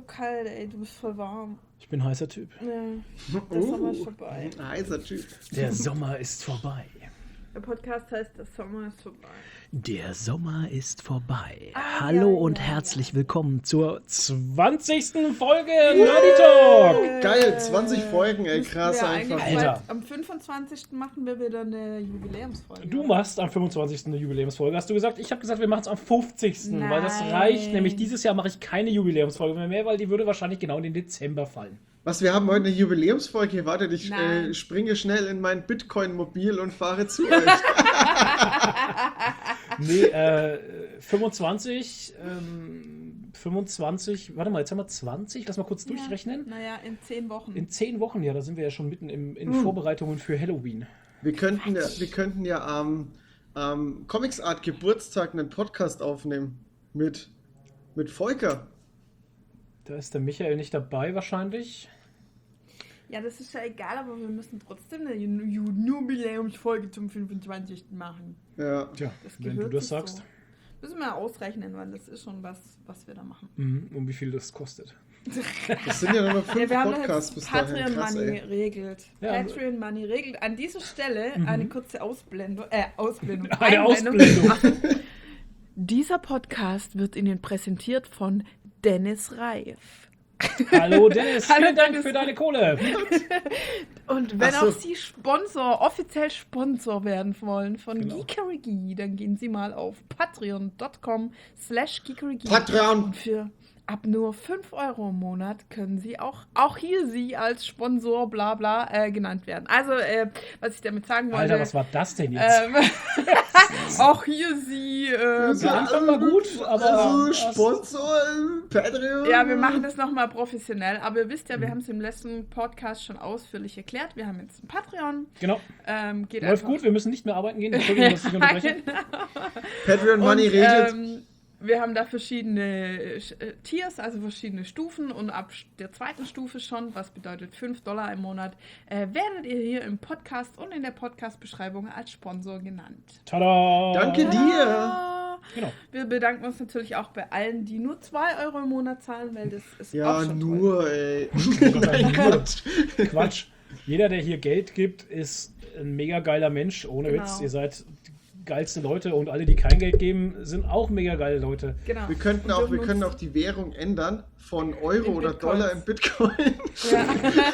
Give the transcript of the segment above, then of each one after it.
kalt, ey, du bist voll warm. Ich bin ein heißer Typ. Ja, der Sommer ist vorbei. Ein heißer Typ. Der Sommer ist vorbei. Der Podcast heißt, der Sommer ist vorbei. Der Sommer ist vorbei. Hallo und herzlich willkommen zur 20. Folge Nerdy Talk. Geil, 20 Folgen, ey, krass Ja, einfach. eigentlich Alter. Am 25. machen wir wieder eine Jubiläumsfolge. Du machst am 25. eine Jubiläumsfolge, hast du gesagt. Ich habe gesagt, wir machen es am 50. Nein. Weil das reicht. Nämlich dieses Jahr mache ich keine Jubiläumsfolge mehr, weil die würde wahrscheinlich genau in den Dezember fallen. Was, wir haben heute eine Jubiläumsfolge? Warte, ich Nein. springe schnell in mein Bitcoin-Mobil und fahre zu euch. Nee, 25, warte mal, jetzt haben wir 20, lass mal kurz durchrechnen. Naja, in 10 Wochen. In 10 Wochen, ja, da sind wir ja schon mitten in Vorbereitungen für Halloween. Wir könnten ja am Comics Art Geburtstag einen Podcast aufnehmen mit Volker. Da ist der Michael nicht dabei wahrscheinlich. Ja, das ist ja egal, aber wir müssen trotzdem eine Jubiläumsfolge zum 25. machen. Ja. Tja, Das wenn du gehört das sich sagst. so. Müssen wir ausrechnen, weil das ist schon was wir da machen. Und wie viel das kostet. Das sind ja nur noch 5 Ja, wir haben Podcasts da bis jetzt dahin. Patreon Krass, Money ey. regelt. Ja. Patreon Money regelt. An dieser Stelle eine kurze Ausblendung. Einblendung. Eine Ausblendung. Achtung. Dieser Podcast wird Ihnen präsentiert von Dennis Reif. Hallo Dennis, Hallo vielen Dank Dennis. für deine Kohle. Und wenn Ach so. auch Sie offiziell Sponsor werden wollen von Geekerigi, dann gehen Sie mal auf patreon.com/Geekerigi. Patreon. Und für ab nur 5 € im Monat können Sie auch hier Sie als Sponsor bla bla genannt werden. Also, was ich damit sagen wollte. Alter, was war das denn jetzt? Auch hier Sie. Der Anfang war gut, aber... Also, Sponsor, Patreon. Ja, wir machen das nochmal professionell, aber ihr wisst ja, wir haben es im letzten Podcast schon ausführlich erklärt. Wir haben jetzt ein Patreon. Genau, Geht läuft einfach- gut, wir müssen nicht mehr arbeiten gehen. Entschuldigung, dass ich unterbreche. Patreon Money Und, regelt. wir haben da verschiedene Tiers, also verschiedene Stufen und ab der 2. Stufe schon, was bedeutet $5 im Monat, werdet ihr hier im Podcast und in der Podcast-Beschreibung als Sponsor genannt. Tada! Danke dir. Ah, Genau. Wir bedanken uns natürlich auch bei allen, die nur 2 € im Monat zahlen, weil das ist Ja, auch schon toll. nur, ey. Nein, Quatsch. Quatsch. Jeder, der hier Geld gibt, ist ein mega geiler Mensch. Ohne Genau. Witz, ihr seid geilste Leute und alle, die kein Geld geben, sind auch mega geile Leute. Genau. Wir können Und auch die Währung ändern von Euro In oder Bitcoins. Dollar in Bitcoin. Ja,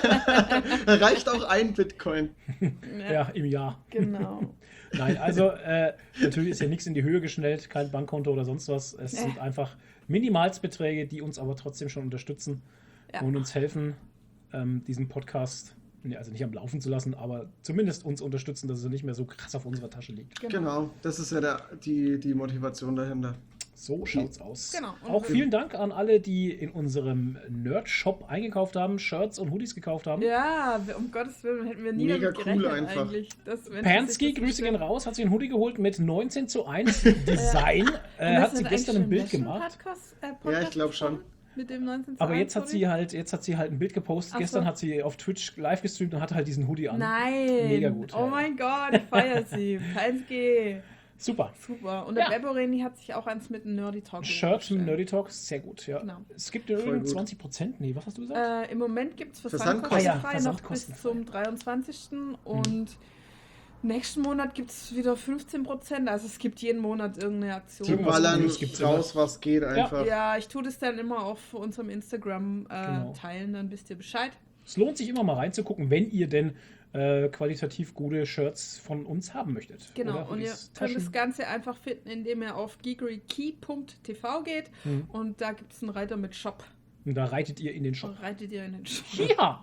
Da reicht auch ein Bitcoin. Ja, im Jahr. genau. Nein, also natürlich ist ja nichts in die Höhe geschnellt, kein Bankkonto oder sonst was. Es sind einfach Minimalsbeträge, die uns aber trotzdem schon unterstützen Ja. und uns helfen, diesen Podcast, also nicht am Laufen zu lassen, aber zumindest uns unterstützen, dass er nicht mehr so krass auf unserer Tasche liegt. Genau, das ist ja die Motivation dahinter. So schaut's aus. Genau. Und Auch vielen Dank an alle, die in unserem Nerd-Shop eingekauft haben, Shirts und Hoodies gekauft haben. Ja, um Gottes Willen hätten wir nie Mega damit cool gerechnet einfach. eigentlich. Dass, wenn Pansky, sich das Grüße gehen bestellt. raus, hat sich ein Hoodie geholt mit 19:1 Design. Und wir Hat sind sie gestern eigentlich ein Bild im letzten gemacht. Ja, ich glaub schon. Mit dem 19 Aber jetzt hat sie halt ein Bild gepostet. Ach so. Gestern hat sie auf Twitch live gestreamt und hatte halt diesen Hoodie an. Nein. Mega gut, Oh ja. mein Gott, ich feier sie. Pansky. Super. Super. Und der Ja. Beboreni hat sich auch eins mit einem Nerdy Talk Shirt mit bestellt. Nerdy Talk, sehr gut, ja. Genau. Es gibt in Voll Übrigen gut. 20%. Nee, was hast du gesagt? Im Moment gibt es Versandkosten. versandkostenfrei Ah ja, noch bis versandkostenfrei. zum 23. Und nächsten Monat gibt es wieder 15%. Also es gibt jeden Monat irgendeine Die Aktion. Irgendwas ballern Cooles gibt's raus, was geht einfach. Ja, ich tue das dann immer auf unserem Instagram Genau. teilen, dann wisst ihr Bescheid. Es lohnt sich immer mal reinzugucken, wenn ihr denn qualitativ gute Shirts von uns haben möchtet. Genau, Oder und ihr Hoodies, könnt das Taschen. Ganze einfach finden, indem ihr auf geekerykey.tv geht und da gibt es einen Reiter mit Shop. Und da reitet ihr in den Shop. Und reitet ihr in den Shop. Ja!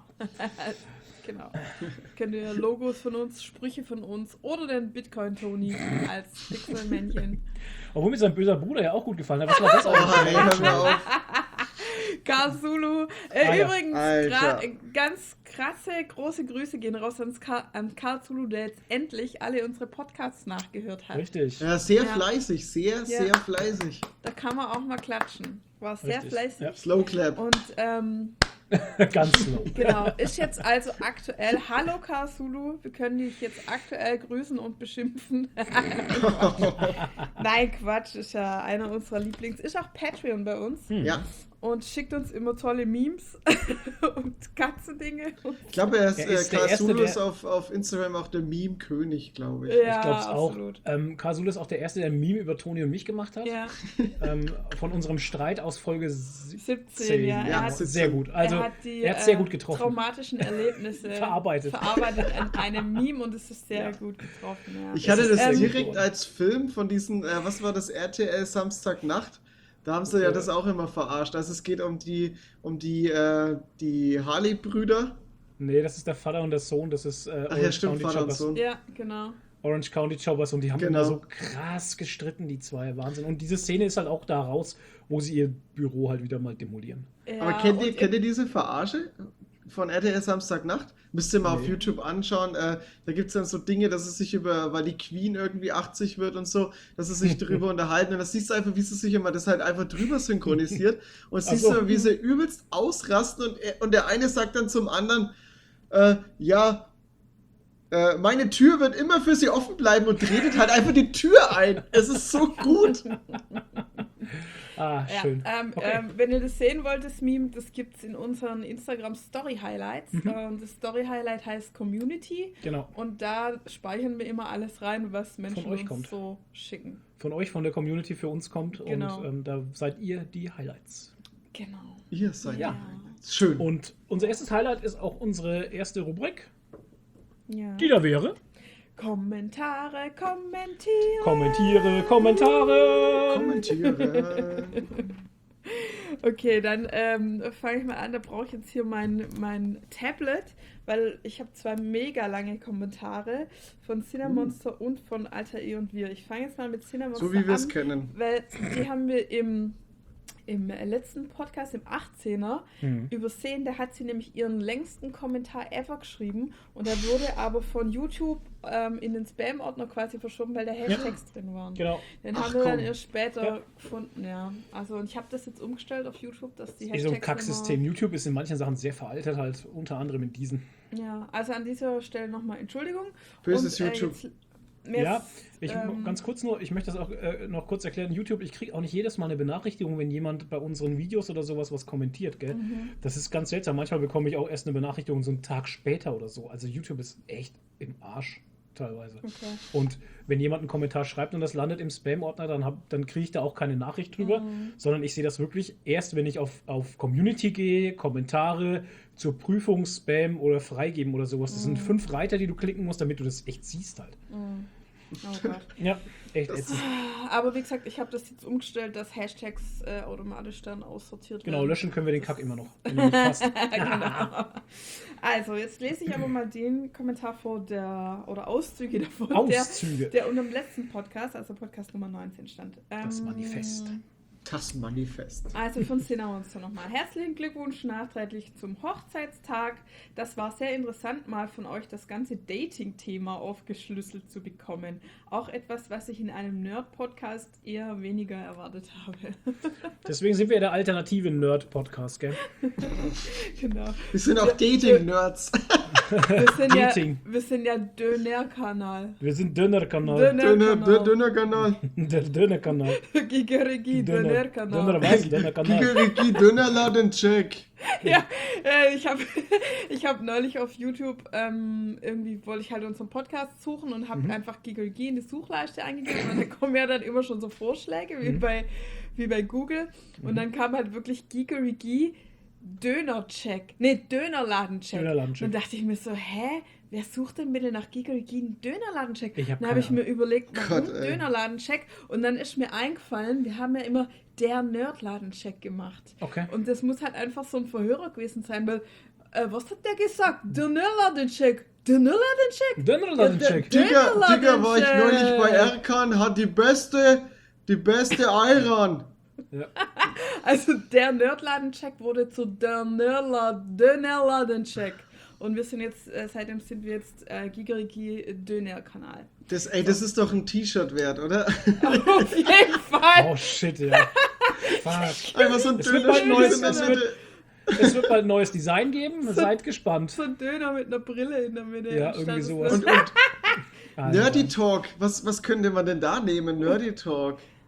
Genau. Könnt ihr Logos von uns, Sprüche von uns oder den Bitcoin-Tony als Pixelmännchen. Obwohl mir sein böser Bruder ja auch gut gefallen hat. Was war das Oh, ey, eigentlich? hör mir auf. Karsulu. ja. Übrigens, Alter. ganz krasse, große Grüße gehen raus an Karsulu, der jetzt endlich alle unsere Podcasts nachgehört hat. Richtig. Ja, sehr Ja. fleißig, sehr fleißig. Da kann man auch mal klatschen. War sehr Richtig, fleißig. ja. Slow Clap. Und Ganz slow. genau, ist jetzt also aktuell. Hallo Karsulu, wir können dich jetzt aktuell grüßen und beschimpfen. Nein, Quatsch, ist ja einer unserer Lieblings. Ist auch Patreon bei uns. Ja, und schickt uns immer tolle Memes und Katzendinge. Ich glaube, Er ist der Erste, Cthulhu ist der- auf Instagram auch der Meme-König, glaube ich. Ja, Ich glaube es auch. absolut. Kasul ist auch der Erste, der ein Meme über Toni und mich gemacht hat. Ja, Von unserem Streit aus Folge 17. 17, ja. Ja, Er hat, Sehr gut. Also, er hat die er hat sehr gut getroffen. traumatischen Erlebnisse Verarbeitet. in einem Meme und es ist sehr gut getroffen. Ja. Ich hatte das ist direkt gut. als Film von diesen, was war das, RTL Samstagnacht? Da haben sie ja das auch immer verarscht. Also es geht um die Harley-Brüder. Nee, das ist der Vater und der Sohn, das ist Ach ja, stimmt, Vater und Choppers. Sohn. Ja, genau. Orange County Choppers und die haben Genau. immer so krass gestritten, die zwei. Wahnsinn. Und diese Szene ist halt auch da raus, wo sie ihr Büro halt wieder mal demolieren. Ja, Aber kennt und ihr diese Verarsche von RTL Samstagnacht? Müsst ihr mal auf Nee. YouTube anschauen. Da gibt es dann so Dinge, dass es sich weil die Queen irgendwie 80 wird und so, dass sie sich drüber unterhalten. Und das siehst du einfach, wie sie sich immer das halt einfach drüber synchronisiert. Und Ach siehst so. du, wie sie übelst ausrasten und der eine sagt dann zum anderen, meine Tür wird immer für sie offen bleiben und redet halt einfach die Tür ein. Es ist so gut. Ah, Ja, schön. Okay. wenn ihr das sehen wollt, das Meme, das gibt es in unseren Instagram Story Highlights. Und das Story Highlight heißt Community. Genau. Und da speichern wir immer alles rein, was Menschen Von euch uns kommt. so schicken. Von euch, von der Community für uns kommt. Genau. Und da seid ihr die Highlights. Genau. Ihr seid Ja. schön. Und unser erstes Highlight ist auch unsere erste Rubrik, Ja. die da wäre. Kommentare, kommentieren. Kommentiere, Kommentare. Kommentiere. Okay, dann fange ich mal an. Da brauche ich jetzt hier mein Tablet, weil ich habe zwei mega lange Kommentare von Cinemonster und von Alter E und wir. Ich fange jetzt mal mit Cinemonster So wie wir es an, kennen. weil die haben wir im letzten Podcast, im 18er, Mhm. übersehen. Da hat sie nämlich ihren längsten Kommentar ever geschrieben und der wurde aber von YouTube in den Spam-Ordner quasi verschoben, weil da Hashtags drin waren. Genau. Den Ach, haben wir dann komm. erst später Ja. gefunden, ja. Also, und ich habe das jetzt umgestellt auf YouTube, dass die Ist so ein Hashtags Kacksystem. YouTube ist in manchen Sachen sehr veraltet, halt unter anderem in diesen. Ja, also an dieser Stelle nochmal Entschuldigung. Böses Und, YouTube. Ja, ich ähm, ganz kurz nur, ich möchte das auch noch kurz erklären. YouTube, ich kriege auch nicht jedes Mal eine Benachrichtigung, wenn jemand bei unseren Videos oder sowas was kommentiert, gell? Das ist ganz seltsam. Manchmal bekomme ich auch erst eine Benachrichtigung so einen Tag später oder so. Also YouTube ist echt im Arsch teilweise. Okay. Und wenn jemand einen Kommentar schreibt und das landet im Spam-Ordner, dann kriege ich da auch keine Nachricht drüber, sondern ich sehe das wirklich erst, wenn ich auf Community gehe, Kommentare zur Prüfung, Spam oder Freigeben oder sowas. Das sind 5 Reiter, die du klicken musst, damit du das echt siehst halt. Oh Gott. Ja, echt ätzend. Aber wie gesagt, ich habe das jetzt umgestellt, dass Hashtags automatisch dann aussortiert Genau, werden. löschen können wir den Kack immer noch. Wenn er nicht passt. Genau. Also, jetzt lese ich aber mal den Kommentar vor oder Auszüge davon, Auszüge. der unter dem letzten Podcast, also Podcast Nummer 19 stand. Das Manifest. Das Manifest. Also von Cinemonster nochmal. Herzlichen Glückwunsch nachträglich zum Hochzeitstag. Das war sehr interessant, mal von euch das ganze Dating-Thema aufgeschlüsselt zu bekommen. Auch etwas, was ich in einem Nerd-Podcast eher weniger erwartet habe. Deswegen sind wir der alternative Nerd-Podcast, gell? Genau. Wir sind auch Dating-Nerds. Dating. Wir sind ja Döner-Kanal. Wir sind Döner-Kanal. Döner-Kanal. Der Döner-Kanal. Gigeregi, Döner Döner-Kanal. was? Döner-Kanal. Kikeriki, Dönerladen-Check. Ja, ich hab neulich auf YouTube, irgendwie wollte ich halt unseren Podcast suchen und habe einfach Gigeregi in die Suchleiste eingegeben und da kommen ja dann immer schon so Vorschläge, wie bei Google. Und dann kam halt wirklich Gigeregi Döner-Check. Nee, Dönerladen-Check. Dönerladen-Check. Und dann dachte ich mir so, hä? Wer sucht denn bitte nach Gigeregi einen Dönerladen-Check? Ich hab Dann habe keine ich mir überlegt, warum Gott, ey. Dönerladen-Check? Und dann ist mir eingefallen, wir haben ja immer der Nerdladen-Check gemacht. Okay. Und das muss halt einfach so ein Verhörer gewesen sein, weil, was hat der gesagt? Der Nerdladen-Check. Der Nerdladen-Check? Dönerladen-Check. Digga, Dönerladen-Check. war ich neulich bei Erkan, hat die beste Ayran. Ja. Also der Nerdladen-Check wurde zu der Dönerladen-Check. Und wir sind jetzt, seitdem sind wir jetzt Gigerigi Döner-Kanal. Das ist doch ein T-Shirt wert, oder? Auf jeden Fall. Oh shit, ja. Fuck. Einfach so ein Es wird bald neues- in der Mitte. Es wird bald ein neues Design geben. Seid gespannt. So ein Döner mit einer Brille in der Mitte. Ja, anstatt irgendwie es- sowas. Und Alter. Nerdy Talk, was könnte man denn da nehmen? Nerdy Talk.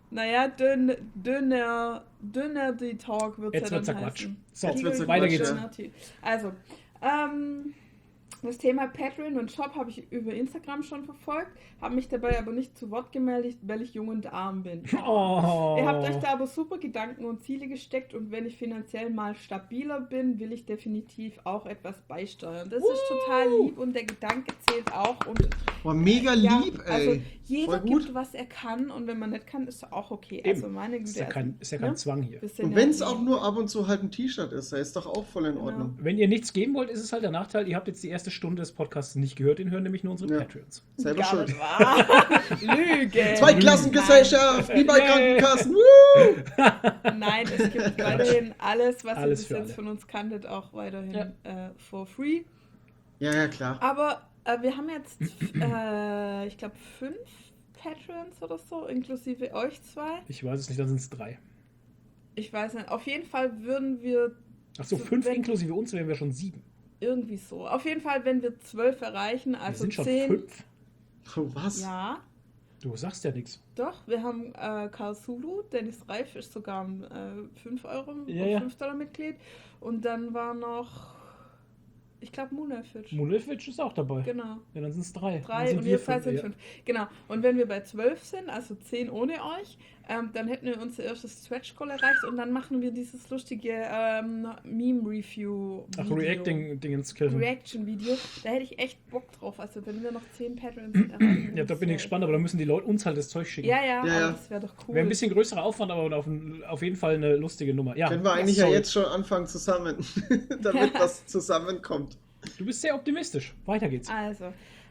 Naja, dünner die Talk wird Jetzt ja wird's dann ja Quatsch. heißen. So, Jetzt wird's ja weiter Quatsch, geht's. ja. Also, das Thema Patreon und Shop habe ich über Instagram schon verfolgt, habe mich dabei aber nicht zu Wort gemeldet, weil ich jung und arm bin. Oh. Ihr habt euch da aber super Gedanken und Ziele gesteckt und wenn ich finanziell mal stabiler bin, will ich definitiv auch etwas beisteuern. Das ist total lieb und der Gedanke zählt auch. Und Boah, mega ja, lieb, ey. also jeder Voll gut. gibt, was er kann und wenn man nicht kann, ist auch okay. Eben. Also meine Ist Güte. ja kein ne? Zwang hier. Wir sind Und ja wenn es eh- auch nur ab und zu halt ein T-Shirt ist, ist doch auch voll in Genau. Ordnung. Wenn ihr nichts geben wollt, ist es halt der Nachteil, ihr habt jetzt die erste Stunde des Podcasts nicht gehört, den hören nämlich nur unsere Ja. Patreons. Selber Gar schuld. nicht wahr. Lüge. Zweiklassengesellschaft, wie bei Yay. Krankenkassen. Woo! Nein, es gibt weiterhin alles, was Alles ihr bis für jetzt alle. von uns kanntet, auch weiterhin Ja. for free. Ja, ja, klar. Aber wir haben jetzt, ich glaube, 5 Patrons oder so, inklusive euch 2. Ich weiß es nicht, dann sind es 3. Ich weiß nicht. Auf jeden Fall würden wir Achso, So, 5 wenn- inklusive uns wären wir schon 7. irgendwie so. Auf jeden Fall, wenn wir 12 erreichen, Wir also sind schon 10. 5. Oh, was? Ja, Du sagst ja nichts. doch. Wir haben Karl Sulu, Dennis Reif ist sogar ein 5 Euro Ja, oder ja. 5 Dollar Mitglied. Und dann war noch, ich glaube, Munafic. Munelfic ist auch dabei. Genau. Ja, dann sind es 3. 3 und wir 2 sind 5. Genau. Und wenn wir bei 12 sind, also 10 ohne euch, dann hätten wir unser erstes Stretch-Goal erreicht und dann machen wir dieses lustige Meme-Review. Ach, Reacting-Dingens killen. Reaction-Video. Da hätte ich echt Bock drauf. Also wenn wir noch 10 Patrons erreichen. Ja, da bin ich gespannt, aber da müssen die Leute uns halt das Zeug schicken. Ja, Ja, aber ja. das wäre doch cool. Wäre ein bisschen größerer Aufwand, aber auf jeden Fall eine lustige Nummer. Ja, Können wir eigentlich ja sorry. jetzt schon anfangen zu sammeln, damit was zusammenkommt. Du bist sehr optimistisch. Weiter geht's. Also,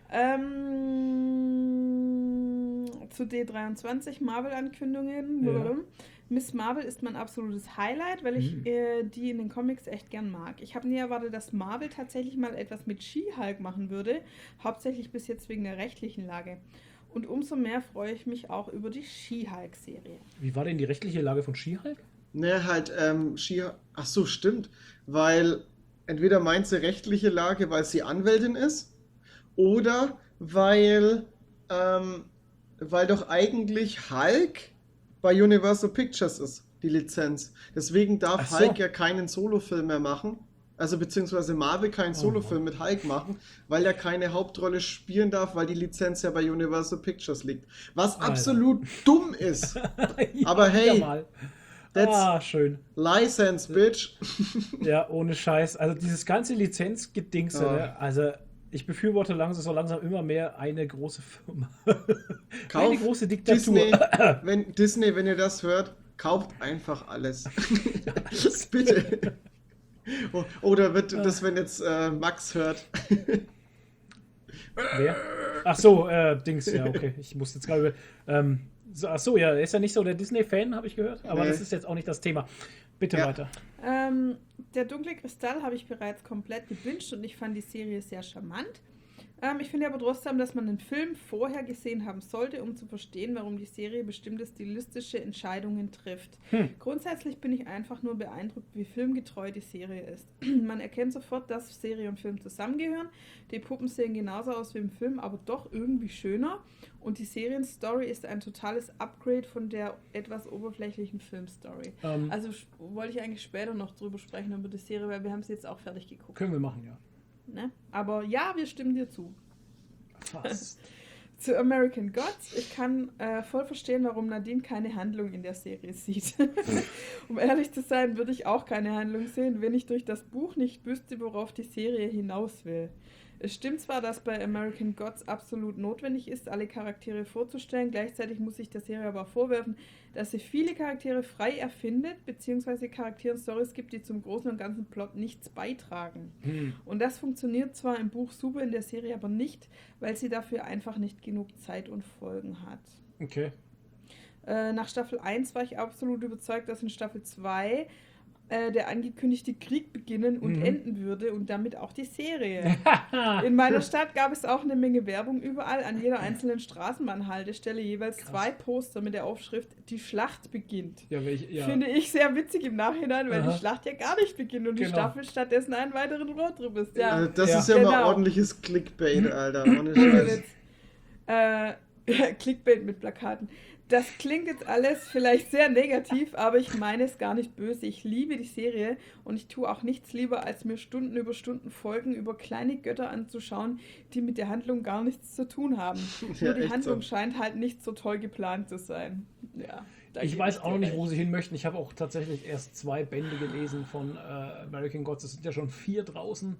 zu D23 Marvel-Ankündigungen. Ja. Miss Marvel ist mein absolutes Highlight, weil ich die in den Comics echt gern mag. Ich habe nie erwartet, dass Marvel tatsächlich mal etwas mit She-Hulk machen würde, hauptsächlich bis jetzt wegen der rechtlichen Lage. Und umso mehr freue ich mich auch über die She-Hulk-Serie. Wie war denn die rechtliche Lage von She-Hulk? Ne, halt, ach so, stimmt. Weil entweder meint sie rechtliche Lage, weil sie Anwältin ist, oder weil doch eigentlich Hulk bei Universal Pictures ist, die Lizenz. Deswegen darf Ach so. Hulk ja keinen Solofilm mehr machen. Also beziehungsweise Marvel keinen Solofilm mit Hulk machen, weil er keine Hauptrolle spielen darf, weil die Lizenz ja bei Universal Pictures liegt. Was Alter. absolut dumm ist. Ja, Aber hey, wieder mal. that's Schön. License, bitch. Ja, ohne Scheiß. Also dieses ganze Lizenzgedingse, Ja. ne? Also ich befürworte so langsam immer mehr eine große Firma. Kauf Eine große Diktatur. Disney, wenn ihr das hört, kauft einfach alles. Bitte. Oder wird das, wenn jetzt Max hört? Wer? Ach so, Dings, ja, okay. Ich muss jetzt gerade ach so, ja, er ist ja nicht so der Disney-Fan, habe ich gehört. Aber Nee. das ist jetzt auch nicht das Thema. Bitte Ja. weiter. Der dunkle Kristall habe ich bereits komplett gebinged und ich fand die Serie sehr charmant. Ich finde aber trotzdem, dass man den Film vorher gesehen haben sollte, um zu verstehen, warum die Serie bestimmte stilistische Entscheidungen trifft. Grundsätzlich bin ich einfach nur beeindruckt, wie filmgetreu die Serie ist. Man erkennt sofort, dass Serie und Film zusammengehören. Die Puppen sehen genauso aus wie im Film, aber doch irgendwie schöner. Und die Serienstory ist ein totales Upgrade von der etwas oberflächlichen Filmstory. Also wollte ich eigentlich später noch drüber sprechen, über die Serie, weil wir haben sie jetzt auch fertig geguckt. Können wir machen, ja. Ne? Aber ja, wir stimmen dir zu. Fast. Zu American Gods. Ich kann voll verstehen, warum Nadine keine Handlung in der Serie sieht. Um ehrlich zu sein, würde ich auch keine Handlung sehen, wenn ich durch das Buch nicht wüsste, worauf die Serie hinaus will. Es stimmt zwar, dass bei American Gods absolut notwendig ist, alle Charaktere vorzustellen, gleichzeitig muss ich der Serie aber vorwerfen, dass sie viele Charaktere frei erfindet, beziehungsweise Charakteren Storys gibt, die zum großen und ganzen Plot nichts beitragen. Und das funktioniert zwar im Buch super, in der Serie aber nicht, weil sie dafür einfach nicht genug Zeit und Folgen hat. Okay. Nach Staffel 1 war ich absolut überzeugt, dass in Staffel 2 der angekündigte Krieg beginnen und enden würde und damit auch die Serie. In meiner Stadt gab es auch eine Menge Werbung überall, an jeder einzelnen Straßenbahnhaltestelle jeweils Krass. 2 Poster mit der Aufschrift "Die Schlacht beginnt". Ja, Finde ich sehr witzig im Nachhinein, weil Aha. die Schlacht ja gar nicht beginnt und die Genau. Staffel stattdessen einen weiteren Roadtrip ist. Ja, Das Ja. ist ja mal Genau. ordentliches Clickbait, Alter. Ohne Ohne Scheiß. Witz. Clickbait mit Plakaten. Das klingt jetzt alles vielleicht sehr negativ, aber ich meine es gar nicht böse. Ich liebe die Serie und ich tue auch nichts lieber, als mir Stunden über Stunden Folgen über kleine Götter anzuschauen, die mit der Handlung gar nichts zu tun haben. Ja, Nur die echt Handlung so. scheint halt nicht so toll geplant zu sein. Ja, da Ich gebe weiß auch noch dir nicht, wo recht. sie hin möchten. Ich habe auch tatsächlich erst 2 Bände gelesen von American Gods. Es sind ja schon 4 draußen.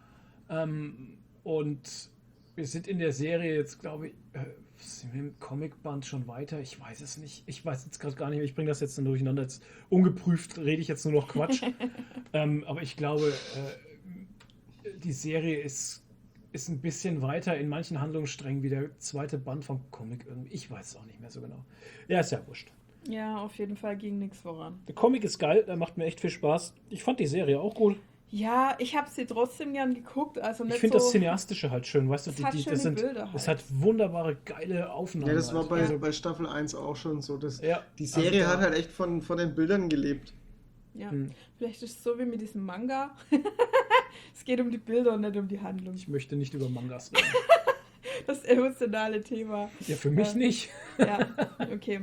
Und wir sind in der Serie jetzt, glaube ich, sind wir im Comicband schon weiter? Ich weiß es nicht. Ich weiß jetzt gerade gar nicht mehr. Ich bringe das jetzt dann durcheinander. Jetzt ungeprüft rede ich jetzt nur noch Quatsch. Aber ich glaube, die Serie ist ein bisschen weiter in manchen Handlungssträngen wie der 2. Band vom Comic irgendwie. Ich weiß es auch nicht mehr so genau. Ja, ist ja wurscht. Ja, auf jeden Fall ging nichts voran. Der Comic ist geil, der macht mir echt viel Spaß. Ich fand die Serie auch gut. Ja, ich habe sie trotzdem gern geguckt. Also nicht Ich finde so, das Cineastische halt schön, weißt du, Es hat schöne Bilder das halt. hat wunderbare, geile Aufnahmen. Ja, das war halt. bei, bei Staffel 1 auch schon so. Ja, Die Serie also da- hat halt echt von den Bildern gelebt. Ja, Hm. vielleicht ist es so wie mit diesem Manga. Es geht um die Bilder und nicht um die Handlung. Ich möchte nicht über Mangas reden. Das emotionale Thema. Ja, für mich nicht. Ja, okay.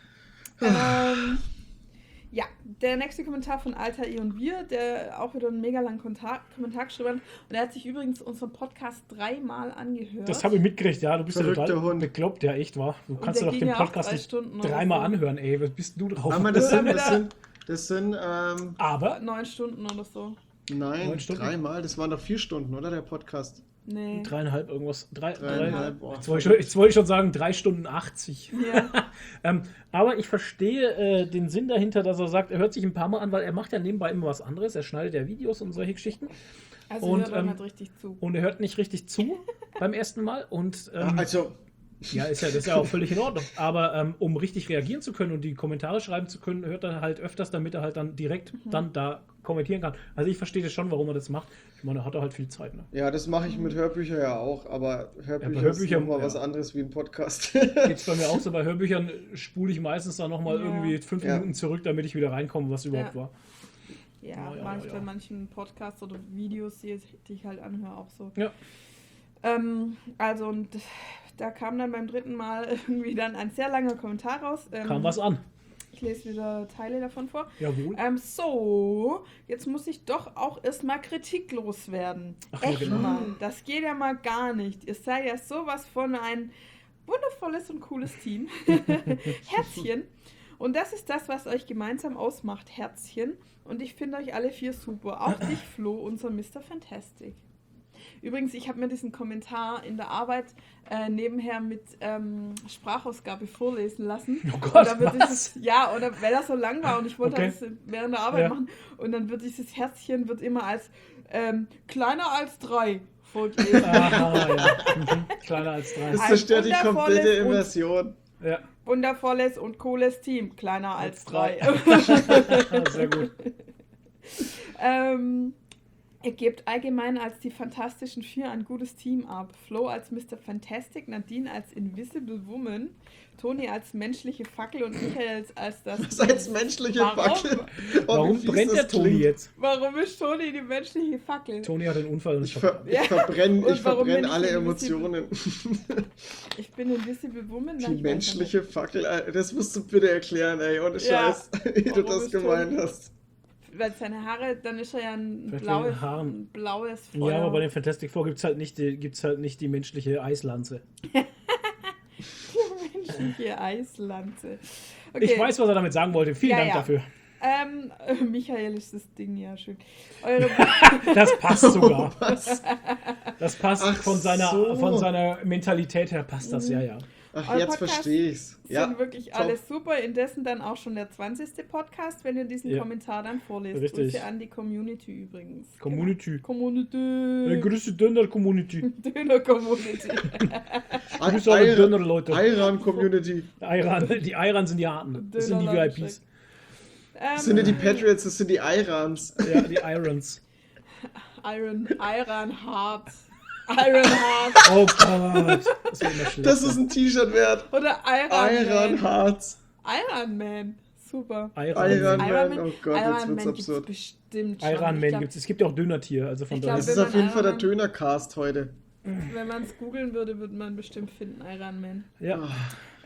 Ja, der nächste Kommentar von Alter I und Wir, der auch wieder einen mega langen Kommentar geschrieben hat. Und er hat sich übrigens unseren Podcast 3-mal angehört. Das habe ich mitgekriegt, ja. Du bist ja Verrückter total Hund. bekloppt, ja, echt, wahr? Du kannst der ja doch ging den ja auch Podcast 3 nicht Stunden oder 3-mal so. anhören, ey. Was bist du drauf? Aber das sind Aber 9 Stunden oder so. 9 Stunden? 3-mal, das waren doch 4 Stunden, oder, der Podcast? Nee. 3,5 irgendwas. 3,5, boah. Jetzt wollte ich schon sagen, 3 Stunden 80. Ja. Aber ich verstehe den Sinn dahinter, dass er sagt, er hört sich ein paar Mal an, weil er macht ja nebenbei immer was anderes. Er schneidet ja Videos und solche Geschichten. Also Und, hört man halt richtig zu. Und er hört nicht richtig zu beim ersten Mal. Und Also, ja, das ist ja auch völlig in Ordnung. Aber um richtig reagieren zu können und die Kommentare schreiben zu können, hört er halt öfters, damit er halt dann direkt dann da kommentieren kann. Also ich verstehe das schon, warum er das macht. Ich meine, er hat halt viel Zeit. Ne? ja, das mache ich mit Hörbüchern ja auch, aber Hörbücher, Hörbücher, ist nochmal ja. was anderes wie ein Podcast. Geht's bei mir auch so, bei Hörbüchern spule ich meistens dann nochmal Ja. irgendwie 5 Ja. Minuten zurück, damit ich wieder reinkomme, was überhaupt Ja. war. Ja, Ja, mache ich ja. bei manchen Podcasts oder Videos, die ich halt anhöre, auch so. Ja. Also, und da kam dann beim 3. Mal irgendwie dann ein sehr langer Kommentar raus. Kam was an. Ich lese wieder Teile davon vor. Jawohl. So, jetzt muss ich doch auch erstmal kritiklos werden. Ach ja, Echt genau. mal, das geht ja mal gar nicht. Ihr seid ja sowas von ein wundervolles und cooles Team. Herzchen. Und das ist das, was euch gemeinsam ausmacht, Herzchen. Und ich finde euch alle 4 super. Auch dich, Flo, unser Mr. Fantastic. Übrigens, ich habe mir diesen Kommentar in der Arbeit nebenher mit Sprachausgabe vorlesen lassen. Oh Gott, Und dann wird was? oder weil das so lang war und ich wollte Okay. das während der Arbeit Ja. machen. Und dann wird dieses Herzchen wird immer als kleiner als 3 vorgelesen. Aha, ja. Kleiner als 3. Das Ein zerstört die wundervolles komplette und- Immersion. Ja, Wundervolles und cooles Team. Kleiner als 3. sehr gut. Ihr gebt allgemein als die Fantastischen 4 ein gutes Team ab. Flo als Mr. Fantastic, Nadine als Invisible Woman, Toni als menschliche Fackel und Michael als das... Das als menschliche Warum? Fackel. Oh, Warum wie fies brennt das der Toni klingt. jetzt? Warum ist Toni die menschliche Fackel? Toni hat einen Unfall und Ich, ist ich verbrenne Und warum bin ich alle invisible? Emotionen. Ich bin Invisible Woman. Die Nein, ich weiß menschliche Fackel, das musst du bitte erklären, ey, ohne Ja. Scheiß, wie du Warum das ist gemeint Toni- hast. nicht. Weil seine Haare, dann ist er ja ein Vielleicht blaues, wegen den Haaren. ein blaues Feuer. Ja, aber bei den Fantastic Four gibt es halt nicht die menschliche Eislanze. menschliche Eislanze. Ich weiß, was er damit sagen wollte. Vielen Ja, Dank ja. dafür. Michael ist das Ding, ja, schön. Eure Das passt sogar. Das passt Ach von seiner, so. von seiner Mentalität her, passt das, ja, ja. Ach, Euer jetzt Podcast verstehe ich's. Ja, sind wirklich top. alles super. Indessen dann auch schon der 20. Podcast, wenn ihr diesen Ja. Kommentar dann vorlest. Richtig. Grüße an die Community übrigens. Community. Genau. Community. Grüße Döner-Community. Döner-Community. Grüße alle Döner-Leute. Iran-Community. Die Iran sind die Harten. Das sind die VIPs. Das sind ja die Patriots, das sind die Irans. Ja, die Irons. Iron Heart. Iron Heart. Oh Gott. Das wird immer schlechter. Das ist ein T-Shirt wert. Oder Iron Man. Hearts. Iron Man. Super. Iron Iron Man. Man. Oh Gott, jetzt Iron wird's Man gibt's absurd. bestimmt schon. Iron Ich Man glaub, gibt's. Es gibt ja auch Dönertier, also von Ich glaub, daher. Das ist wenn auf man jeden Fall der Iron Man- Döner-Cast heute. Wenn man es googeln würde, würde man bestimmt finden, Iron Man. Ja.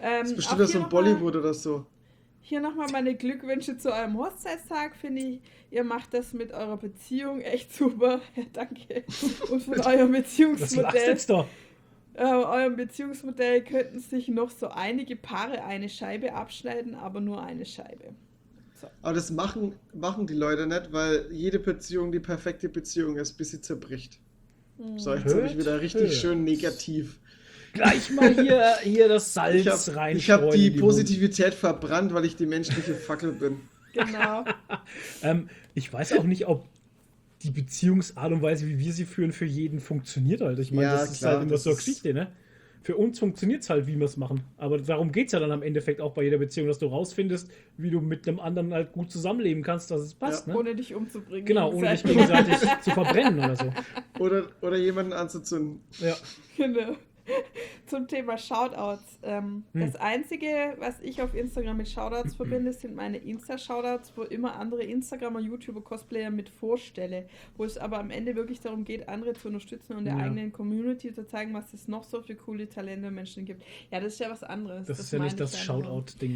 Das ist Auch bestimmt so hier ein noch mal- Bollywood oder so. Hier nochmal meine Glückwünsche zu eurem Hochzeitstag. Finde ich, ihr macht das mit eurer Beziehung echt super. Ja, danke. Und von eurem Was lachst Beziehungsmodell. jetzt doch? Eurem Beziehungsmodell könnten sich noch so einige Paare eine Scheibe abschneiden, aber nur eine Scheibe. Aber das machen die Leute nicht, weil jede Beziehung die perfekte Beziehung ist, bis sie zerbricht. So, jetzt habe ich wieder richtig schön negativ. Gleich mal hier das Salz rein. Ich hab die Positivität verbrannt, weil ich die menschliche Fackel bin. Genau. Ich weiß auch nicht, ob die Beziehungsart und Weise, wie wir sie führen, für jeden funktioniert halt. Ich meine, Ja, das ist klar, halt immer das so eine ist- Geschichte, ne? Für uns funktioniert es halt, wie wir es machen. Aber darum geht es ja dann am Endeffekt auch bei jeder Beziehung, dass du rausfindest, wie du mit einem anderen halt gut zusammenleben kannst, dass es passt, ne? Ohne dich umzubringen. Genau, ohne dich gegenseitig. gegenseitig zu verbrennen oder so. Oder jemanden anzuzünden. Ja. Genau. Zum Thema Shoutouts. Das Einzige, was ich auf Instagram mit Shoutouts verbinde, sind meine Insta-Shoutouts, wo immer andere Instagramer, YouTuber, Cosplayer mit vorstelle. Wo es aber am Ende wirklich darum geht, andere zu unterstützen und der Ja. eigenen Community zu zeigen, was es noch so für coole Talente und Menschen gibt. Ja, das ist ja was anderes. Das ist ja nicht meine ich das einfach nur. Shoutout-Ding.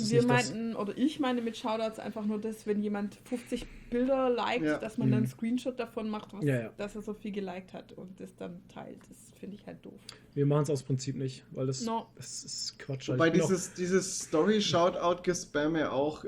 Ich meine mit Shoutouts einfach nur das, wenn jemand 50 Bilder liked, Ja. dass man dann einen Screenshot davon macht, was, Ja, ja. dass er so viel geliked hat und das dann teilt. Das finde ich halt doof. Wir machen es aus Prinzip nicht, weil das No. ist Quatsch. Wobei Ich bin auch- dieses Story-Shoutout-Gespam ja auch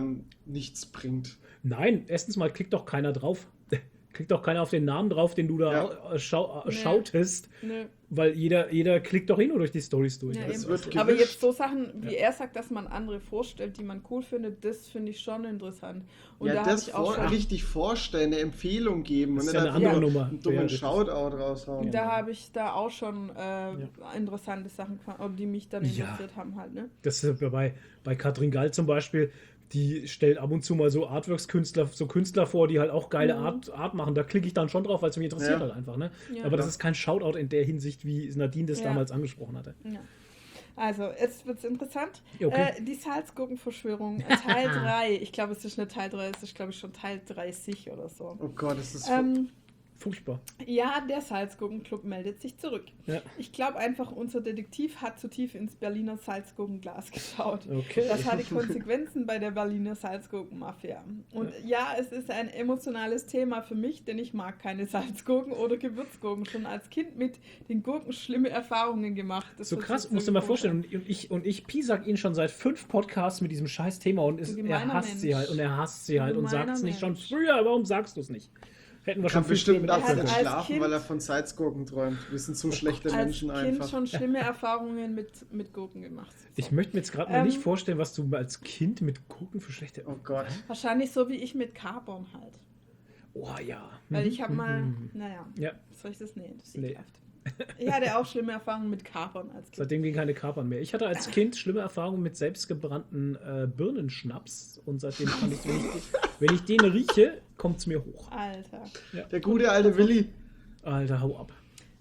nichts bringt. Nein, erstens mal klickt doch keiner drauf. Klickt doch keiner auf den Namen drauf, den du da Ja. schautest, Nö. weil jeder klickt doch eh nur durch die Stories durch. Ja, Das eben. wird Aber gewischt. jetzt so Sachen, wie er sagt, dass man andere vorstellt, die man cool findet, das finde ich schon interessant. Und Ja, da habe das ich auch schon, richtig vorstellen, eine Empfehlung geben Das und ist nicht ja eine einfach andere nur Nummer. einen dummen Ja, das ist- Shoutout raushauen. und da habe ich da auch schon interessante Sachen, die mich dann Ja. interessiert haben halt, ne? Das ist bei Katrin Gall zum Beispiel, die stellt ab und zu mal so Artworks-Künstler, so Künstler vor, die halt auch geile Art machen. Da klicke ich dann schon drauf, weil es mich interessiert Ja. halt einfach. Ne? Ja. Aber das ist kein Shoutout in der Hinsicht, wie Nadine das Ja. damals angesprochen hatte. Ja. Also, jetzt wird es interessant. Ja, okay. Die Salzgurkenverschwörung, Teil 3. Ich glaube, es ist nicht Teil 3, es ist, glaube ich, schon Teil 30 oder so. Oh Gott, das ist Furchtbar. Ja, der Salzgurkenclub meldet sich zurück. Ja. Ich glaube einfach, unser Detektiv hat zu tief ins Berliner Salzgurkenglas geschaut. Okay. Das hatte Konsequenzen bei der Berliner Salzgurkenmafia. Und ja, es ist ein emotionales Thema für mich, denn ich mag keine Salzgurken oder Gewürzgurken. Schon als Kind mit den Gurken schlimme Erfahrungen gemacht. Das So wird krass, sich musst du mal komisch vorstellen. Und ich piesag ihn schon seit 5 Podcasts mit diesem scheiß Thema und Du er gemeiner hasst sie Mensch. halt und er hasst sie halt und gemeiner sagt es nicht schon Mensch. früher. Warum sagst du es nicht? Hätten wir schon kann viel früher bestimmt mit nachts hat nicht als schlafen, Kind- weil er von Salzgurken träumt. Wir sind so schlechte als Menschen Kind einfach. schon schlimme Erfahrungen mit Gurken gemacht. So. Ich möchte mir jetzt gerade mal nicht Ähm, vorstellen, was du als Kind mit Gurken für schlechte. Oh Gott. Wahrscheinlich so wie ich mit Carbon halt. Oh ja. Weil ich habe mal, naja, Ja, soll ich das? Nee, das ist Nee. ekelhaft. Ich hatte auch schlimme Erfahrungen mit Carbon als Kind. seitdem gehen keine Kapern mehr. Ich hatte als Kind schlimme Erfahrungen mit selbstgebrannten Birnenschnaps und seitdem kann ich, wenn ich den rieche, kommt es mir hoch. Alter. Der gute alte Willi. Alter, hau ab.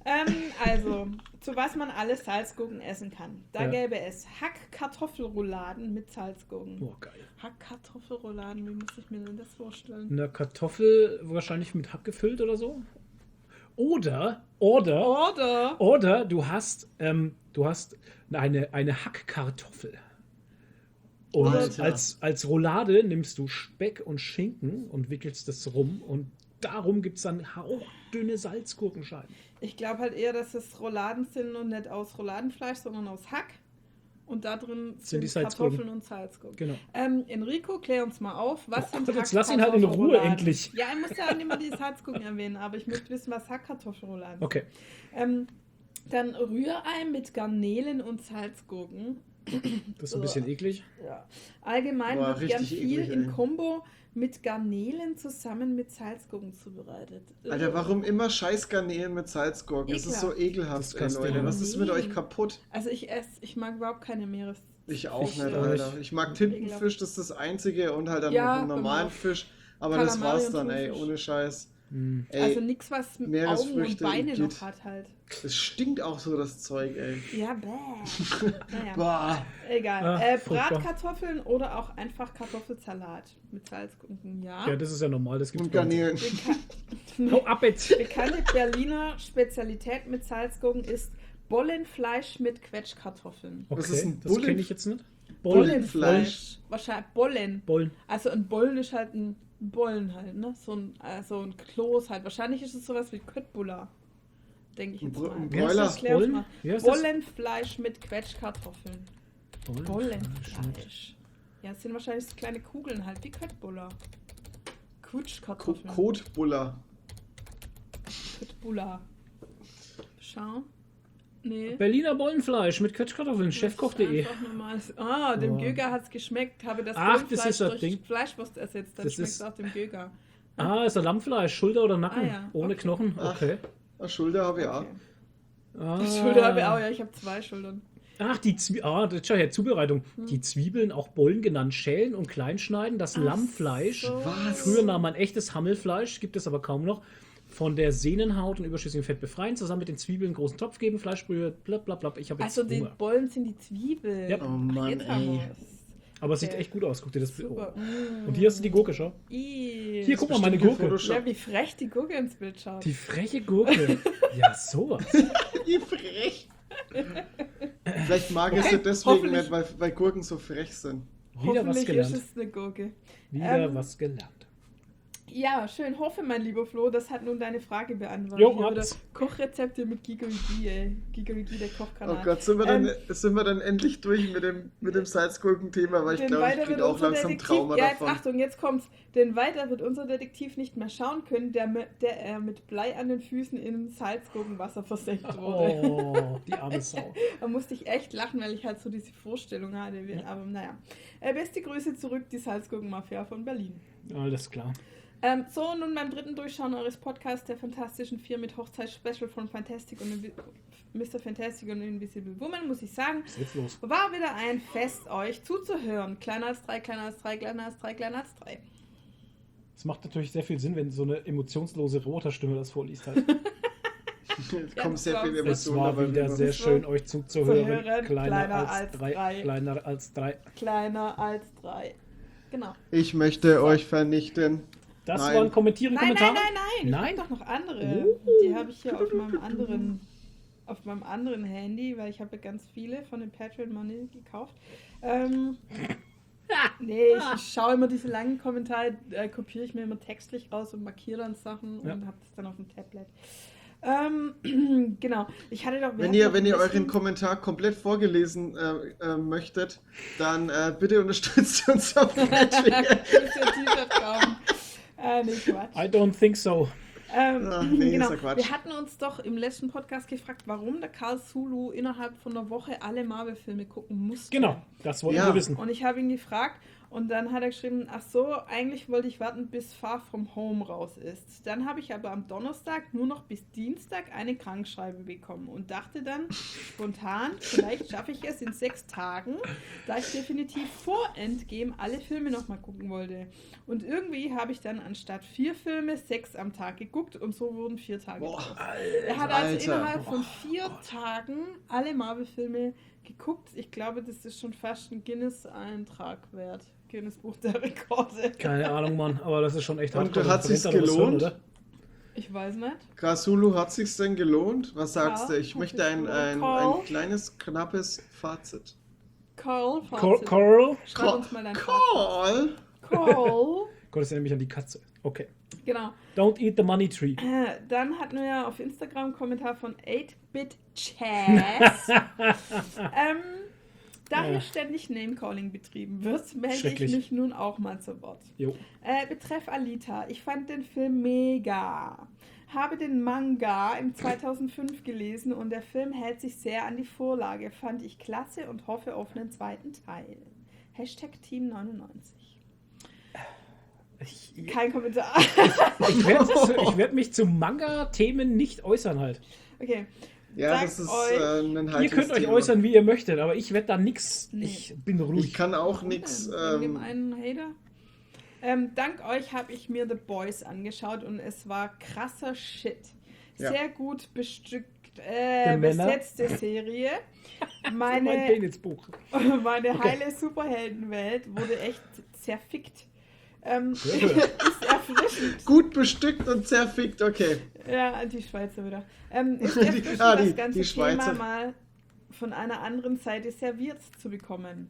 Also, zu was man alles Salzgurken essen kann. Da Ja. gäbe es Hack-Kartoffelrouladen mit Salzgurken. Oh, geil. Hack-Kartoffelrouladen, wie muss ich mir denn das vorstellen? Eine Kartoffel wahrscheinlich mit Hack gefüllt oder so. Oder du hast eine Hackkartoffel. Und Alter. als Roulade nimmst du Speck und Schinken und wickelst das rum und darum gibt es dann hauchdünne Salzgurkenscheiben. Ich glaube halt eher, dass es Rouladen sind und nicht aus Rouladenfleisch, sondern aus Hack. Und da drin Sind die sind Salzgurken. Kartoffeln und Salzgurken. Genau. Enrico, klär uns mal auf. Was Oh sind Gott, jetzt lass ihn halt in Ruhe Hack-Kartoffelrouladen? endlich. Ja, ich muss ja nicht mal die Salzgurken erwähnen, aber ich möchte wissen, was Hackkartoffelrouladen sind. Okay. Dann Rührei mit Garnelen und Salzgurken. Das ist ein bisschen eklig. Ja. Allgemein Boah, wird gern richtig viel eklig, in ey. Kombo mit Garnelen zusammen mit Salzgurken zubereitet. Alter, warum immer Scheißgarnelen mit Salzgurken? Das ist so ekelhaft, ey, Disgusting. Leute. Was ist mit Nee. euch kaputt? Also ich mag überhaupt keine Meeres. Ich auch Fisch, nicht, ja. Alter. Ich mag Tintenfisch, das ist das Einzige und halt dann Ja, noch einen normalen genau. Fisch. Aber das Kalamari war's und dann, ey, Thunfisch. ohne Scheiß. Hm. Ey, Also nichts, was Augen und Meeresfrüchte, Beine Igitt. noch hat halt. das stinkt auch so, das Zeug, ey. Ja, bäh. Naja, Boah. egal. Ah, furchtbar. Bratkartoffeln oder auch einfach Kartoffelsalat mit Salzgurken, ja. Ja, das ist ja normal. Das gibt's Und bei uns. Garnelen. Beka Hau ab jetzt! Bekannte Berliner Spezialität mit Salzgurken ist Bollenfleisch mit Quetschkartoffeln. Was Okay, ist ein das Bullen- kenne ich jetzt nicht. Bollenfleisch. Wahrscheinlich Bollen. Bollen. Also ein Bollen ist halt ein Bollen halt, ne? So ein Kloß halt. Wahrscheinlich ist es sowas wie Köttbullar. Denke ich jetzt mal. Ein Wie heißt Broiler. das? Erklär's Bollen? mal. Wie heißt das? Bollenfleisch mit Quetschkartoffeln. Bollenfleisch. Ja, es sind wahrscheinlich so kleine Kugeln halt, wie Köttbullar. Quetschkartoffeln. Kotbuller. Köttbullar. Schau. Nee. Berliner Bollenfleisch mit Quetschkartoffeln, chefkoch.de. Einfach normal. Dem Oh. Göger hat es geschmeckt. Habe das Ach, das Bollenfleisch ist das durch Ding. Fleischwurst ersetzt. Dann Das schmeckt es ist- auch dem Göger. Ah, ist ein Lammfleisch, Schulter oder Nacken, Ah, ja. ohne Okay. Knochen. Ach. Okay. Eine Schulter habe ich auch. Okay. Ah. Die Schulter habe ich auch, ja. Ich habe 2 Schultern. Ach, schau her, Zubereitung. Die Zwiebeln, auch Bollen genannt, schälen und kleinschneiden, das Lammfleisch. so. Was? Früher nahm man echtes Hammelfleisch, gibt es aber kaum noch. Von der Sehnenhaut und überschüssigem Fett befreien, zusammen mit den Zwiebeln einen großen Topf geben, Fleischbrühe, blablabla. Ich habe jetzt Also die Hunger. Bollen sind die Zwiebeln. Ja. Oh Mann, jetzt haben ey. wir's. Aber es sieht Okay. echt gut aus, guck dir das Bild Super. an. Und hier hast du die Gurke, schau. Ih. Hier, guck mal, meine bestimmt Gurke. Photoshop. Ja, wie frech die Gurke ins Bild schaut. Die freche Gurke. Ja, sowas. Wie frech. Vielleicht mag ich sie deswegen Hoffentlich. nicht, weil Gurken so frech sind. Wieder was Hoffentlich gelernt. ist es eine Gurke. Wieder was gelernt. Ja, schön. Hoffe, mein lieber Flo, das hat nun deine Frage beantwortet. Jo, Hier wieder hat's. Kochrezepte mit Gigerigi, ey. Gigerigi, der Oh Kochkanal. Gott, sind wir dann endlich durch mit dem Salzgurken-Thema, weil ich Denn glaube, ich weiter kriege wird auch unser langsam Detektiv, Trauma ja, jetzt davon. Achtung, jetzt kommt's. Denn weiter wird unser Detektiv nicht mehr schauen können, der er mit Blei an den Füßen in Salzgurkenwasser versenkt wurde. Oh, die arme Sau. Da musste ich echt lachen, weil ich halt so diese Vorstellung hatte. Aber naja. Beste Grüße zurück, die Salzgurkenmafia von Berlin. Alles klar. So, nun beim dritten Durchschauen eures Podcasts der Fantastischen Vier mit Hochzeitsspecial von Fantastic und Mr. Fantastic und Invisible Woman, muss ich sagen, Was ist jetzt los? war wieder ein Fest, euch zuzuhören. Kleiner als 3, kleiner als 3, kleiner als 3, kleiner als 3. Es macht natürlich sehr viel Sinn, wenn so eine emotionslose Roboterstimme das vorliest halt. Es kommen sehr das viele war- Es Emotionen war dabei wieder rüber. sehr schön, euch zuzuhören. Zuhören, Kleiner als 3. Kleiner als 3. Kleiner als 3. Genau. Ich möchte euch vernichten. Das Nein. waren Kommentieren, Nein, Kommentare. nein, nein, nein. Nein? Ich hab doch noch andere. Oh. Die habe ich hier auf meinem anderen Handy, weil ich habe ja ganz viele von den Patreon Money gekauft. Nee, ich schaue immer diese langen Kommentare, kopiere ich mir immer textlich raus und markiere dann Sachen Ja. und habe das dann auf dem Tablet. Genau. Ich hatte doch. Wenn ihr euren Kommentar komplett vorgelesen möchtet, dann bitte unterstützt uns auf Patreon. T-Shirt kaufen. Nee, Quatsch. I don't think so. Ach, nee, genau. ist ja Quatsch. Wir hatten uns doch im letzten Podcast gefragt, warum der Karl Sulu innerhalb von einer Woche alle Marvel-Filme gucken musste. Genau, das wollten Ja. wir wissen. Und ich habe ihn gefragt und dann hat er geschrieben, ach so, eigentlich wollte ich warten, bis Far From Home raus ist. Dann habe ich aber am Donnerstag nur noch bis Dienstag eine Krankschreibe bekommen und dachte dann spontan, vielleicht schaffe ich es in 6 Tagen, da ich definitiv vor Endgame alle Filme nochmal gucken wollte. Und irgendwie habe ich dann anstatt 4 Filme 6 am Tag geguckt und so wurden 4 Tage Boah, draus. Er hat also Alter. innerhalb von 4 Tagen alle Marvel-Filme geguckt. Ich glaube, das ist schon fast ein Guinness-Eintrag wert. Guinness Buch der Rekorde. Keine Ahnung, Mann, aber das ist schon echt Und hardcore. hat sich's Brennt da noch was gelohnt? dran, oder? Ich weiß nicht. Krasulu, hat sich's denn gelohnt? Was sagst Ja, du? Ich hat möchte sich's ein gelohnt. ein kleines, knappes Fazit. Carl, Coral? schreib uns mal dein Call! Carl. Gott, ist ja nämlich an die Katze. Okay. Genau. Don't eat the money tree. Dann hatten wir ja auf Instagram einen Kommentar von 8-Bit Chaz. Da hier ständig Name-Calling betrieben wird, melde ich Schrecklich. mich nun auch mal zu Wort. Jo. Betreff Alita. Ich fand den Film mega. Habe den Manga im 2005 gelesen und der Film hält sich sehr an die Vorlage. Fand ich klasse und hoffe auf einen zweiten Teil. Hashtag Team 99. Kein Kommentar. Ich werd mich zu Manga-Themen nicht äußern halt. Okay. Ja, Sagt das ist euch- ein Ihr heikles könnt euch Thema. äußern, wie ihr möchtet, aber ich werde da nix. Nee. Ich bin ruhig. Ich kann auch nichts. Wegen dem einen Hater. Dank euch habe ich mir The Boys angeschaut und es war krasser Shit. Ja. Sehr gut bestückt, Männer. besetzte Serie. Mein Meine, ins Buch. meine Okay. heile Superheldenwelt wurde echt zerfickt. Ist erfrischend. Gut bestückt und zerfickt, okay. Ja, die Schweizer wieder. Ist erfrischend, das ganze die Schweizer. Thema mal von einer anderen Seite serviert zu bekommen.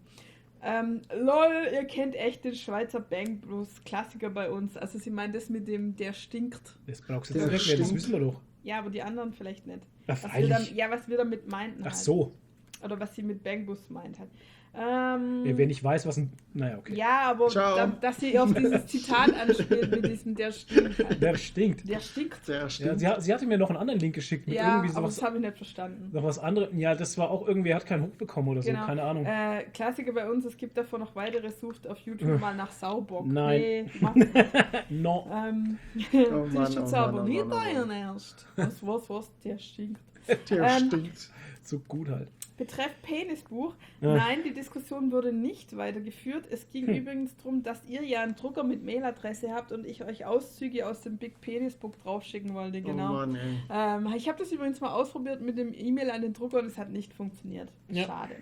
Lol, ihr kennt echt den Schweizer Bang Blues Klassiker bei uns. Also sie meint das mit dem, der stinkt. Das brauchst du jetzt nicht erklären, das wissen wir doch. Ja, aber die anderen vielleicht nicht. Ja, Was wir damit meinten. Ach halt. so. Oder was sie mit Bang Blues meint hat. Ja, wer nicht weiß, was ein... Naja, okay. Ja, aber dass sie auf dieses Zitat anspielt mit diesem, der stinkt halt. Der stinkt. Der stinkt. Der stimmt. Ja, sie hatte mir noch einen anderen Link geschickt mit Ja, irgendwie so aber was, das habe ich nicht verstanden. noch was anderes. Ja, das war auch irgendwie, er hat keinen Hoch bekommen oder so, Genau. keine Ahnung. Klassiker bei uns, es gibt davon noch weitere, sucht auf YouTube mal nach Saubock. Nein. Nee, mach No. Oh die Mann, Schütze oh aber Mann, nicht oh Mann. dein Ernst. Was, der stinkt. Der stinkt. So gut halt. Betreff Penisbuch, Ja. nein, die Diskussion wurde nicht weitergeführt. Es ging übrigens darum, dass ihr ja einen Drucker mit Mailadresse habt und ich euch Auszüge aus dem Big Penis Book draufschicken wollte, genau. Oh Mann, ey. Ich habe das übrigens mal ausprobiert mit dem E-Mail an den Drucker und es hat nicht funktioniert. Ja. Schade.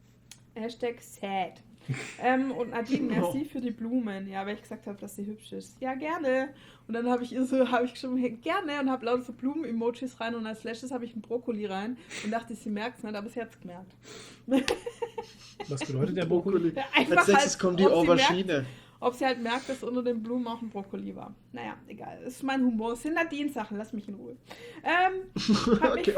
#sad. Und Nadine, merci für die Blumen. Ja, weil ich gesagt habe, dass sie hübsch ist. Ja, gerne. Und dann habe ich geschrieben, hey, gerne, und habe lauter so Blumen-Emojis rein und als Flashes habe ich einen Brokkoli rein und dachte, sie merkt es nicht, aber sie hat es gemerkt. Was bedeutet der Brokkoli? Einfach Als nächstes halt, kommt die ob sie Aubergine. Ob sie halt merkt, dass unter den Blumen auch ein Brokkoli war. Naja, egal. Das ist mein Humor. Das sind Nadine-Sachen. Lass mich in Ruhe. Hab mich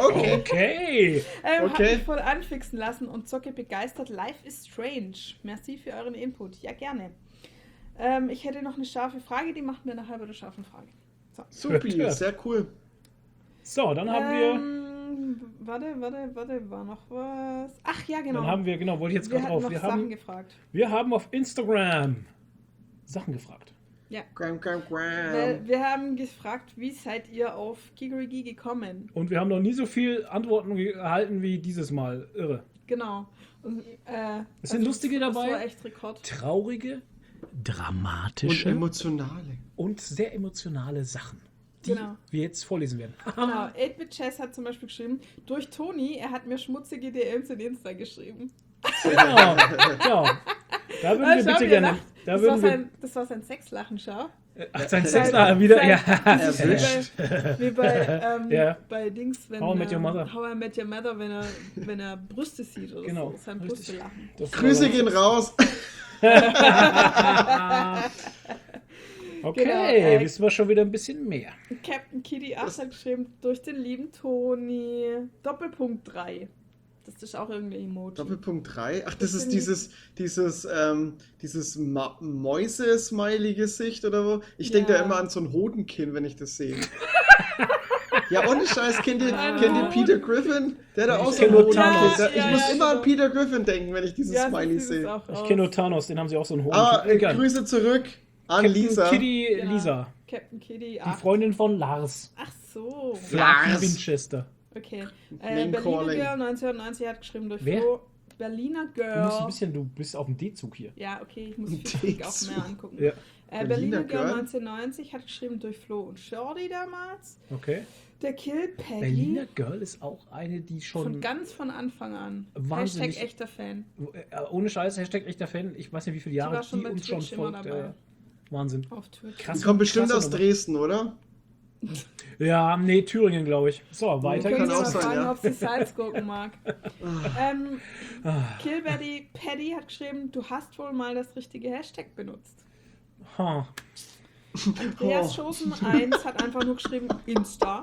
Okay. Hab mich voll anfixen lassen und zocke begeistert. Life is strange. Merci für euren Input. Ja, gerne. Ich hätte noch eine scharfe Frage. Die macht mir nachher bei der scharfen Frage. So. Supi, sehr cool. So, dann haben wir... Warte, war noch was? Ach ja, genau. Dann haben wir, genau, wollte ich jetzt wir gerade hatten drauf. noch Sachen gefragt. Wir haben auf Instagram Sachen gefragt. Ja. Gram. Wir haben gefragt, wie seid ihr auf Gigerigi gekommen? Und wir haben noch nie so viel Antworten erhalten wie dieses Mal. Irre. Genau. Und, es sind lustige dabei. Das war echt Rekord. Traurige, dramatische Und emotionale. und sehr emotionale Sachen, die wir jetzt vorlesen werden. Genau. 8-Bit Chess hat zum Beispiel geschrieben, durch Toni, er hat mir schmutzige DMs in Insta geschrieben. Ja. Da würden wir bitte gerne... Das war sein Sexlachen, schau. Ach, sein Sexlachen wieder? Ja. Erwischt. Wie bei Dings, wenn How I Met Your Mother. How I Met Your Mother, wenn er Brüste sieht oder Genau. so. Sein Brüstelachen. Grüße gehen raus. Okay, wissen wir schon wieder ein bisschen mehr. Captain Kitty 8 hat geschrieben, durch den lieben Toni. Doppelpunkt 3. Das ist auch irgendwie Emoji. Doppelpunkt 3? Ach, das ist dieses Mäuse-Smiley-Gesicht oder wo? Ich denke da immer an so ein Hodenkinn, wenn ich das sehe. Ja, ohne Scheiß, kennt ihr Peter Griffin? Der da auch so ein Hodenkinn. Ich muss immer an Peter Griffin denken, wenn ich dieses Smiley sehe. Ich kenne nur Thanos, den haben sie auch so einen Hodenkinn. Aber Grüße zurück an Captain Lisa. Kitty Lisa. Captain Kitty 8. Die Freundin von Lars. Ach so. Fluffy Winchester. Okay. Berliner Girl 1990 hat geschrieben durch Flo. Berliner Girl. Du bist auf dem D-Zug hier. Ja, okay, ich muss viel auch mehr angucken. Ja. Berliner Girl 1990 hat geschrieben durch Flo und Shorty damals. Okay. Der Kill Peggy. Berliner Girl ist auch eine, die schon... Von Anfang an. Wahnsinnig. Hashtag echter Fan. Ohne Scheiß, Hashtag echter Fan. Ich weiß nicht, wie viele Jahre die uns schon folgt. Wahnsinn. Auf Twitch. Die kommt bestimmt aus Dresden, oder? Ja, nee, Thüringen, glaube ich. So, weiter geht's. Kann auch mal sein, fragen, ja. ob sie Salz gucken mag. Killbaddy Paddy hat geschrieben, du hast wohl mal das richtige Hashtag benutzt. Andreas Schoßen 1 hat einfach nur geschrieben Insta.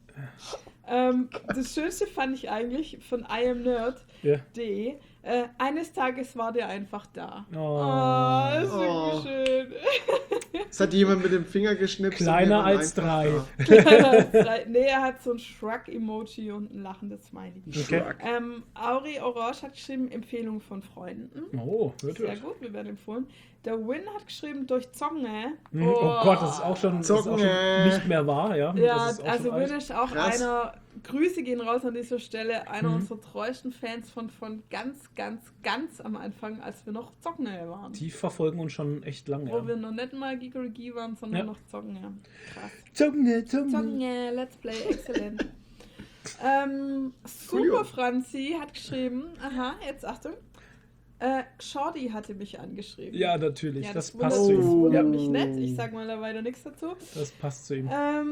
Das Schönste fand ich eigentlich von iamnerd.de. Eines Tages war der einfach da. Das ist wirklich schön. Es hat jemand mit dem Finger geschnipst. Kleiner als 3. Nee, er hat so ein Shrug-Emoji und ein lachendes Smiley. Okay. Auri Orange hat geschrieben, Empfehlung von Freunden. Oh, sehr gut, wir werden empfohlen. Der Win hat geschrieben, durch Zonge. Oh Gott, das ist auch schon nicht mehr wahr. Ja, also Win ist auch einer, Grüße gehen raus an dieser Stelle, einer unserer treuesten Fans von ganz am Anfang, als wir noch Zonge waren. Die verfolgen uns schon echt lange. Wo wir noch nicht mal Gigerigi waren, sondern noch Zonge. Krass. Zonge, Let's Play, exzellent. Super Franzi hat geschrieben, aha, jetzt Achtung, Shorty hatte mich angeschrieben. Ja, natürlich. Ja, das wundert- passt zu Das ihm. wundert mich nicht. Ich sag mal da weiter nichts dazu. Das passt zu ihm.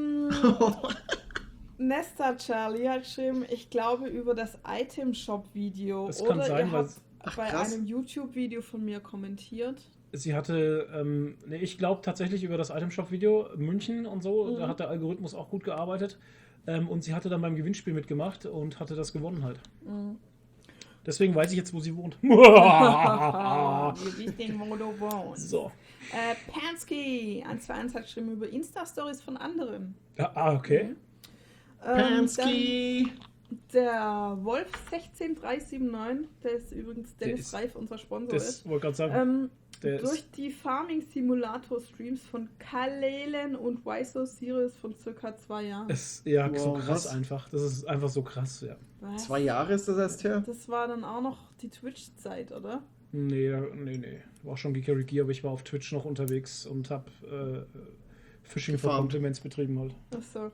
Nesta Charlie hat geschrieben, ich glaube über das Item-Shop-Video. Das kann sein, ihr weil- habt bei krass. einem YouTube-Video von mir kommentiert. Sie hatte, ich glaube tatsächlich über das Itemshop-Video München und so, da hat der Algorithmus auch gut gearbeitet. Und sie hatte dann beim Gewinnspiel mitgemacht und hatte das gewonnen halt. Deswegen weiß ich jetzt, wo sie wohnt. Ihr wisst den, wo du wohnst. So. Pansky 121 hat geschrieben über Insta-Stories von anderen. Okay. Pansky! Dann der Wolf 16379, der ist übrigens Der Dennis ist- Reif, unser Sponsor Das ist. wollte gerade sagen. Der Durch ist, die Farming-Simulator-Streams von Kalelen und Wiso Series von circa 2 Jahren. ist ja so Wow, krass was? einfach. Das ist einfach so krass, ja. Was? 2 Jahre ist das erst her? Das war dann auch noch die Twitch-Zeit, oder? Nee. War schon Geeky, aber ich war auf Twitch noch unterwegs und hab Fishing for Gefarmt. Compliments betrieben halt. Achso.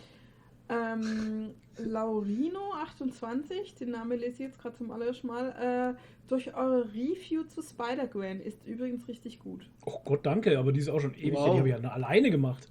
Laurino28, den Namen lese ich jetzt gerade zum allerersten Mal. Durch eure Review zu Spider-Gwen ist übrigens richtig gut. Oh Gott, danke, aber die ist auch schon ewig. Wow. Die habe ich ja alleine gemacht.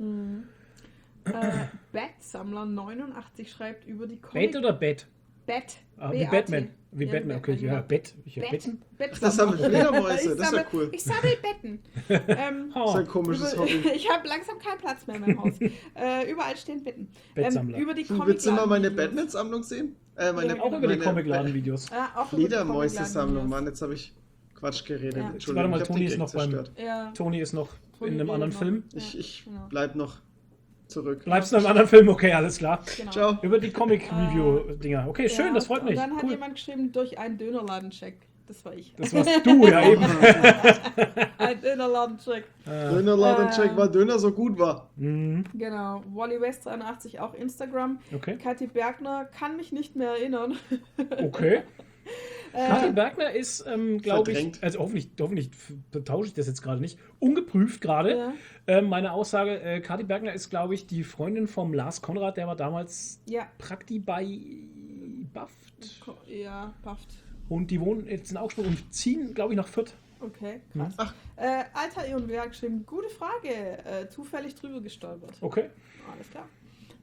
Batsammler 89 schreibt über die Bett oder Bett? Bat. Ah, wie B-A-T. Batman. Wie Ja, Batman, okay. Ja, Bett. Ich hab Betten. Das haben Fledermäuse, Ich das ist ja sammle- cool. Ich sammle Betten. Das ist ein komisches Hobby. Ich habe langsam keinen Platz mehr in meinem Haus. Überall stehen Betten. Bettsammler. Über die Du willst immer meine Comic-Laden-Videos. Batman-Sammlung sehen? Auch über die Comicladen-Videos. Auch über die Fledermäuse-Sammlung, Comic-Laden-Videos. Mann, jetzt habe ich Quatsch geredet. Ja. Entschuldigung, Warte mal, ich hab Toni den ist Gag noch beim- zerstört. Ja. Toni ist noch Toni in einem redet anderen noch. Film. Ich genau. bleib noch zurück. Bleibst du in einem anderen Film? Okay, alles klar. Genau. Ciao. Über die Comic-Review-Dinger. Okay, schön, Ja, das freut mich. Und dann hat Cool. jemand geschrieben, durch einen Dönerladen-Check. Das war ich. Das warst du ja eben. Ein Dönerladen-Check. Dönerladen-Check, weil Döner so gut war. Mhm. Genau. Wally West 83 auch Instagram. Okay. Kathi Bergner kann mich nicht mehr erinnern. Okay. Kathi Bergner ist, glaube ich, Verdrängt. also hoffentlich tausche ich das jetzt gerade nicht, ungeprüft gerade. Meine Aussage, Kathi Bergner ist, glaube ich, die Freundin vom Lars Konrad, der war damals Ja. Prakti bei Baft. Ja, Paft. Und die wohnen jetzt in Augsburg und ziehen, glaube ich, nach Fürth. Okay, krass. Ach. Alter Ion Wer hat geschrieben, gute Frage. Zufällig drüber gestolpert. Okay. Alles klar.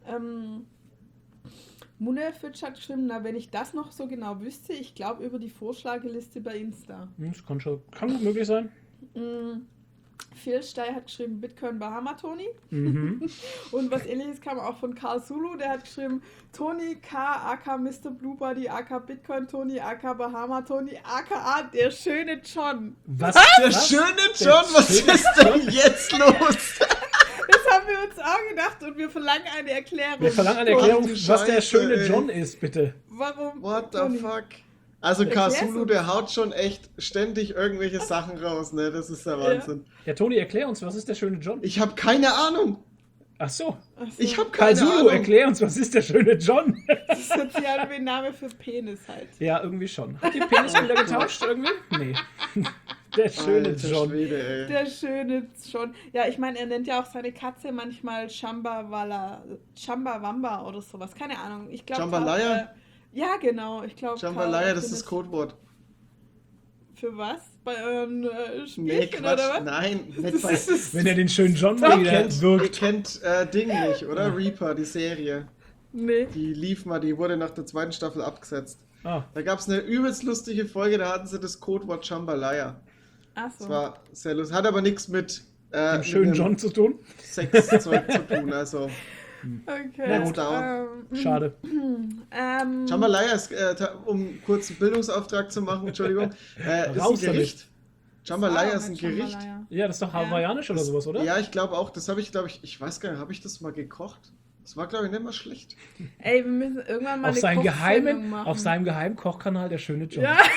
Munefitsch hat geschrieben, na, wenn ich das noch so genau wüsste, ich glaube über die Vorschlageliste bei Insta. Das kann gut möglich sein. Phil Steyer hat geschrieben, Bitcoin Bahama Toni. Mhm. Und was ähnliches kam auch von Karl Sulu, der hat geschrieben, Toni K, aka Mr. Blue Body, aka Bitcoin Toni, aka Bahama Toni, aka der schöne John. Was? Der schöne John, was ist denn jetzt los? Das haben wir uns auch gedacht und wir verlangen eine Erklärung. Wir verlangen eine Erklärung, Gott, die was der Scheiße, schöne ey. John ist, bitte. Warum? What the Toni? fuck? Also Erklär's Kasulu, uns. der haut schon echt ständig irgendwelche Sachen raus, ne? Das ist der Wahnsinn. Ja, Toni, erklär uns, was ist der schöne John? Ich habe keine Ahnung. Ach so. Ach so. Ich habe Karl keine Sulu, Ahnung. erklär uns, was ist der schöne John? Das hört sich an wie ein Name für Penis halt. Ja, irgendwie schon. Hat die Penisbilder getauscht irgendwie? Nee. Der schöne Alter John. Schwede, ey. Der schöne John. Ja, ich meine, er nennt ja auch seine Katze manchmal Chambawamba oder sowas. Keine Ahnung. Ich glaube. Jambalaya? Ja, genau. Ich glaube. Jambalaya, das ist das Codewort. Für was? Bei euren Nee, Spielchen Quatsch. oder was? Nein, nicht bei... Wenn er den schönen John Ihr wieder kennt, ihr wirkt. kennt Ding nicht, oder? Reaper, die Serie. Nee. Die lief mal, die wurde nach der zweiten Staffel abgesetzt. Ah, Da gab es eine übelst lustige Folge, da hatten sie das Codewort Jambalaya. Achso. Das war sehr lustig. Hat aber nichts mit dem schönen mit dem John zu tun? Sexzeug zu tun. Also, Okay. Na gut. Schade. Jambalaya ist, um kurz einen Bildungsauftrag zu machen, Entschuldigung, ist ein Raus damit. Gericht. Jambalaya ist ein Gericht. Jambalaya. Ja, das ist doch hawaiianisch oder sowas, oder? Ja, ich glaube auch. Das habe ich, glaube ich weiß gar nicht, habe ich das mal gekocht? Das war, glaube ich, nicht mal schlecht. Ey, wir müssen irgendwann mal Auf eine seinem Kochsendung machen. geheimen Kochkanal der schöne John. Ja.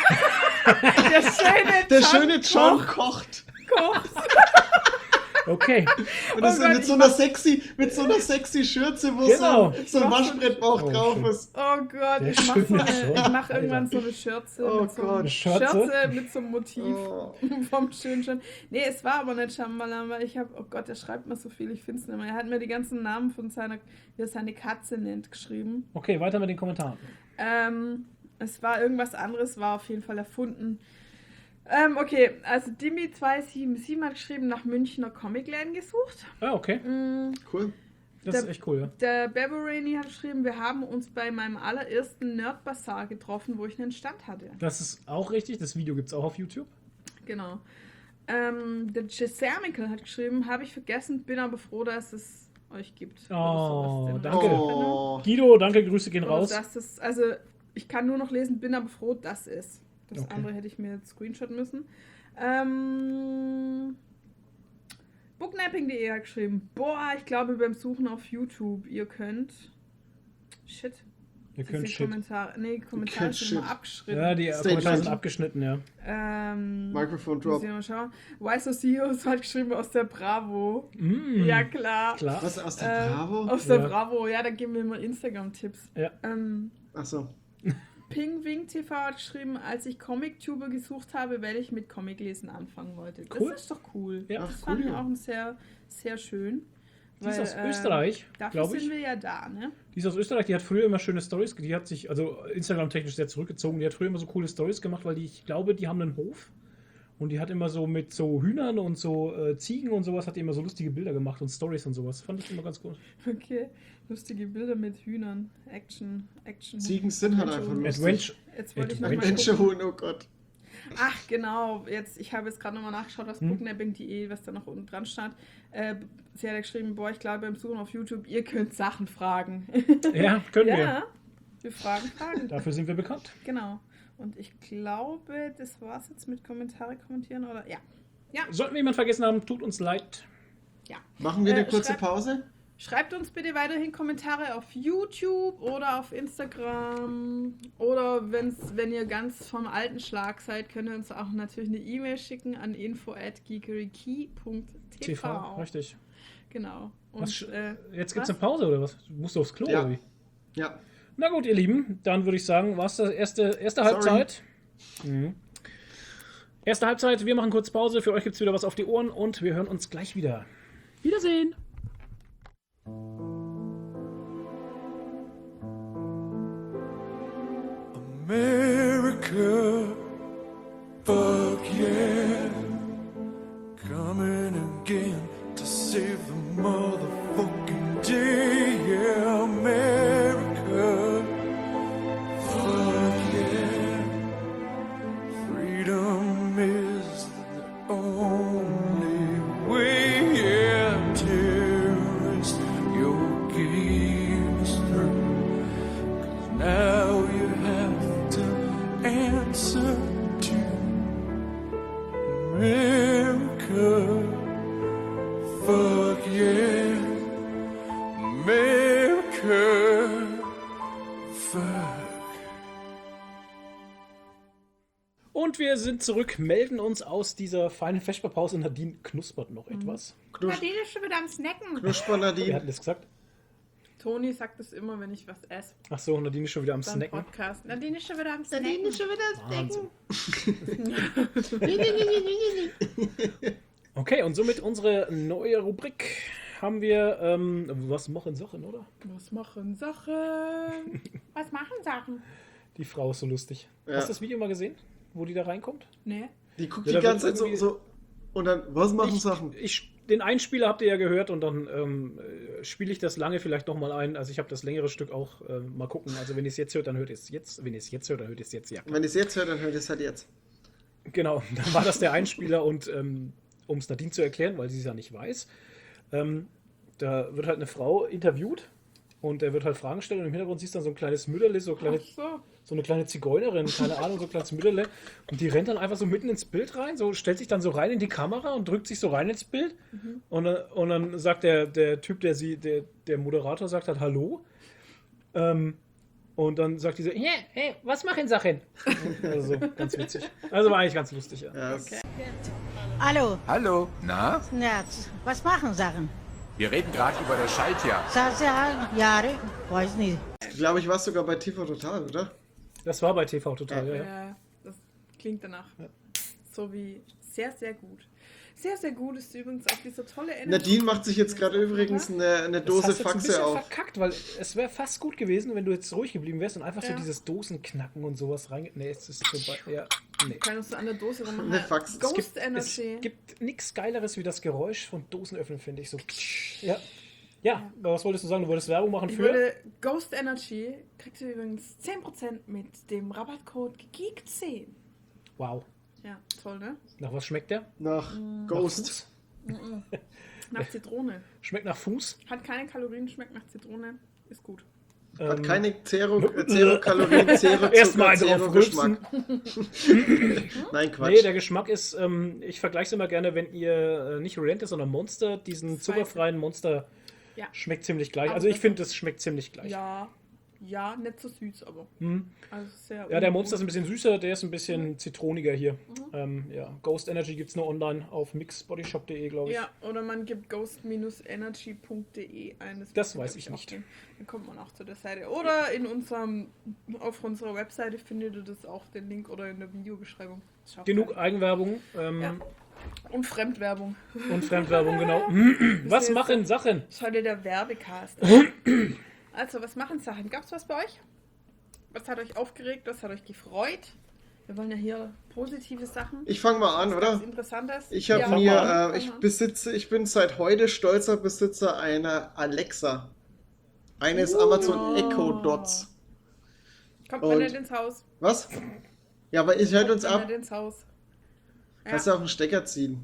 Der schöne John kocht. Koch. Okay. Und das Oh Gott, mit so einer sexy Schürze, wo Genau. so ein Waschbrettbauch Oh, drauf schön. ist. Oh Gott, Der ich mache schöne John. mach irgendwann so eine Schürze. Oh mit so Gott. einem Schürze? mit so einem Motiv Oh. vom schönen John. Nee, es war aber nicht Shambhala, weil ich habe, oh Gott, der schreibt mir so viel, ich finde es nicht mehr. Er hat mir die ganzen Namen von seiner, wie er seine Katze nennt, geschrieben. Okay, weiter mit den Kommentaren. Es war irgendwas anderes, war auf jeden Fall erfunden. Okay, also Dimi277 hat geschrieben, nach Münchner Comicläden gesucht. Ah, okay. Cool. Das ist echt cool, ja. Der Beverani hat geschrieben, wir haben uns bei meinem allerersten Nerd-Bazaar getroffen, wo ich einen Stand hatte. Das ist auch richtig. Das Video gibt es auch auf YouTube. Genau. Der Jesamical hat geschrieben, habe ich vergessen, bin aber froh, dass es euch gibt. Oh, Oder sowas. danke. Oh. Guido, danke, Grüße gehen Oder raus. dass es, also, ich kann nur noch lesen, bin aber froh, dass es. Das Okay. andere hätte ich mir jetzt screenshotten müssen. Booknapping.de hat geschrieben, boah, ich glaube beim Suchen auf YouTube, ihr könnt... Shit. Ihr Das könnt sind shit. Kommentare sind shit. immer abgeschritten. Ja, die Statement. Kommentare sind abgeschnitten, ja. Microphone Muss Drop. ich mal schauen. Weißer Sios hat geschrieben aus der Bravo. Mm, Ja, klar. klar. Was, aus der Bravo? Aus der Ja. Bravo, ja, da geben wir immer Instagram-Tipps. Ja. Achso. Pingwing TV hat geschrieben, als ich Comic-Tuber gesucht habe, weil ich mit Comiclesen anfangen wollte. Cool. Das ist doch cool. Ja. Das Ach, fand cool, ich ja. auch ein sehr, sehr schön. Die ist aus Weil, Österreich, Dafür glaube ich. sind wir ja da, ne? Die ist aus Österreich, die hat früher immer schöne Stories, die hat sich, also Instagram-technisch sehr zurückgezogen, die hat früher immer so coole Stories gemacht, weil ich glaube, die haben einen Hof und die hat immer so mit so Hühnern und so Ziegen und sowas, hat die immer so lustige Bilder gemacht und Stories und sowas. Fand ich immer ganz gut. Okay, lustige Bilder mit Hühnern. Action. Ziegen sind halt einfach lustig. Adventure. Jetzt wollte ich nochmal Adventure gucken. Huhn, oh Gott. Ach, genau. Ich habe jetzt gerade nochmal nachgeschaut, was booknapping.de, was da noch unten dran stand. Sie hat ja geschrieben, boah, ich glaube beim Suchen auf YouTube, ihr könnt Sachen fragen. Ja, können wir. Ja, wir fragen Fragen. Dafür sind wir bekannt. Genau. Und ich glaube, das war's jetzt mit Kommentare kommentieren, oder? Ja. Ja. Sollten wir jemanden vergessen haben, tut uns leid. Ja. Machen wir eine kurze schreibt- Pause? Schreibt uns bitte weiterhin Kommentare auf YouTube oder auf Instagram. Oder wenn ihr ganz vom alten Schlag seid, könnt ihr uns auch natürlich eine E-Mail schicken an info@geekerykey.tv. TV, richtig. Genau. Und, Was, jetzt gibt's was? eine Pause oder was? Musst du aufs Klo Ja. oder wie? Ja. Na gut, ihr Lieben, dann würde ich sagen, war's das erste Halbzeit. Mhm. Erste Halbzeit, wir machen kurz Pause. Für euch gibt's wieder was auf die Ohren und wir hören uns gleich wieder. Wiedersehen! America, fuck yeah, coming again to save the motherfucking day. Yeah, America, fuck yeah, freedom is the only way. Yeah, terrorist, your game is through. 'Cause now you have to answer to America. Fuck yeah, America. Fuck. Und wir sind zurück, melden uns aus dieser feinen Vesperpause. Nadine knuspert noch etwas. Nadine ist schon wieder am Snacken. Knusper Wir Nadine. hatten das gesagt. Toni sagt es immer, wenn ich was esse Ach so, Nadine ist schon wieder am beim Snacken. Podcast. Nadine ist schon wieder am Snacken. Nadine ist schon wieder Wahnsinn. Okay, und somit unsere neue Rubrik haben wir, was machen Sachen, oder? Was machen Sachen? Was machen Sachen? Die Frau ist so lustig. Ja. Hast du das Video mal gesehen, wo die da reinkommt? Nee. Die guckt Ja, die da ganze Zeit wird so. Und dann, was machen Sachen? Den Einspieler habt ihr ja gehört und dann spiele ich das lange vielleicht nochmal ein. Also ich habe das längere Stück auch mal gucken. Also wenn ihr es jetzt hört, dann hört ihr es jetzt. Wenn ihr es jetzt hört, dann hört ihr es jetzt. Ja, Wenn ihr es jetzt hört, dann hört ihr es halt jetzt. genau. Dann war das der Einspieler und um es Nadine zu erklären, weil sie es ja nicht weiß, da wird halt eine Frau interviewt und er wird halt Fragen stellen und im Hintergrund siehst du dann so ein kleines Mütterle, so eine kleine Zigeunerin, keine Ahnung, so ein kleines Mütterle. Und die rennt dann einfach so mitten ins Bild rein, so stellt sich dann so rein in die Kamera und drückt sich so rein ins Bild. Und dann sagt der Typ, der Moderator sagt halt Hallo. Und dann sagt die so, yeah, hey, was machen Sachen? Also ganz witzig. Also war eigentlich ganz lustig, ja. Ja, Hallo, Hallo, na? ja, was machen Sachen? Wir reden gerade über das Schaltjahr. Jahre, weiß nicht. glaube ich, war es sogar bei TV Total, oder? Das war bei TV Total, ja. Ja, das klingt danach. So wie sehr, sehr gut. Sehr, sehr gut ist übrigens auch dieser tolle Energy. Nadine macht sich jetzt gerade übrigens eine Das Dose hast du jetzt ein Faxe bisschen auf. verkackt, weil es wäre fast gut gewesen, wenn du jetzt ruhig geblieben wärst und einfach so Ja. dieses Dosenknacken und sowas rein... Nee, es ist vorbei. Ja. Nee. Kann uns an der Dose rummachen. Ne, Fax. Ghost Es Energy. gibt nichts Geileres wie das Geräusch von Dosenöffnen, finde ich. So. Ja. Ja, was wolltest du sagen? Du wolltest Werbung machen Ich für? würde Ghost Energy, kriegst du übrigens 10% mit dem Rabattcode GEEK10. Wow. Ja, toll, ne? Nach was schmeckt der? Nach Ghost. Nach Zitrone. Schmeckt nach Fuß. Hat keine Kalorien, schmeckt nach Zitrone. Ist gut. Hat keine Zero-Kalorien, Erstmal Zero-Zucker, drauf rülpsen. Zero-Geschmack. Nein, Quatsch. Nee, der Geschmack ist, ich vergleiche es immer gerne, wenn ihr nicht Relentless, sondern Monster, diesen Spicy. zuckerfreien Monster, Ja. schmeckt ziemlich gleich. Aber Also ich das- finde, das schmeckt ziemlich gleich. Ja, nicht so süß, aber. Also sehr Ja, der Monster ist ein bisschen süßer, der ist ein bisschen zitroniger hier. Ja, Ghost Energy gibt es nur online auf mixbodyshop.de, glaube ich. Ja, oder man gibt ghost-energy.de ein. Das wird, weiß glaub ich auch nicht. gehen. Dann kommt man auch zu der Seite. Oder auf unserer Webseite findet ihr das auch, den Link, oder in der Videobeschreibung. Schaut Genug rein. Eigenwerbung Ja. Und Fremdwerbung. und Fremdwerbung, genau. Was jetzt machen Sachen? Das ist heute der Werbecast. Also, was machen Sachen? Gab's was bei euch? Was hat euch aufgeregt? Was hat euch gefreut? Wir wollen ja hier positive Sachen. Ich fange mal an, Was oder? ganz Interessantes. Ich habe Ja. mir, Fang mal. ich bin seit heute stolzer Besitzer einer Alexa. Eines Amazon Echo Dots. Kommt Und- man nicht ins Haus. Was? Ja, aber ich hält uns Kommt man ab. nicht ins Haus. Ja. Kannst du auf den Stecker ziehen.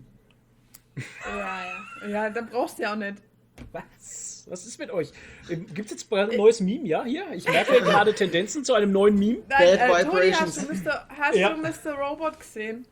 Ja, dann brauchst du ja auch nicht. Was ist mit euch? Gibt es jetzt bald ein neues Meme? Ja, hier? Ich merke gerade Tendenzen zu einem neuen Meme. Nein, Bad Toni, Vibrations. hast Ja. du Mr. Robot gesehen?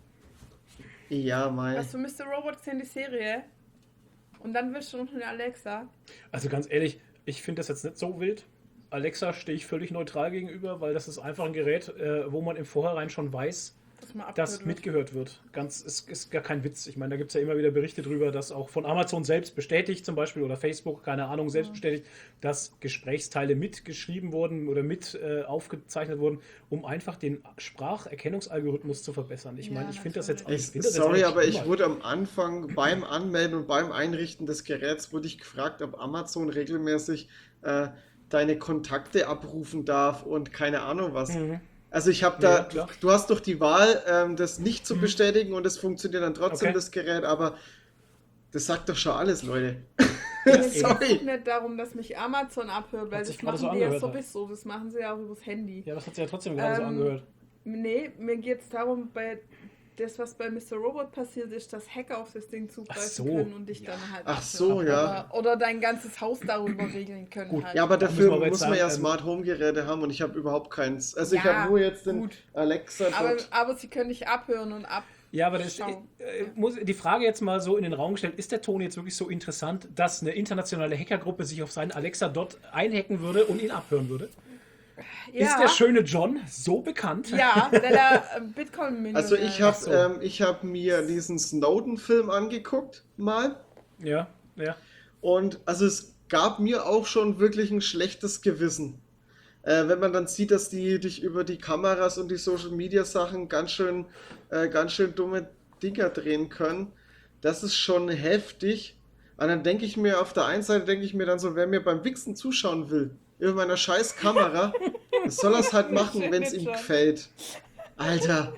Ja, mein. Hast du Mr. Robot gesehen, die Serie? Und dann willst du noch eine Alexa? Also ganz ehrlich, ich finde das jetzt nicht so wild. Alexa stehe ich völlig neutral gegenüber, weil das ist einfach ein Gerät, wo man im Vorhinein schon weiß, Dass man dass abgehört wird. mitgehört wird. Ist gar kein Witz. Ich meine, da gibt es ja immer wieder Berichte drüber, dass auch von Amazon selbst bestätigt zum Beispiel oder Facebook, keine Ahnung, selbst bestätigt, dass Gesprächsteile mitgeschrieben wurden oder mit aufgezeichnet wurden, um einfach den Spracherkennungsalgorithmus zu verbessern. Ich Ja, meine, ich finde das jetzt... natürlich. ich finde das jetzt Sorry, nicht aber ich schlimmer. wurde am Anfang beim Anmelden und beim Einrichten des Geräts wurde ich gefragt, ob Amazon regelmäßig deine Kontakte abrufen darf und keine Ahnung was. Also ich habe Ja, da, klar. du hast doch die Wahl, das nicht zu bestätigen und es funktioniert dann trotzdem, Okay. das Gerät, aber das sagt doch schon alles, Leute. Mir geht es Sorry. nicht darum, dass mich Amazon abhört, weil Hat sich das gerade machen so die ja angehört, sowieso. Das machen sie ja auch übers Handy. Ja, das hat sich ja trotzdem gerade so angehört. Nee, mir geht es darum, bei das, was bei Mr. Robot passiert ist, dass Hacker auf das Ding zugreifen Ach so. können und dich dann halt Ach abhören. so, ja. Oder dein ganzes Haus darüber regeln können. Gut. Halt. Ja, aber Da müssen dafür wir aber jetzt muss man ja sagen, Smart Home Geräte haben und ich habe überhaupt keins. Also ich Ja, habe nur jetzt den gut. Alexa dort. aber sie können dich abhören und ab. Ja, aber das, Schau. muss die Frage jetzt mal so in den Raum gestellt, ist der Ton jetzt wirklich so interessant, dass eine internationale Hackergruppe sich auf seinen Alexa dort einhacken würde und ihn abhören würde? Ja, Ist der schöne John so bekannt? ja, weil er Bitcoin-Millionär Also ich habe so. hab mir diesen Snowden-Film angeguckt mal Ja, ja. und also es gab mir auch schon wirklich ein schlechtes Gewissen. Wenn man dann sieht, dass die dich über die Kameras und die Social-Media-Sachen ganz schön dumme Dinger drehen können, das ist schon heftig. Und dann denke ich mir, auf der einen Seite denke ich mir dann so, wer mir beim Wichsen zuschauen will, über meiner scheiß Kamera, soll er es halt machen, wenn es ihm gefällt. Alter.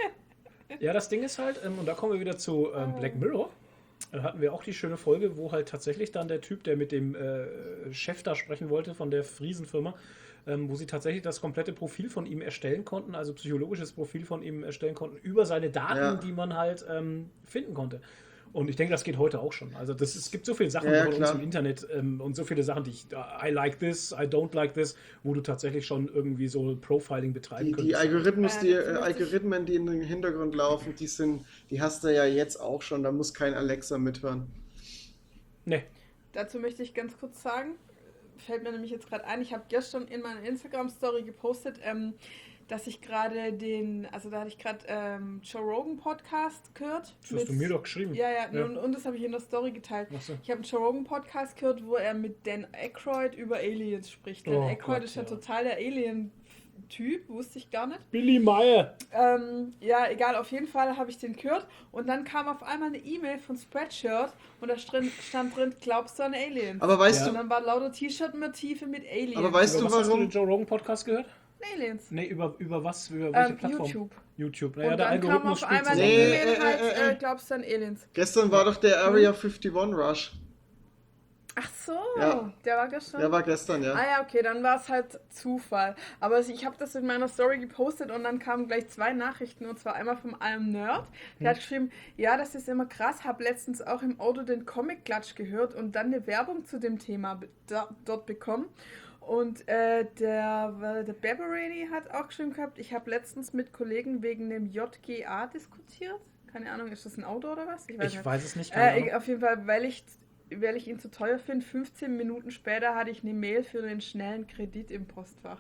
Ja, das Ding ist halt, und da kommen wir wieder zu Black Mirror, hatten wir auch die schöne Folge, wo halt tatsächlich dann der Typ, der mit dem Chef da sprechen wollte von der Friesenfirma, wo sie tatsächlich das komplette Profil von ihm erstellen konnten, also psychologisches Profil von ihm erstellen konnten, über seine Daten, Ja. die man halt finden konnte. Und ich denke, das geht heute auch schon. Also es gibt so viele Sachen Ja, von uns klar. im Internet und so viele Sachen, die I like this, I don't like this, wo du tatsächlich schon irgendwie so Profiling betreiben Die könntest. Algorithmen, die in den Hintergrund laufen, die hast du ja jetzt auch schon, da muss kein Alexa mithören. Nee. Dazu möchte ich ganz kurz sagen, fällt mir nämlich jetzt gerade ein, ich habe gestern in meiner Instagram-Story gepostet, dass ich gerade da hatte ich gerade Joe Rogan Podcast gehört. Das hast du mir doch geschrieben. Ja. Und das habe ich in der Story geteilt. Ach so. Ich habe einen Joe Rogan Podcast gehört, wo er mit Dan Aykroyd über Aliens spricht. Dan Oh Aykroyd Gott, ist ja ja. total der Alien-Typ, wusste ich gar nicht. Billy Meyer. Ja, egal, auf jeden Fall habe ich den gehört und dann kam auf einmal eine E-Mail von Spreadshirt und da stand drin, glaubst du an Aliens? Aber weißt Ja. Und dann war lauter T-Shirt-Motive mit Aliens. Aber weißt Aber du was hast du warum? den Joe Rogan Podcast gehört? Aliens. Nee, über was? Über welche Plattform? YouTube. YouTube. Und Naja, der dann kam Algorithmus auf spielt einmal zusammen. die Nee, E-Mail glaubst du an Aliens. Gestern war doch der Area 51 Rush. Ach so, Ja. der war gestern? Der war gestern, ja. Ah ja, okay, dann war es halt Zufall. Aber ich habe das in meiner Story gepostet und dann kamen gleich 2 Nachrichten. Und zwar einmal vom einem Nerd. Der hat geschrieben, ja, das ist immer krass. Habe letztens auch im Auto den Comic-Klatsch gehört und dann eine Werbung zu dem Thema dort bekommen. Und der Beverly hat auch geschrieben gehabt, ich habe letztens mit Kollegen wegen dem JGA diskutiert. Keine Ahnung, ist das ein Auto oder was? Ich weiß es nicht. Keine Ahnung. Auf jeden Fall, weil ich ihn zu teuer finde, 15 Minuten später hatte ich eine Mail für den schnellen Kredit im Postfach.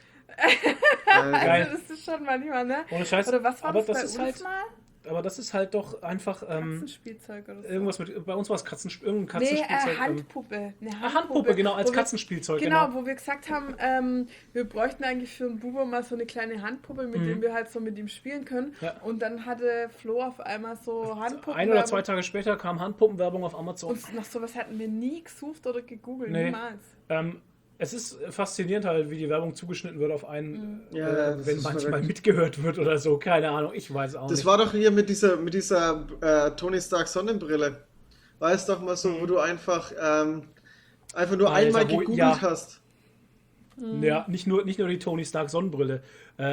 Geil. Also das ist schon manchmal, ne? Ohne Scheiß. Oder was war aber das bei das ist uns halt, mal? aber das ist halt doch einfach Katzenspielzeug oder so. irgendwas mit. Bei uns war es irgendein Nee, Katzenspielzeug. Handpuppe. Eine Handpuppe, genau, als Wo wir- Katzenspielzeug. Genau, wo wir gesagt haben, wir bräuchten eigentlich für einen Bubo mal so eine kleine Handpuppe, mit dem wir halt so mit ihm spielen können. Ja. Und dann hatte Flo auf einmal so Handpuppen. 1 oder 2 Tage später kam Handpuppenwerbung auf Amazon. Und nach sowas hatten wir nie gesucht oder gegoogelt, Nee. niemals. Es ist faszinierend halt, wie die Werbung zugeschnitten wird auf einen, Ja, das wenn ist manchmal verrückt. mitgehört wird oder so. Keine Ahnung, ich weiß auch Das nicht. war doch hier mit dieser Tony Stark Sonnenbrille. War es doch mal so, wo du einfach nur Alter, einmal wo- gegoogelt ja. hast. Ja, nicht nur die Tony Stark Sonnenbrille.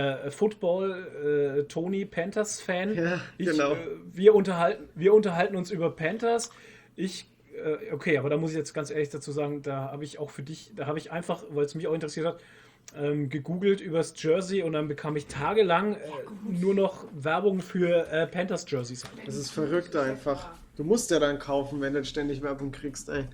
Football, Tony Panthers Fan. Ja, genau. Wir unterhalten uns über Panthers. Okay, aber da muss ich jetzt ganz ehrlich dazu sagen, da habe ich auch für dich, da habe ich einfach, weil es mich auch interessiert hat, gegoogelt übers Jersey und dann bekam ich tagelang nur noch Werbung für Panthers Jerseys. Das ist verrückt einfach. Du musst ja dann kaufen, wenn du ständig Werbung kriegst, ey.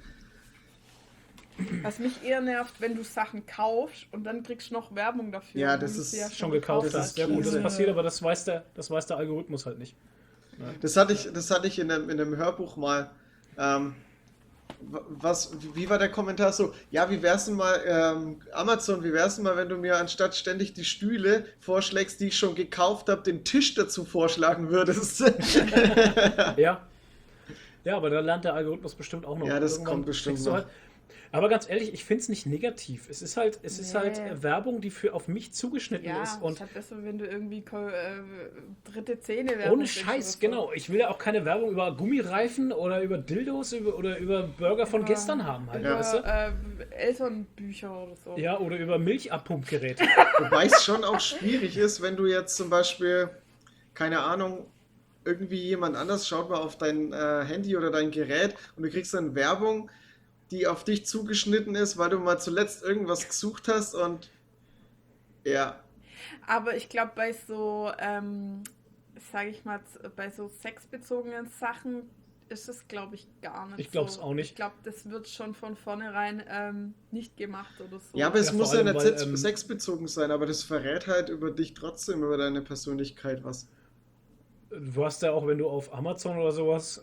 Was mich eher nervt, wenn du Sachen kaufst und dann kriegst du noch Werbung dafür. Ja, obwohl das du ist sie ja Schon gekauft Das hast. ist Ja gut, das Käse. passiert, aber das weiß der Algorithmus halt nicht. Das hatte ich in einem Hörbuch mal. Wie war der Kommentar so? Ja, wie wär's denn mal, Amazon, wie wär's denn mal, wenn du mir anstatt ständig die Stühle vorschlägst, die ich schon gekauft habe, den Tisch dazu vorschlagen würdest? Ja. Ja, aber da lernt der Algorithmus bestimmt auch noch. Ja, das Irgendwann kommt bestimmt kriegst du noch. halt. Aber ganz ehrlich, ich finde es nicht negativ. Es ist halt Nee. Werbung, die auf mich zugeschnitten Ja, ist. und Und es hat besser, wenn du irgendwie dritte Zähne Werbung ohne kriegst Scheiß, oder so. genau. Ich will ja auch keine Werbung über Gummireifen oder über Dildos oder über Burger von gestern haben halt. Ja. Weißt du? Elternbücher oder so. Ja, oder über Milchabpumpgeräte. Wobei es schon auch schwierig ist, wenn du jetzt zum Beispiel, keine Ahnung, irgendwie jemand anders schaut mal auf dein Handy oder dein Gerät und du kriegst dann Werbung, die auf dich zugeschnitten ist, weil du mal zuletzt irgendwas gesucht hast und ja. Aber ich glaube, bei so, sage ich mal, bei so sexbezogenen Sachen ist es, glaube ich, gar nicht Ich glaub's so. auch nicht. Ich glaube, das wird schon von vornherein nicht gemacht oder so. Ja, aber es Ja, muss vor ja allem, nicht weil, sexbezogen sein, aber das verrät halt über dich trotzdem, über deine Persönlichkeit was. Du hast ja auch, wenn du auf Amazon oder sowas,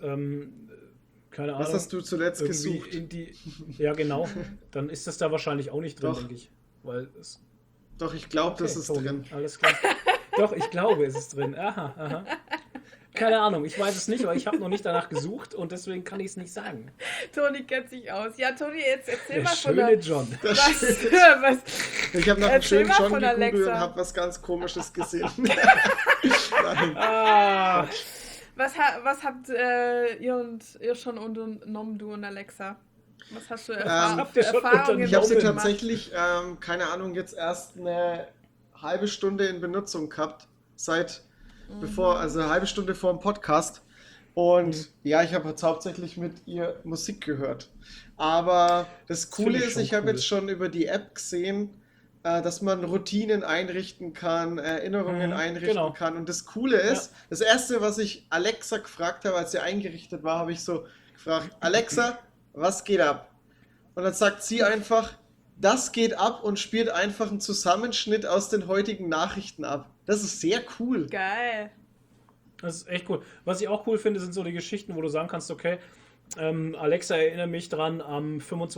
keine Ahnung. Was hast du zuletzt irgendwie gesucht? ja, genau. Dann ist das da wahrscheinlich auch nicht drin, Doch. denke ich. Weil es. Doch, ich glaube, das Okay, ist Toni, drin. Alles klar. Doch, ich glaube, es ist drin. Aha, aha. Keine Ahnung, ich weiß es nicht, weil ich habe noch nicht danach gesucht und deswegen kann ich es nicht sagen. Toni kennt sich aus. Ja, Toni, jetzt erzähl Der mal von schöne der... John. Was? Ich habe nach einem Erzähl schönen mal John von gegoogelt Alexa. und habe was ganz Komisches gesehen. Nein. Ah, Was habt ihr schon unternommen, du und Alexa? Was hast du habt ihr schon Erfahrungen unternommen? Ich habe sie gemacht? tatsächlich, keine Ahnung, jetzt erst eine halbe Stunde in Benutzung gehabt, also eine halbe Stunde vor dem Podcast. Und ja, ich habe jetzt hauptsächlich mit ihr Musik gehört. Aber das Coole finde ich ist, schon ich habe cool. jetzt schon über die App gesehen, dass man Routinen einrichten kann, Erinnerungen einrichten genau. kann. Und das Coole ist, das Erste, was ich Alexa gefragt habe, als sie eingerichtet war, habe ich so gefragt, Alexa, was geht ab? Und dann sagt sie einfach, das geht ab und spielt einfach einen Zusammenschnitt aus den heutigen Nachrichten ab. Das ist sehr cool. Geil. das ist echt cool. Was ich auch cool finde, sind so die Geschichten, wo du sagen kannst, okay, Alexa, erinnere mich dran, am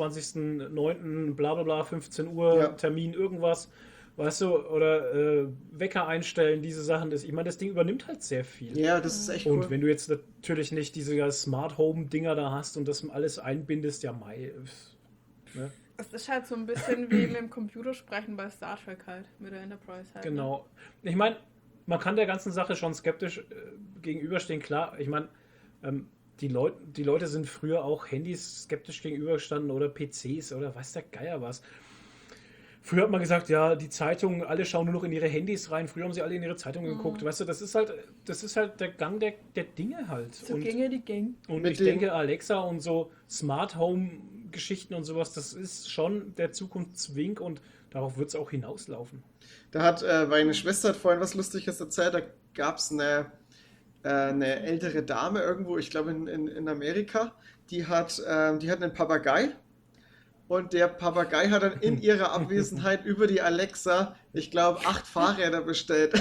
25.09. bla bla bla, 15 Uhr, Ja. Termin irgendwas, weißt du, oder Wecker einstellen, diese Sachen. Ich meine, das Ding übernimmt halt sehr viel. Ja, das ist echt Und cool. wenn du jetzt natürlich nicht diese Smart Home Dinger da hast und das alles einbindest, ja, mei. Ne? Es ist halt so ein bisschen wie mit dem Computersprechen bei Star Trek halt, mit der Enterprise halt. Genau. Ich meine, man kann der ganzen Sache schon skeptisch gegenüberstehen, klar. Ich meine, die Leute sind früher auch Handys skeptisch gegenübergestanden oder PCs oder weiß der Geier was. Früher hat man gesagt, ja, die Zeitungen, alle schauen nur noch in ihre Handys rein. Früher haben sie alle in ihre Zeitungen geguckt. Weißt du, das ist halt der Gang der Dinge halt. So ginge die Gang. Und ich denke, Alexa und so Smart Home Geschichten und sowas, das ist schon der Zukunftswink und darauf wird es auch hinauslaufen. Da hat meine Schwester hat vorhin was Lustiges erzählt, da gab es eine ältere Dame irgendwo, ich glaube in Amerika, die hat einen Papagei und der Papagei hat dann in ihrer Abwesenheit über die Alexa, ich glaube, 8 Fahrräder bestellt.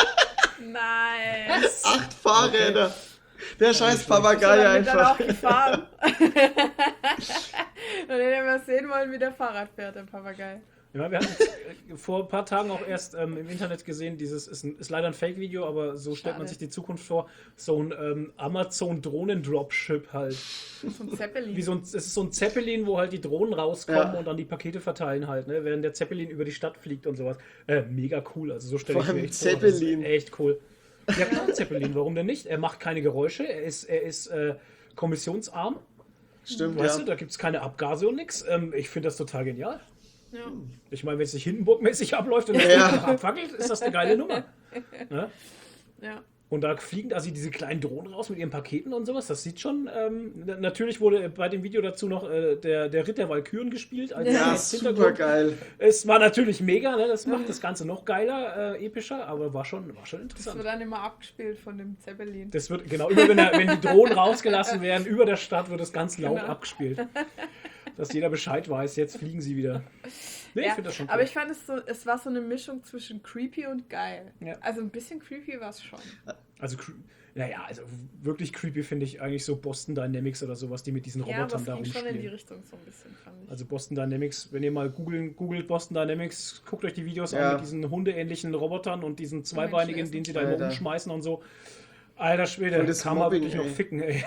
Nein. 8 Fahrräder! Der scheiß So, Papagei damit dann auch einfach. gefahren. Und dann hätten wir sehen wollen, wie der Fahrrad fährt, der Papagei. Ja, wir hatten vor ein paar Tagen auch erst im Internet gesehen, dieses ist leider ein Fake-Video, aber so stellt man Schade. sich die Zukunft vor, so ein Amazon-Drohnen-Dropship halt. So ein Zeppelin. Es ist so ein Zeppelin, wo halt die Drohnen rauskommen Ja. und dann die Pakete verteilen halt, ne, während der Zeppelin über die Stadt fliegt und sowas. Mega cool, also so stelle ich Vor mir allem echt vor. Das ist Zeppelin. echt cool. Ja klar, Zeppelin, warum denn nicht? Er macht keine Geräusche, er ist kommissionsarm, Stimmt, weißt ja. du, da gibt es keine Abgase und nix. Ich finde das total genial. Ja. Ich meine, wenn es nicht Hindenburg-mäßig abläuft und Ja. der abfackelt, ist das eine geile Nummer. Ne? Ja. Und da fliegen also diese kleinen Drohnen raus mit ihren Paketen und sowas. Das sieht schon. Natürlich wurde bei dem Video dazu noch der Ritt der Walküren gespielt. Als Ja, als super Hintergrund. geil. Es war natürlich mega, ne? Das macht das Ganze noch geiler, epischer, aber war schon Das interessant. wird dann immer abgespielt von dem Zeppelin. Das wird, genau, immer wenn die Drohnen rausgelassen werden, über der Stadt wird das ganz laut Genau. abgespielt. Dass jeder Bescheid weiß, jetzt fliegen sie wieder. Nee, ich Ja, finde das schon cool. aber ich fand es war so eine Mischung zwischen creepy und geil. Ja. Also ein bisschen creepy war es schon. Also, also wirklich creepy finde ich eigentlich so Boston Dynamics oder sowas, die mit diesen Ja, aber Robotern es da ging schon in die rumspielen. Richtung so ein bisschen, fand ich. Also Boston Dynamics, wenn ihr mal googelt Boston Dynamics, guckt euch die Videos Ja. an mit diesen hundeähnlichen Robotern und diesen zweibeinigen, den sie da immer Alter. umschmeißen und so. Alter Schwede, Und das kann man Mobbing, wirklich noch ey. ficken, ey.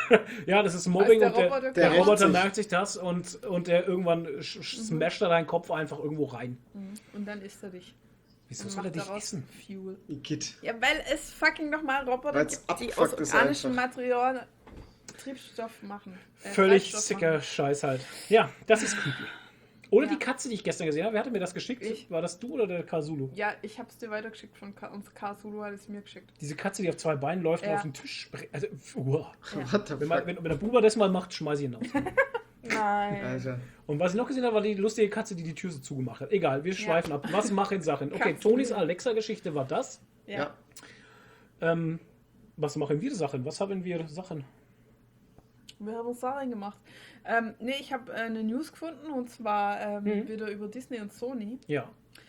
Ja, das ist Mobbing Als und der Roboter der kommt. Roboter sich. merkt sich das und der irgendwann smasht er deinen Kopf einfach irgendwo rein. Und dann isst er dich. Wieso Und soll er macht dich daraus essen? Fuel. Igitt. Ja, weil es fucking nochmal Roboter Weil's gibt, die aus abgefuckt ist organischem einfach. Material Triebstoff machen. Völlig Treibstoff sicker machen. Scheiß halt. Ja, das ist creepy. Oder Ja. die Katze, die ich gestern gesehen habe. Wer hatte mir das geschickt? Ich. War das du oder der Kasulu? Ja, ich hab's dir weitergeschickt von uns. Kasulu hat es mir geschickt. Diese Katze, die auf 2 Beinen läuft und Ja. auf den Tisch springt. Also, uah. What the fuck? Wenn der Buber das mal macht, schmeiß ich ihn aus. Nein. Alter. Und was ich noch gesehen habe, war die lustige Katze, die die Tür so zugemacht hat. Egal, wir schweifen ab. Was machen Sachen? Okay, Katzen. Tonis Alexa-Geschichte war das. Ja. Ja. Was machen wir Sachen? Was haben wir Sachen? Wir haben uns darin gemacht. Nee, ich habe eine News gefunden und zwar wieder über Disney und Sony. Ja.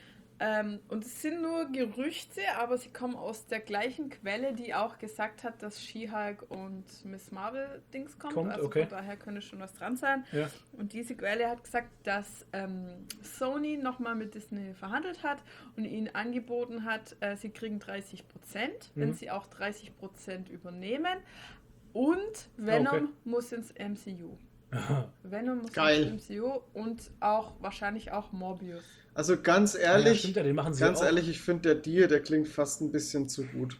Und es sind nur Gerüchte, aber sie kommen aus der gleichen Quelle, die auch gesagt hat, dass She-Hulk und Miss Marvel Dings kommt. Also okay. von daher könnte schon was dran sein. Ja. Und diese Quelle hat gesagt, dass Sony nochmal mit Disney verhandelt hat und ihnen angeboten hat, sie kriegen 30%, wenn sie auch 30% übernehmen. Und Venom okay. muss ins MCU. Venom muss Geil. ins MCU und auch wahrscheinlich auch Morbius. Also ganz Ja, ehrlich, stimmt ja, den machen sie ganz auch. ehrlich, ich finde der Deal, der klingt fast ein bisschen zu gut.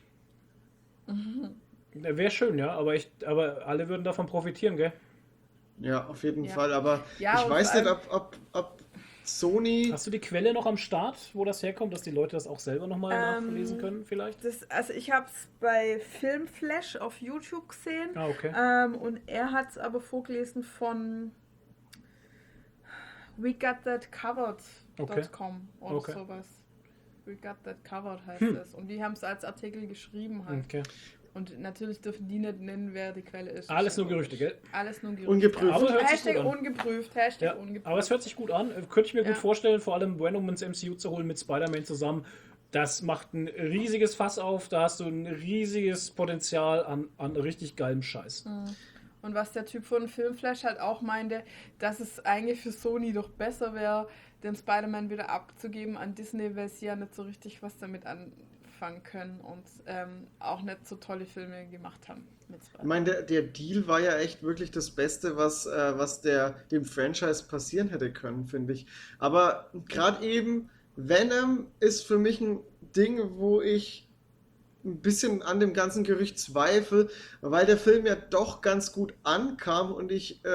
Wäre schön, ja, aber alle würden davon profitieren, gell? Ja, auf jeden Ja. Fall, aber Ja, ich und weiß vor nicht, allem- ob Sony... Hast du die Quelle noch am Start, wo das herkommt, dass die Leute das auch selber nochmal nachlesen können, vielleicht? Also ich habe es bei Filmflash auf YouTube gesehen. Ah, okay. Und er hat es aber vorgelesen von WeGotThatCovered.com oder Okay. sowas. We Got That Covered heißt es. Und die haben es als Artikel geschrieben halt. Okay. Und natürlich dürfen die nicht nennen, wer die Quelle ist. Alles Ist nur ja Gerüchte, logisch. gell? Alles nur Gerüchte. Ungeprüft. Aber hört sich Hashtag gut an. ungeprüft. Hashtag Ja, ungeprüft. aber es hört sich gut an. Könnte ich mir Ja. gut vorstellen, vor allem Venom ins MCU zu holen mit Spider-Man zusammen. Das macht ein riesiges Fass auf. Da hast du ein riesiges Potenzial an richtig geilem Scheiß. Und was der Typ von Filmflash halt auch meinte, dass es eigentlich für Sony doch besser wäre, den Spider-Man wieder abzugeben an Disney, weil sie ja nicht so richtig was damit anfangen können und auch nicht so tolle Filme gemacht haben mit Ich Spider-Man. meine, der Deal war ja echt wirklich das Beste, was dem Franchise passieren hätte können, finde ich. Aber gerade eben, Venom ist für mich ein Ding, wo ich ein bisschen an dem ganzen Gerücht zweifle, weil der Film ja doch ganz gut ankam und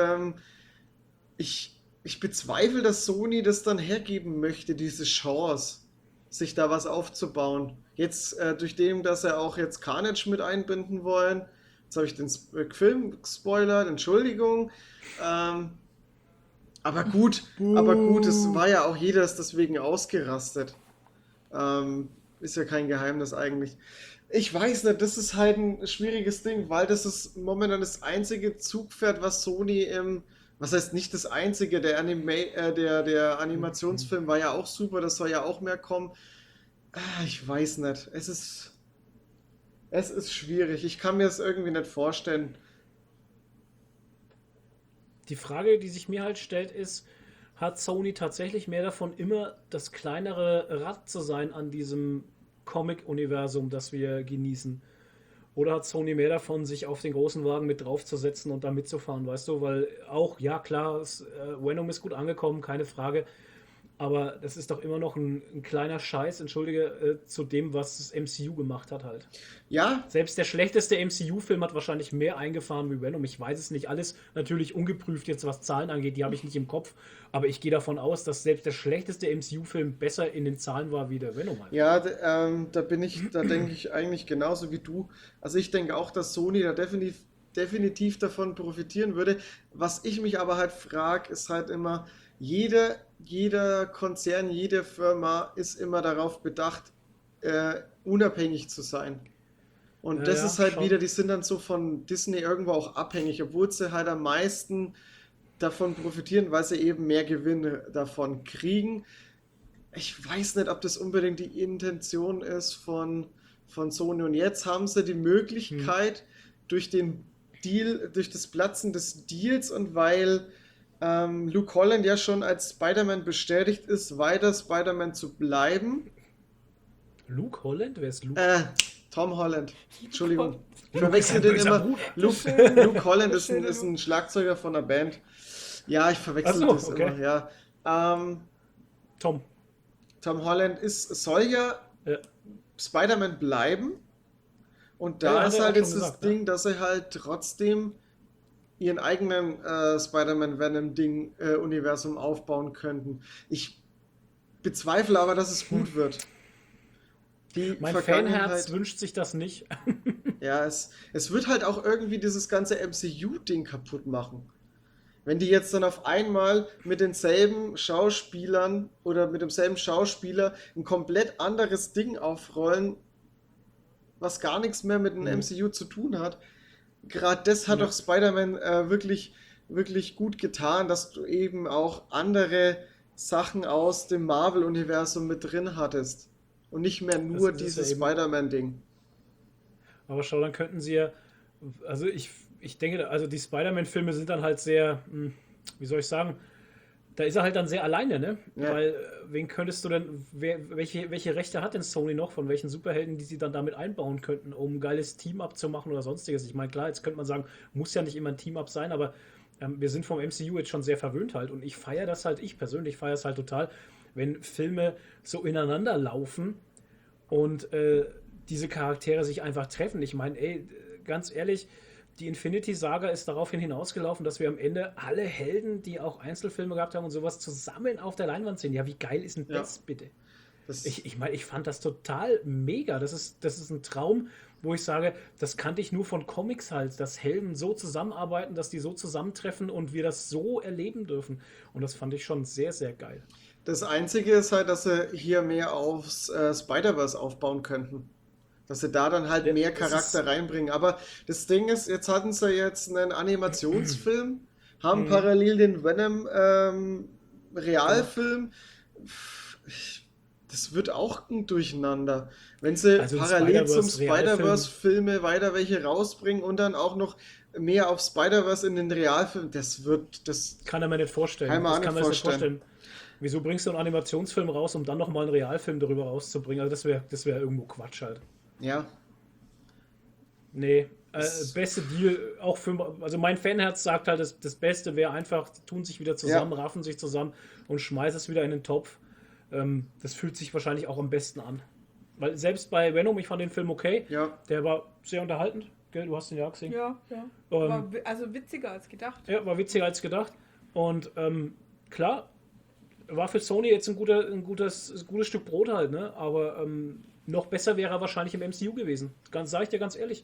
ich bezweifle, dass Sony das dann hergeben möchte, diese Chance, sich da was aufzubauen. Jetzt durch dem, dass sie auch jetzt Carnage mit einbinden wollen. Jetzt habe ich den Film gespoilert, Entschuldigung. Aber gut, es war ja auch jeder ist deswegen ausgerastet. Ist ja kein Geheimnis eigentlich. Ich weiß nicht, das ist halt ein schwieriges Ding, weil das ist momentan das einzige Zugpferd, was Sony was heißt nicht das einzige, der Animationsfilm war ja auch super, das soll ja auch mehr kommen. Ich weiß nicht, es ist schwierig, ich kann mir das irgendwie nicht vorstellen. Die Frage, die sich mir halt stellt, ist, hat Sony tatsächlich mehr davon, immer das kleinere Rad zu sein an diesem Comic-Universum, das wir genießen? Oder hat Sony mehr davon, sich auf den großen Wagen mit draufzusetzen und da mitzufahren, weißt du? Weil auch, ja klar, Venom ist gut angekommen, keine Frage. Aber das ist doch immer noch ein kleiner Scheiß, entschuldige, zu dem, was das MCU gemacht hat halt. Ja, Selbst der schlechteste MCU-Film hat wahrscheinlich mehr eingefahren wie Venom. Ich weiß es nicht. Alles natürlich ungeprüft jetzt, was Zahlen angeht. Die habe ich nicht im Kopf. Aber ich gehe davon aus, dass selbst der schlechteste MCU-Film besser in den Zahlen war wie der Venom halt. ja, da denke ich eigentlich genauso wie du. Also ich denke auch, dass Sony da definitiv davon profitieren würde. Was ich mich aber halt frage, ist halt immer, jeder Konzern, jede Firma ist immer darauf bedacht, unabhängig zu sein. Und Ja, das ja, ist halt schon. wieder, die sind dann so von Disney irgendwo auch abhängig, obwohl sie halt am meisten davon profitieren, weil sie eben mehr Gewinn davon kriegen. Ich weiß nicht, ob das unbedingt die Intention ist von Sony. Und jetzt haben sie die Möglichkeit, durch den Deal, durch das Platzen des Deals und weil Luke Holland ja schon als Spider-Man bestätigt ist, weiter Spider-Man zu bleiben. Luke Holland? Wer ist Luke? Tom Holland. Entschuldigung. Ich Luke verwechsel ist ein den böser immer. Bruder. Luke Holland ist ein Schlagzeuger von einer Band. Ja, ich verwechsel Ach so, das okay. immer. Ja. Tom. Tom Holland soll ja Ja. Spider-Man bleiben. Und Ja, da hat ist er halt auch jetzt schon das gesagt, ja. Ding, dass sie halt trotzdem ihren eigenen Spider-Man-Venom-Universum aufbauen könnten. Ich bezweifle aber, dass es gut wird. Die Mein Vergangenheit, Fanherz wünscht sich das nicht. ja, es wird halt auch irgendwie dieses ganze MCU-Ding kaputt machen. Wenn die jetzt dann auf einmal mit denselben Schauspielern oder mit demselben Schauspieler ein komplett anderes Ding aufrollen, was gar nichts mehr mit dem MCU zu tun hat. Gerade das hat Ja. doch Spider-Man wirklich, wirklich gut getan, dass du eben auch andere Sachen aus dem Marvel-Universum mit drin hattest. Und nicht mehr nur Das ist dieses ja eben- Spider-Man-Ding. Aber schau, dann könnten sie ja, also ich denke, also die Spider-Man-Filme sind dann halt sehr, wie soll ich sagen, da ist er halt dann sehr alleine, ne? Ja. Weil, wen könntest du denn, welche Rechte hat denn Sony noch, von welchen Superhelden, die sie dann damit einbauen könnten, um ein geiles Team-Up zu machen oder sonstiges? Ich meine, klar, jetzt könnte man sagen, muss ja nicht immer ein Team-Up sein, aber wir sind vom MCU jetzt schon sehr verwöhnt halt und ich feiere das halt, ich persönlich feiere es halt total, wenn Filme so ineinander laufen und diese Charaktere sich einfach treffen. Ich meine, ey, ganz ehrlich, die Infinity-Saga ist daraufhin hinausgelaufen, dass wir am Ende alle Helden, die auch Einzelfilme gehabt haben und sowas, zusammen auf der Leinwand sehen. Ja, wie geil ist denn Ja. das bitte? Das, Ich meine, ich fand das total mega. Das ist ein Traum, wo ich sage, das kannte ich nur von Comics halt, dass Helden so zusammenarbeiten, dass die so zusammentreffen und wir das so erleben dürfen. Und das fand ich schon sehr, sehr geil. das Einzige ist halt, dass sie hier mehr aufs Spider-Verse aufbauen könnten. Dass sie da dann halt Ja, mehr das Charakter ist- reinbringen. Aber das Ding ist, jetzt hatten sie jetzt einen Animationsfilm, haben parallel den Venom Realfilm. Das wird auch ein Durcheinander. Wenn sie Also ein parallel zum Spider-Verse-Realfilm. Spider-Verse-Filme weiter welche rausbringen und dann auch noch mehr auf Spider-Verse in den Realfilm, das Kann er mir nicht vorstellen. Kann ich mir Das auch kann nicht man sich nicht vorstellen. vorstellen. Wieso bringst du einen Animationsfilm raus, um dann nochmal einen Realfilm darüber rauszubringen? Also das wär irgendwo Quatsch halt. Ja. Nee, beste Deal, auch für, also mein Fanherz sagt halt, das Beste wäre einfach, die tun sich wieder zusammen, raffen sich zusammen und schmeißen es wieder in den Topf. Das fühlt sich wahrscheinlich auch am besten an. Weil selbst bei Venom, ich fand den Film okay, der war sehr unterhaltend, gell? Du hast den ja gesehen. Ja. War also witziger als gedacht. Ja, war witziger als gedacht. Und klar, war für Sony jetzt ein gutes Stück Brot halt, ne? Aber noch besser wäre er wahrscheinlich im MCU gewesen. Sag ich dir ganz ehrlich.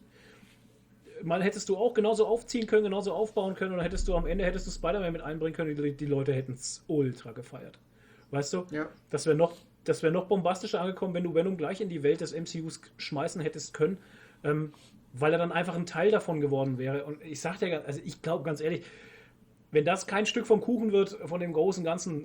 Mal hättest du auch genauso aufziehen können, genauso aufbauen können, oder hättest du am Ende Spider-Man mit einbringen können, die Leute hätten es ultra gefeiert. Weißt du? Ja. Das wäre noch bombastischer angekommen, wenn du Venom gleich in die Welt des MCUs schmeißen hättest können, weil er dann einfach ein Teil davon geworden wäre. Und ich sag dir, also ich glaube ganz ehrlich, wenn das kein Stück vom Kuchen wird, von dem großen Ganzen,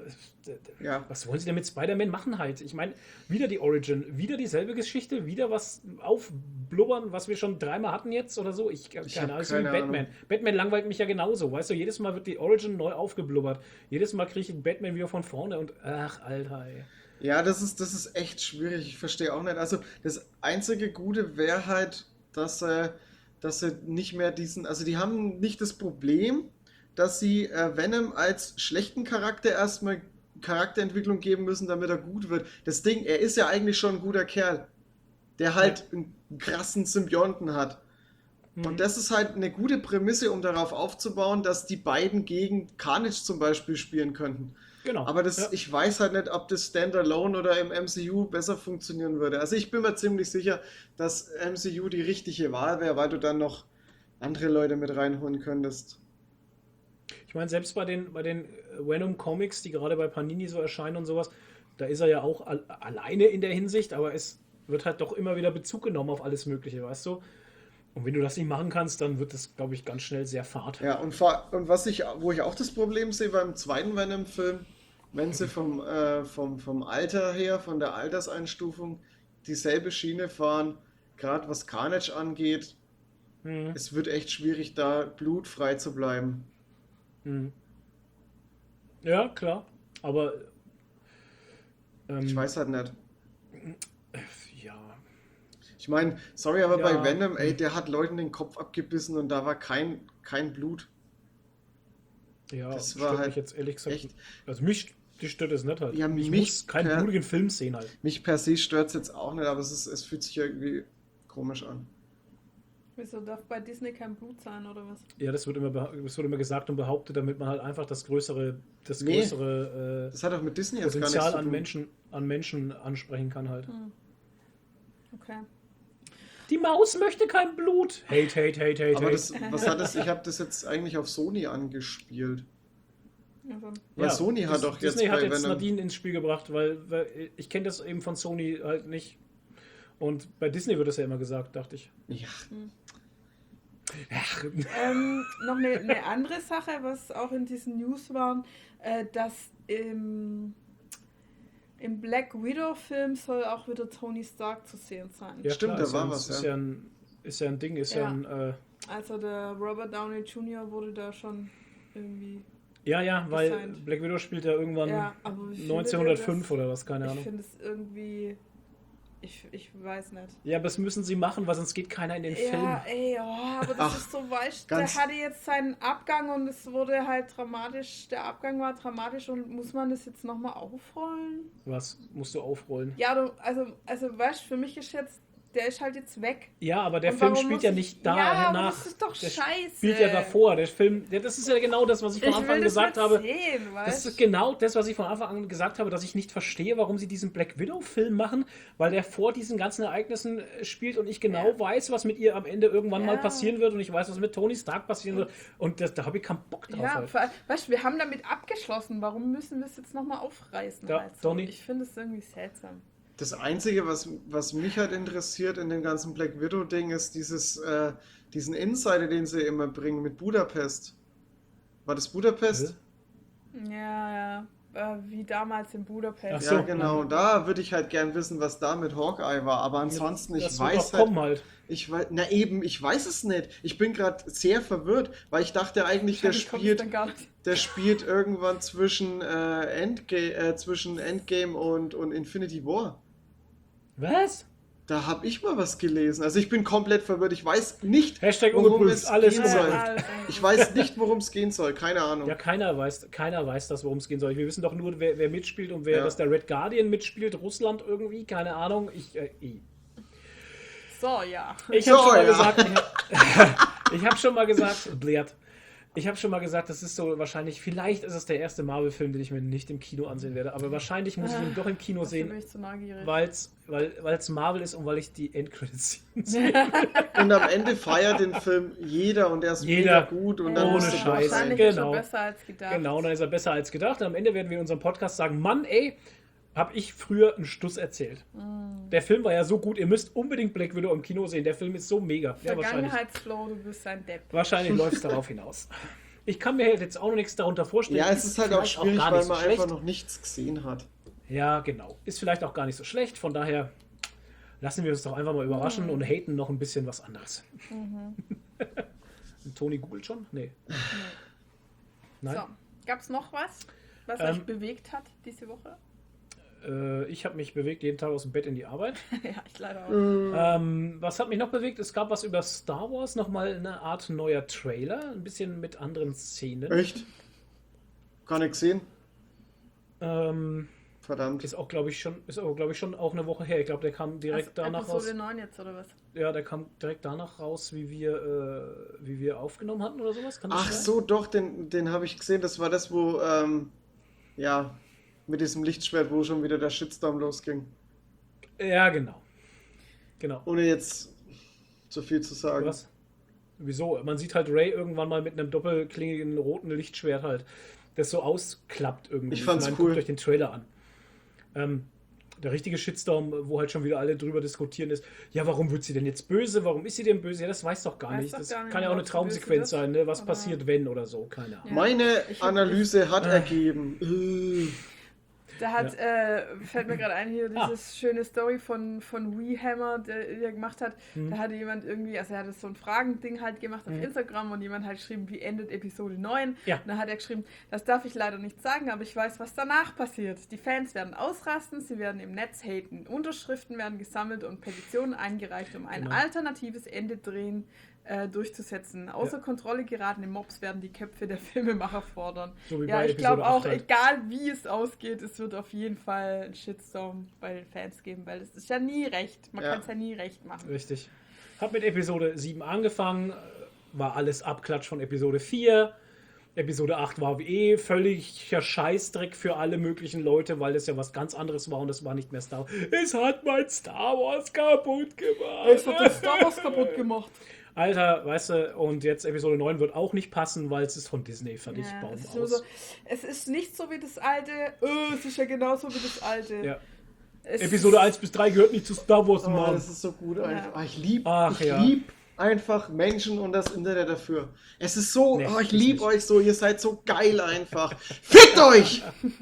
was wollen sie denn mit Spider-Man machen halt? Ich meine, wieder die Origin, wieder dieselbe Geschichte, wieder was aufblubbern, was wir schon 3-mal hatten jetzt oder so. Ich keine Ahnung, so wie Batman. Batman langweilt mich ja genauso, weißt du, jedes Mal wird die Origin neu aufgeblubbert. Jedes Mal kriege ich Batman wieder von vorne und ach, Alter, ey. Ja, das ist echt schwierig, ich verstehe auch nicht. Also das einzige Gute wäre halt, dass sie nicht mehr also die haben nicht das Problem, dass sie Venom als schlechten Charakter erstmal Charakterentwicklung geben müssen, damit er gut wird. Das Ding, er ist ja eigentlich schon ein guter Kerl, der halt einen krassen Symbionten hat. Und das ist halt eine gute Prämisse, um darauf aufzubauen, dass die beiden gegen Carnage zum Beispiel spielen könnten. Genau. Aber ich weiß halt nicht, ob das Standalone oder im MCU besser funktionieren würde. Also ich bin mir ziemlich sicher, dass MCU die richtige Wahl wäre, weil du dann noch andere Leute mit reinholen könntest. Ich meine, selbst bei den Venom Comics, die gerade bei Panini so erscheinen und sowas, da ist er ja auch alleine in der Hinsicht, aber es wird halt doch immer wieder Bezug genommen auf alles Mögliche, weißt du? Und wenn du das nicht machen kannst, dann wird das, glaube ich, ganz schnell sehr fad. Ja, und wo ich auch das Problem sehe beim zweiten Venom-Film, wenn sie vom Alter her, von der Alterseinstufung, dieselbe Schiene fahren, gerade was Carnage angeht, es wird echt schwierig, da blutfrei zu bleiben. Ja, klar. Aber ich weiß halt nicht. Ja. Ich meine, sorry, aber bei Venom, ey, der hat Leuten den Kopf abgebissen und da war kein Blut. Ja, das war halt mich jetzt ehrlich gesagt. Echt. Also mich stört es nicht halt. Ja, ich muss keinen blutigen Film sehen halt. Mich per se stört es jetzt auch nicht, aber es fühlt sich irgendwie komisch an. Wieso darf bei Disney kein Blut sein, oder was? Ja, das wird immer gesagt und behauptet, damit man halt einfach das größere das hat doch mit Disney jetzt Potenzial gar nichts zu tun. an Menschen ansprechen kann halt. Okay. Die Maus möchte kein Blut. Hate. Aber was hat das? Ich habe das jetzt eigentlich auf Sony angespielt. Also. Weil Sony hat doch jetzt Disney hat jetzt Nadine ins Spiel gebracht, weil ich kenne das eben von Sony halt nicht. Und bei Disney wird das ja immer gesagt, dachte ich. Ja. Noch eine andere Sache, was auch in diesen News war, dass im Black Widow-Film soll auch wieder Tony Stark zu sehen sein. Ja, stimmt, klar, da war was. Ist ja ein Ding, Also der Robert Downey Jr. wurde da schon irgendwie. Ja, weil gesigned. Black Widow spielt ja irgendwann 1905 oder was, keine Ahnung. Ich finde es irgendwie. Ich weiß nicht. Ja, aber das müssen sie machen, weil sonst geht keiner in den Film. Ja, aber das ist so, weißt du, der hatte jetzt seinen Abgang und es wurde halt dramatisch, der Abgang war dramatisch und muss man das jetzt nochmal aufrollen? Was musst du aufrollen? Ja, also weißt du, für mich ist jetzt, der ist halt jetzt weg. Ja, aber der Film spielt ja nicht danach. Ja, das ist doch scheiße. Spielt ja davor. Der Film, das ist ja genau das, was ich von Anfang an gesagt habe. Das ist genau das, was ich von Anfang an gesagt habe, dass ich nicht verstehe, warum sie diesen Black Widow-Film machen, weil der vor diesen ganzen Ereignissen spielt und ich genau weiß, was mit ihr am Ende irgendwann mal passieren wird und ich weiß, was mit Tony Stark passieren wird und da habe ich keinen Bock drauf. Ja, halt. Weißt du, wir haben damit abgeschlossen. Warum müssen wir es jetzt nochmal aufreißen? Ja, also? Tony. Ich finde es irgendwie seltsam. Das Einzige, was mich halt interessiert in dem ganzen Black Widow-Ding, ist diesen Insider, den sie immer bringen mit Budapest. War das Budapest? Ja. wie damals in Budapest. Ach so. Ja, genau. Da würde ich halt gern wissen, was da mit Hawkeye war. Aber ansonsten, ich Das wird weiß auch kommen halt. ich weiß es nicht. Ich bin gerade sehr verwirrt, weil ich dachte eigentlich, Wahrscheinlich kommt es dann gar nicht. der spielt irgendwann zwischen Endgame und Infinity War. Was? Da habe ich mal was gelesen. Also ich bin komplett verwirrt. Ich weiß nicht, Hashtag worum ungeprüft, es alles gehen ungeprüft. soll. Ich weiß nicht, worum es gehen soll. Keine Ahnung. Ja, keiner weiß das, worum es gehen soll. Wir wissen doch nur, wer mitspielt und wer, Ja. dass der Red Guardian mitspielt. Russland irgendwie, keine Ahnung. So, ja. Ich habe So, schon mal ja. gesagt, ich habe schon mal gesagt, Blair, ich habe schon mal gesagt, das ist so wahrscheinlich, vielleicht ist es der erste Marvel-Film, den ich mir nicht im Kino ansehen werde, aber wahrscheinlich muss ich ihn doch im Kino Dafür sehen, bin ich zu neugierig. weil es Marvel ist und weil ich die Endcredits-Szenen sehe. Und am Ende feiert den Film jeder und er ist Jeder. mega gut und dann Ohne musst du Scheiß. dabei sein. Wahrscheinlich ist Genau. er besser als gedacht. Genau, dann ist er besser als gedacht. Und am Ende werden wir in unserem Podcast sagen, Mann, ey, habe ich früher einen Stuss erzählt. Der Film war ja so gut, ihr müsst unbedingt Black Widow im Kino sehen. Der Film ist so mega. Ja, wahrscheinlich. Vergangenheitsflow, du bist ein Depp. Wahrscheinlich läuft es darauf hinaus. Ich kann mir jetzt auch noch nichts darunter vorstellen. Ja, es ist halt auch vielleicht schwierig, gar weil nicht so man schlecht. einfach noch nichts gesehen hat. Ja, genau. Ist vielleicht auch gar nicht so schlecht. Von daher lassen wir uns doch einfach mal überraschen und haten noch ein bisschen was anderes. Toni googelt schon? Nee. Nein? So, gab's noch was euch bewegt hat diese Woche? Ich habe mich bewegt, jeden Tag aus dem Bett in die Arbeit. Ja, ich leider auch. Was hat mich noch bewegt? Es gab was über Star Wars, nochmal eine Art neuer Trailer, ein bisschen mit anderen Szenen. Echt? Gar nicht gesehen? Ähm, Verdammt. ist aber, glaube ich, schon auch eine Woche her. Ich glaube, der kam direkt danach raus. Episode 9 jetzt, oder was? Ja, der kam direkt danach raus, wie wir aufgenommen hatten oder sowas. Kann das Ach sein? so, doch, den habe ich gesehen. Das war das, wo, ja, mit diesem Lichtschwert, wo schon wieder der Shitstorm losging. Ja, genau. Genau. Ohne jetzt zu viel zu sagen. Was? Wieso? Man sieht halt Ray irgendwann mal mit einem doppelklingigen roten Lichtschwert halt, das so ausklappt irgendwie. Ich fand's meine, cool. Guckt euch den Trailer an. Der richtige Shitstorm, wo halt schon wieder alle drüber diskutieren, ist, ja, warum wird sie denn jetzt böse? Warum ist sie denn böse? Ja, das weiß doch gar Weiß nicht. doch Das gar nicht, kann ja auch eine ob sie Traumsequenz böse sein, ne? Was oder- passiert, wenn oder so. Keine Ahnung. Ja. Meine Ich hab- Analyse hat ergeben. Da hat, fällt mir gerade ein, hier dieses schöne Story von WeHammer, der gemacht hat. Da hatte jemand irgendwie, also er hat so ein Fragending halt gemacht auf Instagram und jemand hat geschrieben, wie endet Episode 9? Ja. Und dann hat er geschrieben, das darf ich leider nicht sagen, aber ich weiß, was danach passiert. Die Fans werden ausrasten, sie werden im Netz haten. Unterschriften werden gesammelt und Petitionen eingereicht, um ein Genau. alternatives Ende durchzusetzen. Außer Kontrolle geratene Mobs werden die Köpfe der Filmemacher fordern. So wie Ja, bei ich glaube Episode auch, 8 halt. egal wie es ausgeht, es wird auf jeden Fall einen Shitstorm bei den Fans geben, weil es ist ja nie recht. Man Ja. kann es ja nie recht machen. Richtig. Hab mit Episode 7 angefangen, war alles Abklatsch von Episode 4. Episode 8 war völliger Scheißdreck für alle möglichen Leute, weil das ja was ganz anderes war und es war nicht mehr Star Wars. Es hat mein Star Wars kaputt gemacht. Es hat das Star Wars kaputt gemacht. Alter, weißt du, und jetzt Episode 9 wird auch nicht passen, weil es ist von Disney, fertig, Ja, Baum es, ist nur aus. so, es ist nicht so wie das alte, es ist ja genauso wie das alte. Ja. Es Episode 1 bis 3 gehört nicht zu Star Wars, Oh, Mann. das ist so gut einfach. Ah, ich liebe Ach, ja. einfach Menschen und das Internet dafür. Es ist so, Nee, oh, ich ist liebe nicht. euch so, ihr seid so geil einfach. Fickt euch!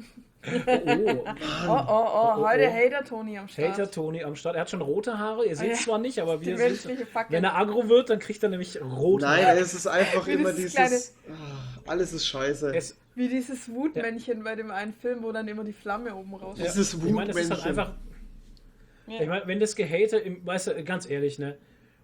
Heute Hater Tony am Start. Hater Tony am Start. Er hat schon rote Haare, ihr seht es ja. zwar nicht, aber Die wir menschliche sehen, Fackel. wenn er aggro wird, dann kriegt er nämlich rote Nein, Haare. es ist einfach Wie immer dieses dieses. Alles ist scheiße. Es, Wie dieses Wutmännchen bei dem einen Film, wo dann immer die Flamme oben raus Es ist ich meine, das ist halt Wutmännchen. einfach. Ja. Ich meine, wenn das Gehate, weißt du, ganz ehrlich, ne,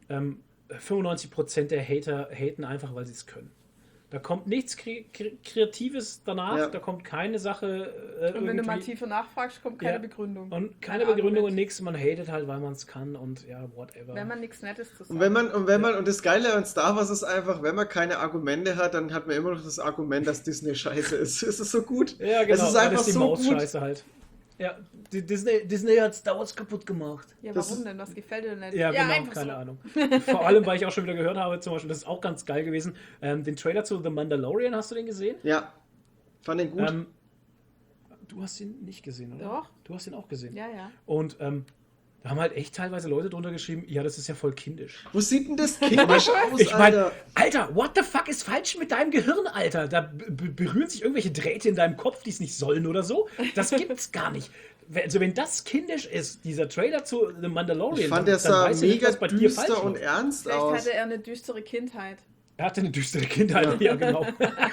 95% der Hater haten einfach, weil sie es können. Da kommt nichts Kreatives danach, Ja. da kommt keine Sache Und wenn du mal irgendwie. tiefer nachfragst, kommt keine Ja. Begründung. Und keine Kein Begründung und Argument. nichts, man hatet halt, weil man es kann und ja, whatever. Wenn man nichts Nettes zu sagen Und und das Geile an Star Wars ist einfach, wenn man keine Argumente hat, dann hat man immer noch das Argument, dass Disney scheiße ist. Es ist so gut. Ja, genau, Es ist weil einfach das die so gut. Maus-Scheiße halt. Ja, Disney hat Star Wars kaputt gemacht. Ja, Das warum ist- denn? Was gefällt dir denn nicht? Ja, genau, einfach keine so. Ahnung. Vor allem, weil ich auch schon wieder gehört habe, zum Beispiel, das ist auch ganz geil gewesen, den Trailer zu The Mandalorian, hast du den gesehen? Ja, fand den gut. Du hast ihn nicht gesehen, oder? Doch. Du hast ihn auch gesehen. Ja, ja. Und Da haben halt echt teilweise Leute drunter geschrieben, ja, das ist ja voll kindisch. Wo sieht denn das kindisch aus, Ich meine, Alter? Alter, what the fuck ist falsch mit deinem Gehirn, Alter? Da berühren sich irgendwelche Drähte in deinem Kopf, die es nicht sollen oder so. Das gibt's gar nicht. Also wenn das kindisch ist, dieser Trailer zu The Mandalorian, Ich fand, der sah weiß ich nicht, mega was bei dir falsch düster und läuft. ernst Vielleicht aus. hatte er eine düstere Kindheit. Er hatte eine düstere Kindheit, ja genau.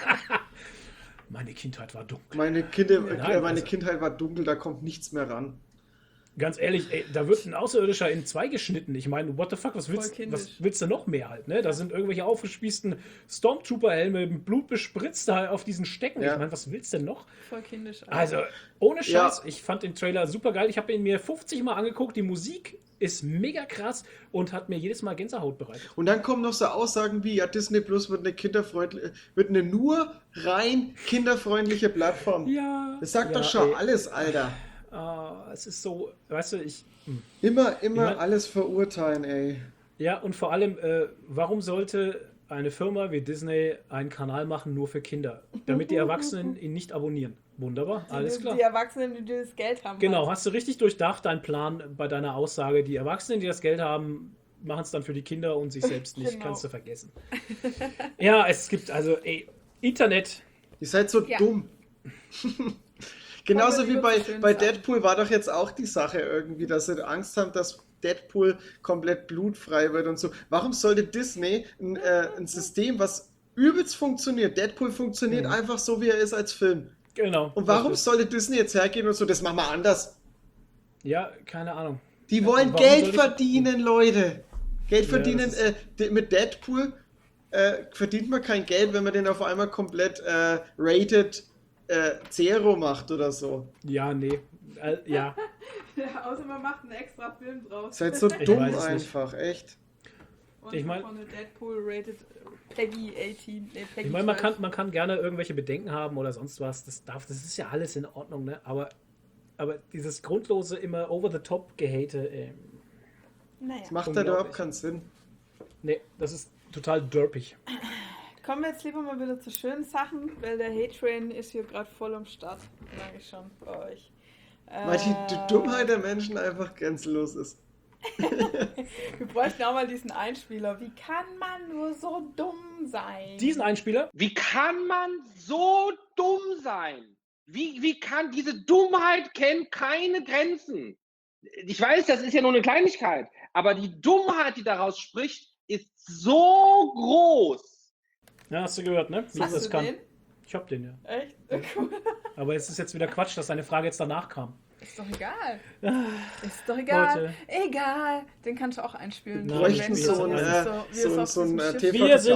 Meine Kindheit war dunkel. Meine also- Kindheit war dunkel, da kommt nichts mehr ran. Ganz ehrlich, ey, da wird ein Außerirdischer in zwei geschnitten. Ich meine, what the fuck, was willst du noch mehr halt, ne? Da sind irgendwelche aufgespießten Stormtrooper-Helme mit Blut bespritzt da auf diesen Stecken. Ja. Ich meine, was willst du denn noch? Voll kindisch. Also, ohne Scheiß, Ja. ich fand den Trailer super geil. Ich habe ihn mir 50 Mal angeguckt. Die Musik ist mega krass und hat mir jedes Mal Gänsehaut bereitet. Und dann kommen noch so Aussagen wie, ja, Disney Plus wird eine nur rein kinderfreundliche Plattform. Ja. Das sagt ja, doch schon ey, alles, Alter. es ist so, weißt du, Immer mein- alles verurteilen, ey. ja, und vor allem, warum sollte eine Firma wie Disney einen Kanal machen nur für Kinder? Damit die Erwachsenen ihn nicht abonnieren. Wunderbar, alles klar. Die Erwachsenen, die das Geld haben. Genau, hast du richtig durchdacht, deinen Plan bei deiner Aussage. Die Erwachsenen, die das Geld haben, machen es dann für die Kinder und sich selbst nicht. Genau. Kannst du vergessen. Ja, es gibt also, Internet. Ihr seid so Ja. dumm. Genauso Kommen wir wie lieber zu schönen bei Sachen. Deadpool war doch jetzt auch die Sache irgendwie, dass sie Angst haben, dass Deadpool komplett blutfrei wird und so. Warum sollte Disney ein System, was übelst funktioniert, Deadpool funktioniert einfach so, wie er ist als Film. Genau. Und warum Das ist- sollte Disney jetzt hergehen und so, das machen wir anders? Ja, keine Ahnung. Die wollen warum Geld soll ich- verdienen, Leute. Geld Ja, verdienen. das Mit Deadpool verdient man kein Geld, wenn man den auf einmal komplett rated Zero macht oder so. Ja, nee. Ja. Ja, außer man macht einen extra Film draus. Seid so Ich dumm weiß es nicht. einfach, echt. Und ich mein- von der Deadpool rated Peggy 18. Nee, Peggy Ich meine, 12. man kann gerne irgendwelche Bedenken haben oder sonst was. Das ist ja alles in Ordnung, ne? Aber dieses grundlose, immer over-the-top-Gehate, Naja. Das macht halt Unglaublich. überhaupt keinen Sinn. nee, das ist total derpig. Kommen wir jetzt lieber mal wieder zu schönen Sachen, weil der Hate-Train ist hier gerade voll am Start. Sag ich schon bei euch. Weil die Dummheit der Menschen einfach grenzenlos ist. Wir bräuchten auch mal diesen Einspieler. Wie kann man nur so dumm sein? Diesen Einspieler, Wie kann man so dumm sein? Wie kann diese Dummheit kennt keine Grenzen? Ich weiß, das ist ja nur eine Kleinigkeit, aber die Dummheit, die daraus spricht, ist so groß. ja, hast du gehört, ne? Wie Hast das du kann. den? Ich hab den, ja. Echt? Cool. Aber es ist jetzt wieder Quatsch, dass deine Frage jetzt danach kam. Ist doch egal. Ist doch egal. Leute. Egal. Den kannst du auch einspielen. Nein, Bräuchten ich so will ein, das so ein TV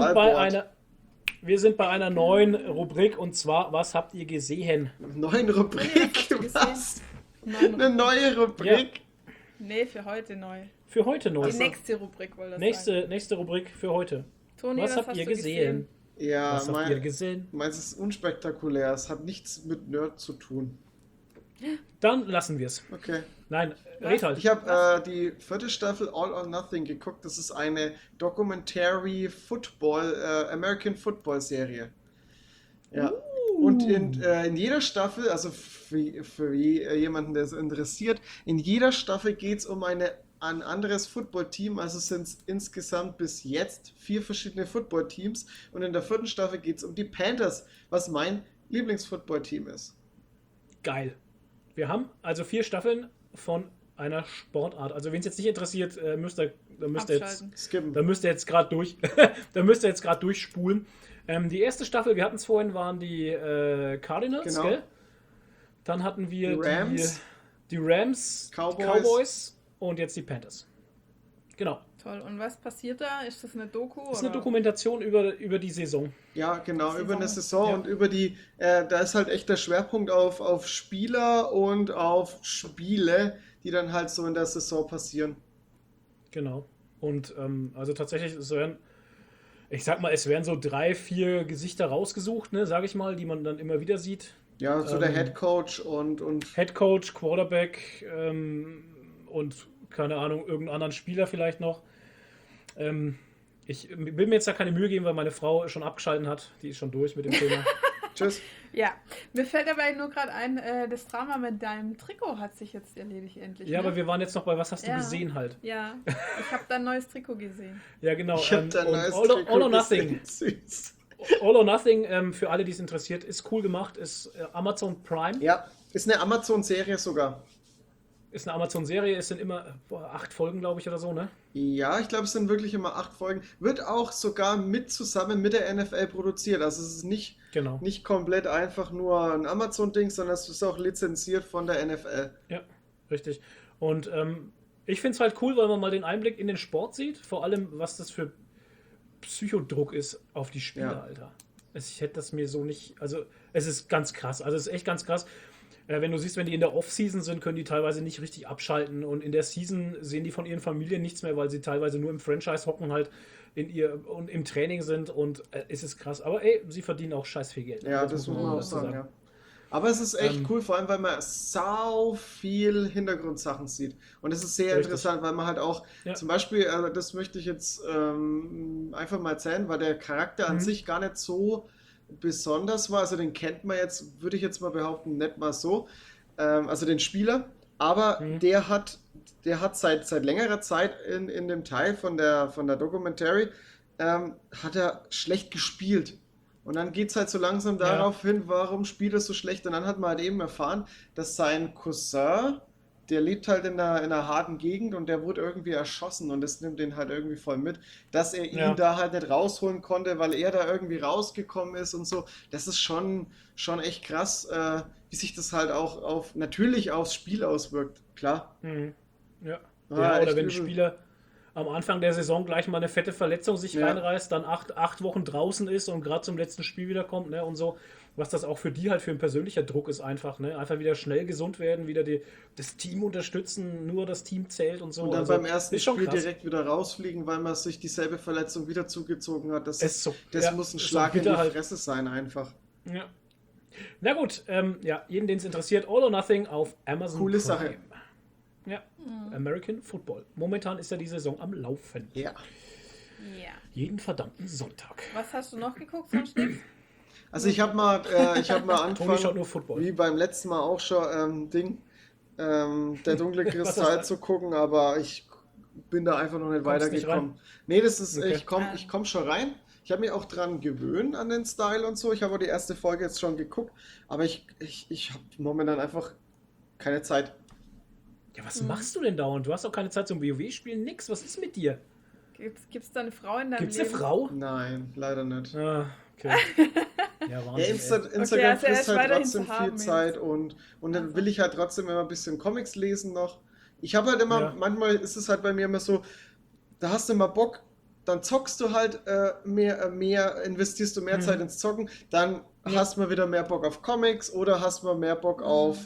Wir sind bei einer neuen Rubrik und zwar, was habt ihr gesehen? neuen Rubrik. Hast du gesehen? Was? Eine neue Rubrik. Nee, für heute neu. Für heute neu. Die nächste Rubrik wollte das sein. Nächste Rubrik für heute. Toni, was habt hast ihr du gesehen? Ja, Was habt ihr gesehen? meins ist unspektakulär. Es hat nichts mit Nerd zu tun. Dann lassen wir es. Okay. Nein, red halt. Ich habe die 4. Staffel All or Nothing geguckt. Das ist eine Documentary Football, American Football Serie. Ja. Und in jeder Staffel, also für jemanden, der es interessiert, in jeder Staffel geht es um ein anderes Footballteam. Also sind es insgesamt bis jetzt 4 verschiedene Footballteams. Und in der 4. Staffel geht es um die Panthers, was mein Lieblingsfootballteam ist. Geil. Wir haben also 4 Staffeln von einer Sportart. Also wen es jetzt nicht interessiert, da müsst ihr jetzt Abschalten. Skippen. Da müsst ihr jetzt gerade durchspulen. Die erste Staffel, wir hatten es vorhin, waren die Cardinals, Genau. gell? Dann hatten wir Die Rams. die Rams, Cowboys. und jetzt die Panthers. Genau. Toll. Und was passiert da? Ist das eine Doku? Das ist eine oder? Dokumentation über die Saison. Ja, genau, Saison. über eine Saison Ja. und über die, da ist halt echt der Schwerpunkt auf Spieler und auf Spiele, die dann halt so in der Saison passieren. Genau. Und also tatsächlich, es werden so 3, 4 Gesichter rausgesucht, ne, sage ich mal, die man dann immer wieder sieht. Ja, so der Head Coach und Head Coach, Quarterback und keine Ahnung, irgendeinen anderen Spieler vielleicht noch. Ich will mir jetzt da keine Mühe geben, weil meine Frau schon abgeschalten hat. Die ist schon durch mit dem Thema. Tschüss. Ja, mir fällt dabei nur gerade ein, das Drama mit deinem Trikot hat sich jetzt erledigt endlich. Ja, ne? aber wir waren jetzt noch bei, was hast du Ja. gesehen halt? Ja, ich habe da ein neues Trikot gesehen. Ja, genau. Ich hab da ein und neues All Trikot or Nothing. gesehen. Süß. All or Nothing, für alle, die es interessiert, ist cool gemacht, ist Amazon Prime. Ja, ist eine Amazon-Serie sogar. Ist eine Amazon-Serie, es sind immer 8 Folgen, glaube ich, oder so, ne? Ja, ich glaube, es sind wirklich immer 8 Folgen. Wird auch sogar zusammen mit der NFL produziert. Also es ist nicht Genau. komplett einfach nur ein Amazon-Ding, sondern es ist auch lizenziert von der NFL. Ja, richtig. Und ich finde es halt cool, weil man mal den Einblick in den Sport sieht, vor allem, was das für Psychodruck ist auf die Spieler, Ja. Alter. Ich hätte das mir so nicht, also es ist ganz krass, also es ist echt ganz krass. Wenn du siehst, wenn die in der Off-Season sind, können die teilweise nicht richtig abschalten und in der Season sehen die von ihren Familien nichts mehr, weil sie teilweise nur im Franchise hocken halt und im Training sind und es ist krass. Aber ey, sie verdienen auch scheiß viel Geld. Ja, das muss man auch dazu sagen, ja. Aber es ist echt Ähm, cool, vor allem, weil man sau viel Hintergrundsachen sieht. Und es ist sehr Richtig. interessant, weil man halt auch, Ja. zum Beispiel, das möchte ich jetzt einfach mal erzählen, weil der Charakter an sich gar nicht so besonders war. Also den kennt man jetzt, würde ich jetzt mal behaupten, nicht mal so. Also den Spieler. Aber der hat seit längerer Zeit in dem Teil von der Documentary, hat er schlecht gespielt. Und dann geht es halt so langsam darauf hin, warum spielt er so schlecht. Und dann hat man halt eben erfahren, dass sein Cousin, der lebt halt in einer harten Gegend und der wurde irgendwie erschossen und das nimmt den halt irgendwie voll mit, dass er ihn da halt nicht rausholen konnte, weil er da irgendwie rausgekommen ist und so. Das ist schon echt krass, wie sich das halt auch natürlich aufs Spiel auswirkt. Klar. Ja. Ah, Ja, oder echt wenn ein übel. Spieler am Anfang der Saison gleich mal eine fette Verletzung sich Ja. reinreißt, dann 8 Wochen draußen ist und gerade zum letzten Spiel wiederkommt, ne, und so, was das auch für die halt für ein persönlicher Druck ist einfach, ne, einfach wieder schnell gesund werden, wieder das Team unterstützen, nur das Team zählt und so. Und dann Also, beim ersten ist schon Spiel krass. direkt wieder rausfliegen, weil man sich dieselbe Verletzung wieder zugezogen hat. Das Es ist so- das ja, muss ein ist so Schlag in die bitter halt. Fresse sein einfach. Ja. Na gut, ja, jeden, den es interessiert, All or Nothing auf Amazon Coole Prime. Sache. Ja, American Football. Momentan ist ja die Saison am Laufen. Ja. Ja. Jeden verdammten Sonntag. Was hast du noch geguckt, sonst nichts? Also ich habe mal Toni schaut nur angefangen, Football. wie beim letzten Mal auch schon, der dunkle Was Kristall das- zu gucken, aber ich bin da einfach noch nicht Kommst nicht weitergekommen. Nee, das ist, Okay. ich komm schon rein. Ich habe mich auch dran gewöhnt an den Style und so. Ich habe auch die erste Folge jetzt schon geguckt, aber ich habe momentan einfach keine Zeit. Ja, was machst du denn dauernd? Du hast doch keine Zeit zum WoW-Spielen, nix. Was ist mit dir? Gibt's da eine Frau in deinem Gibt's Leben? eine Frau? Nein, leider nicht. Ah, okay. Ja, Wahnsinn. Ja, ey. Instagram also er frisst ist halt weiterhin trotzdem zu viel haben Zeit und dann will ich halt trotzdem immer ein bisschen Comics lesen noch. Ich habe halt immer, Ja. manchmal ist es halt bei mir immer so, da hast du mal Bock, dann zockst du halt investierst du mehr Zeit ins Zocken, dann hast du mal wieder mehr Bock auf Comics oder hast mal mehr Bock auf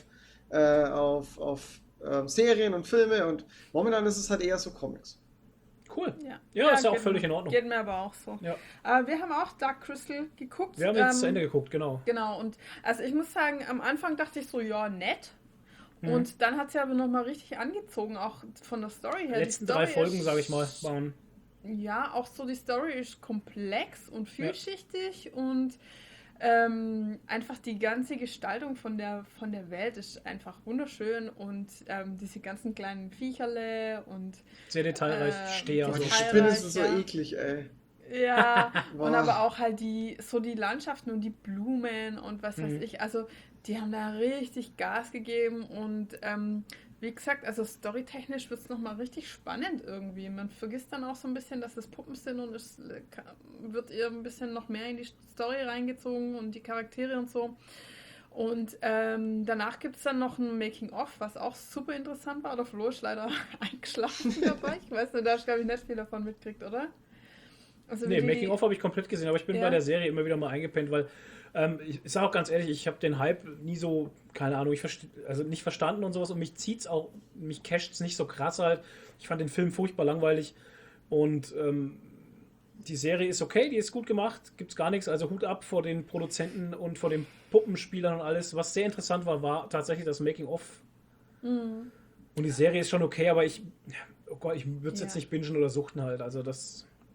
Serien und Filme und momentan ist es halt eher so Comics. Cool. Ja, Ja, ist ja auch geht völlig mir- in Ordnung. Geht mir aber auch so. Ja. Wir haben auch Dark Crystal geguckt. Wir haben jetzt zu Ende geguckt, genau. Genau, und also ich muss sagen, am Anfang dachte ich so, ja, nett. Mhm. Und dann hat sie aber nochmal richtig angezogen, auch von der Story her. Die letzten Die 3 Story Folgen, ist- sage ich mal, waren. Ja, auch so die Story ist komplex und vielschichtig und einfach die ganze Gestaltung von der Welt ist einfach wunderschön und diese ganzen kleinen Viecherle und Sehr detailreich. Steher. Oh, So. die Teilreich, Spinne ist so ja. eklig, ey. ja, Boah. und aber auch halt die Landschaften und die Blumen und was weiß Mhm. ich. Also die haben da richtig Gas gegeben und wie gesagt, also storytechnisch wird es nochmal richtig spannend irgendwie. Man vergisst dann auch so ein bisschen, dass es Puppen sind und es wird ihr ein bisschen noch mehr in die Story reingezogen und die Charaktere und so. Und danach gibt es dann noch ein Making-of, was auch super interessant war. Der Flo ist leider eingeschlafen dabei. Ich weiß nicht, da hast du, glaube ich, nicht viel davon mitgekriegt, oder? Also Nee, wie die- Making-of habe ich komplett gesehen, aber ich bin Ja. bei der Serie immer wieder mal eingepennt, weil ich sage auch ganz ehrlich, ich habe den Hype nie so, keine Ahnung, also nicht verstanden und sowas und mich casht es nicht so krass halt. Ich fand den Film furchtbar langweilig und die Serie ist okay, die ist gut gemacht, gibt's gar nichts, also Hut ab vor den Produzenten und vor den Puppenspielern und alles. Was sehr interessant war tatsächlich das Making-of. Mhm. Und die Serie ist schon okay, aber ich würde es Ja. jetzt nicht bingen oder suchten halt, also das...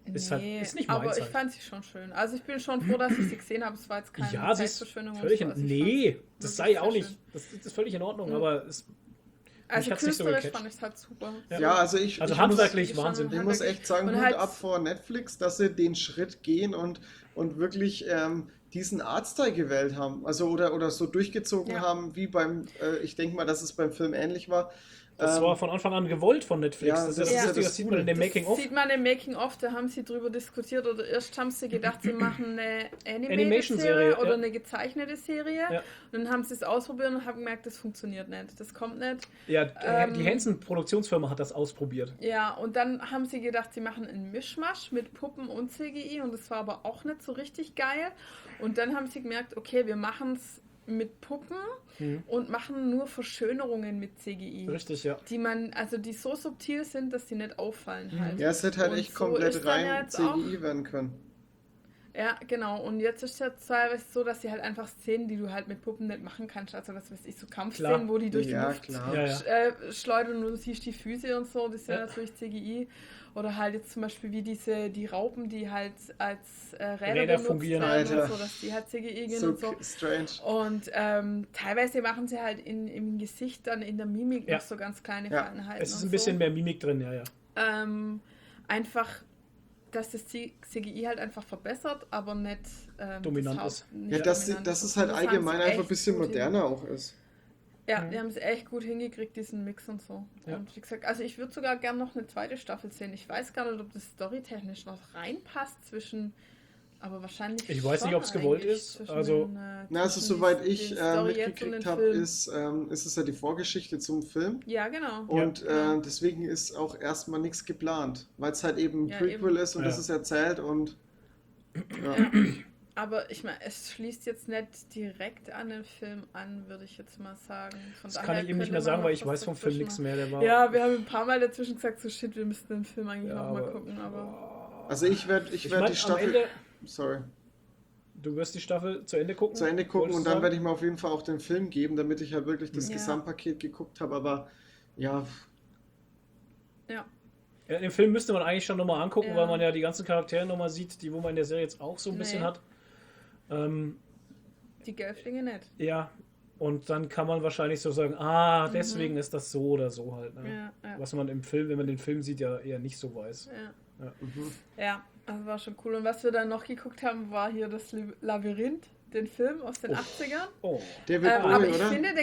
Ist nicht aber meins ich halt. fand sie schon schön. Also ich bin schon froh, dass ich sie gesehen habe. Es war jetzt keine Ja, sie ist Zeitverschwendung. völlig und so. Also ich nee, fand's das wirklich sei auch sehr nicht. schön. Das ist völlig in Ordnung, Mhm. aber es, Also mich hat's nicht so künstlerisch gecatcht. fand ich es halt super. Ja, also ich handwerklich muss- Wahnsinn. Ich muss echt sagen, Und Hut halt- ab vor Netflix, dass sie den Schritt gehen und wirklich diesen Artstyle gewählt haben. Also oder so durchgezogen Ja. haben, wie ich denke mal, dass es beim Film ähnlich war. Das war von Anfang an gewollt von Netflix. Ja, das ist ja das das ist ja Lustige, das das sieht man in dem Das Making-of. sieht man im Making-of, da haben sie drüber diskutiert oder erst haben sie gedacht, sie machen eine Animation-Serie, Animated-Serie oder ja. eine gezeichnete Serie. Ja. Und dann haben sie es ausprobiert und haben gemerkt, das funktioniert nicht, das kommt nicht. Ja, die Henson-Produktionsfirma hat das ausprobiert. Ja, und dann haben sie gedacht, sie machen einen Mischmasch mit Puppen und CGI und das war aber auch nicht so richtig geil. Und dann haben sie gemerkt, okay, wir machen es mit Puppen und machen nur Verschönerungen mit CGI. Richtig, ja. Die so subtil sind, dass sie nicht auffallen halt. Ja, es hätte halt Und echt so komplett ist dann rein ja jetzt auch- CGI werden können. Ja, genau. Und jetzt ist es ja teilweise so, dass sie halt einfach Szenen, die du halt mit Puppen nicht machen kannst, also was weiß ich, so Kampfszenen, Klar. wo die durch Ja, die Luft klar. Ja, ja. schleudern und du siehst die Füße und so, das ist ja Ja. natürlich CGI. Oder halt jetzt zum Beispiel wie die Raupen, die halt als Räder Räder benutzt fungieren. werden Alter. und so, dass die halt CGI gehen So und so. strange. Und teilweise machen sie halt im Gesicht dann in der Mimik Ja. noch so ganz kleine Ja. Feinheiten. Es ist und ein bisschen so. mehr Mimik drin, ja, ja. Einfach, dass das CGI halt einfach verbessert, aber nicht Dominant das ist. nicht Ja, dass dominant es ist. halt Das haben sie allgemein einfach ein echt bisschen gut moderner auch ist. Ja, die haben es echt gut hingekriegt, diesen Mix und so. Ja. Und wie gesagt, also ich würde sogar gerne noch eine zweite Staffel sehen. Ich weiß gar nicht, ob das storytechnisch noch reinpasst zwischen, aber wahrscheinlich Ich weiß nicht, schon ob es gewollt eigentlich ist. zwischen Also- Na, also zwischen soweit den ich Story jetzt und mitgekriegt den habe, Film. ist es ja die Vorgeschichte zum Film. Ja, genau. Und Ja. deswegen ist auch erstmal nichts geplant, weil es halt eben ein Ja, Prequel eben. ist und Ja. das ist erzählt und Ja. Aber ich meine, es schließt jetzt nicht direkt an den Film an, würde ich jetzt mal sagen. Von Das daher kann ich ihm nicht könnte mehr man sagen, noch weil ich was weiß vom Film dazwischen nichts mehr. Der war, machen. Ja, wir haben ein paar Mal dazwischen gesagt, so shit, wir müssten den Film eigentlich Ja, noch mal aber- gucken, aber... also ich werde Ich werd mein, die am Staffel Ende, sorry, du wirst die Staffel zu Ende gucken? zu Ende gucken Wolltest und du dann sagen? werde ich mir auf jeden Fall auch den Film geben, damit ich halt wirklich das Ja. Gesamtpaket geguckt habe, aber ja, Ja. Ja, den Film müsste man eigentlich schon nochmal angucken, Ja. weil man ja die ganzen Charaktere nochmal sieht, die wo man in der Serie jetzt auch so ein bisschen Nee. hat. Die Gelflinge nicht. Ja, und dann kann man wahrscheinlich so sagen, deswegen ist das so oder so halt. Ne? Ja, ja. Was man im Film, wenn man den Film sieht, ja eher nicht so weiß. Ja. Ja. Ja, also war schon cool. Und was wir dann noch geguckt haben, war hier das Labyrinth, den Film aus den 80ern. Oh, David Aber Bowie, ich oder? finde,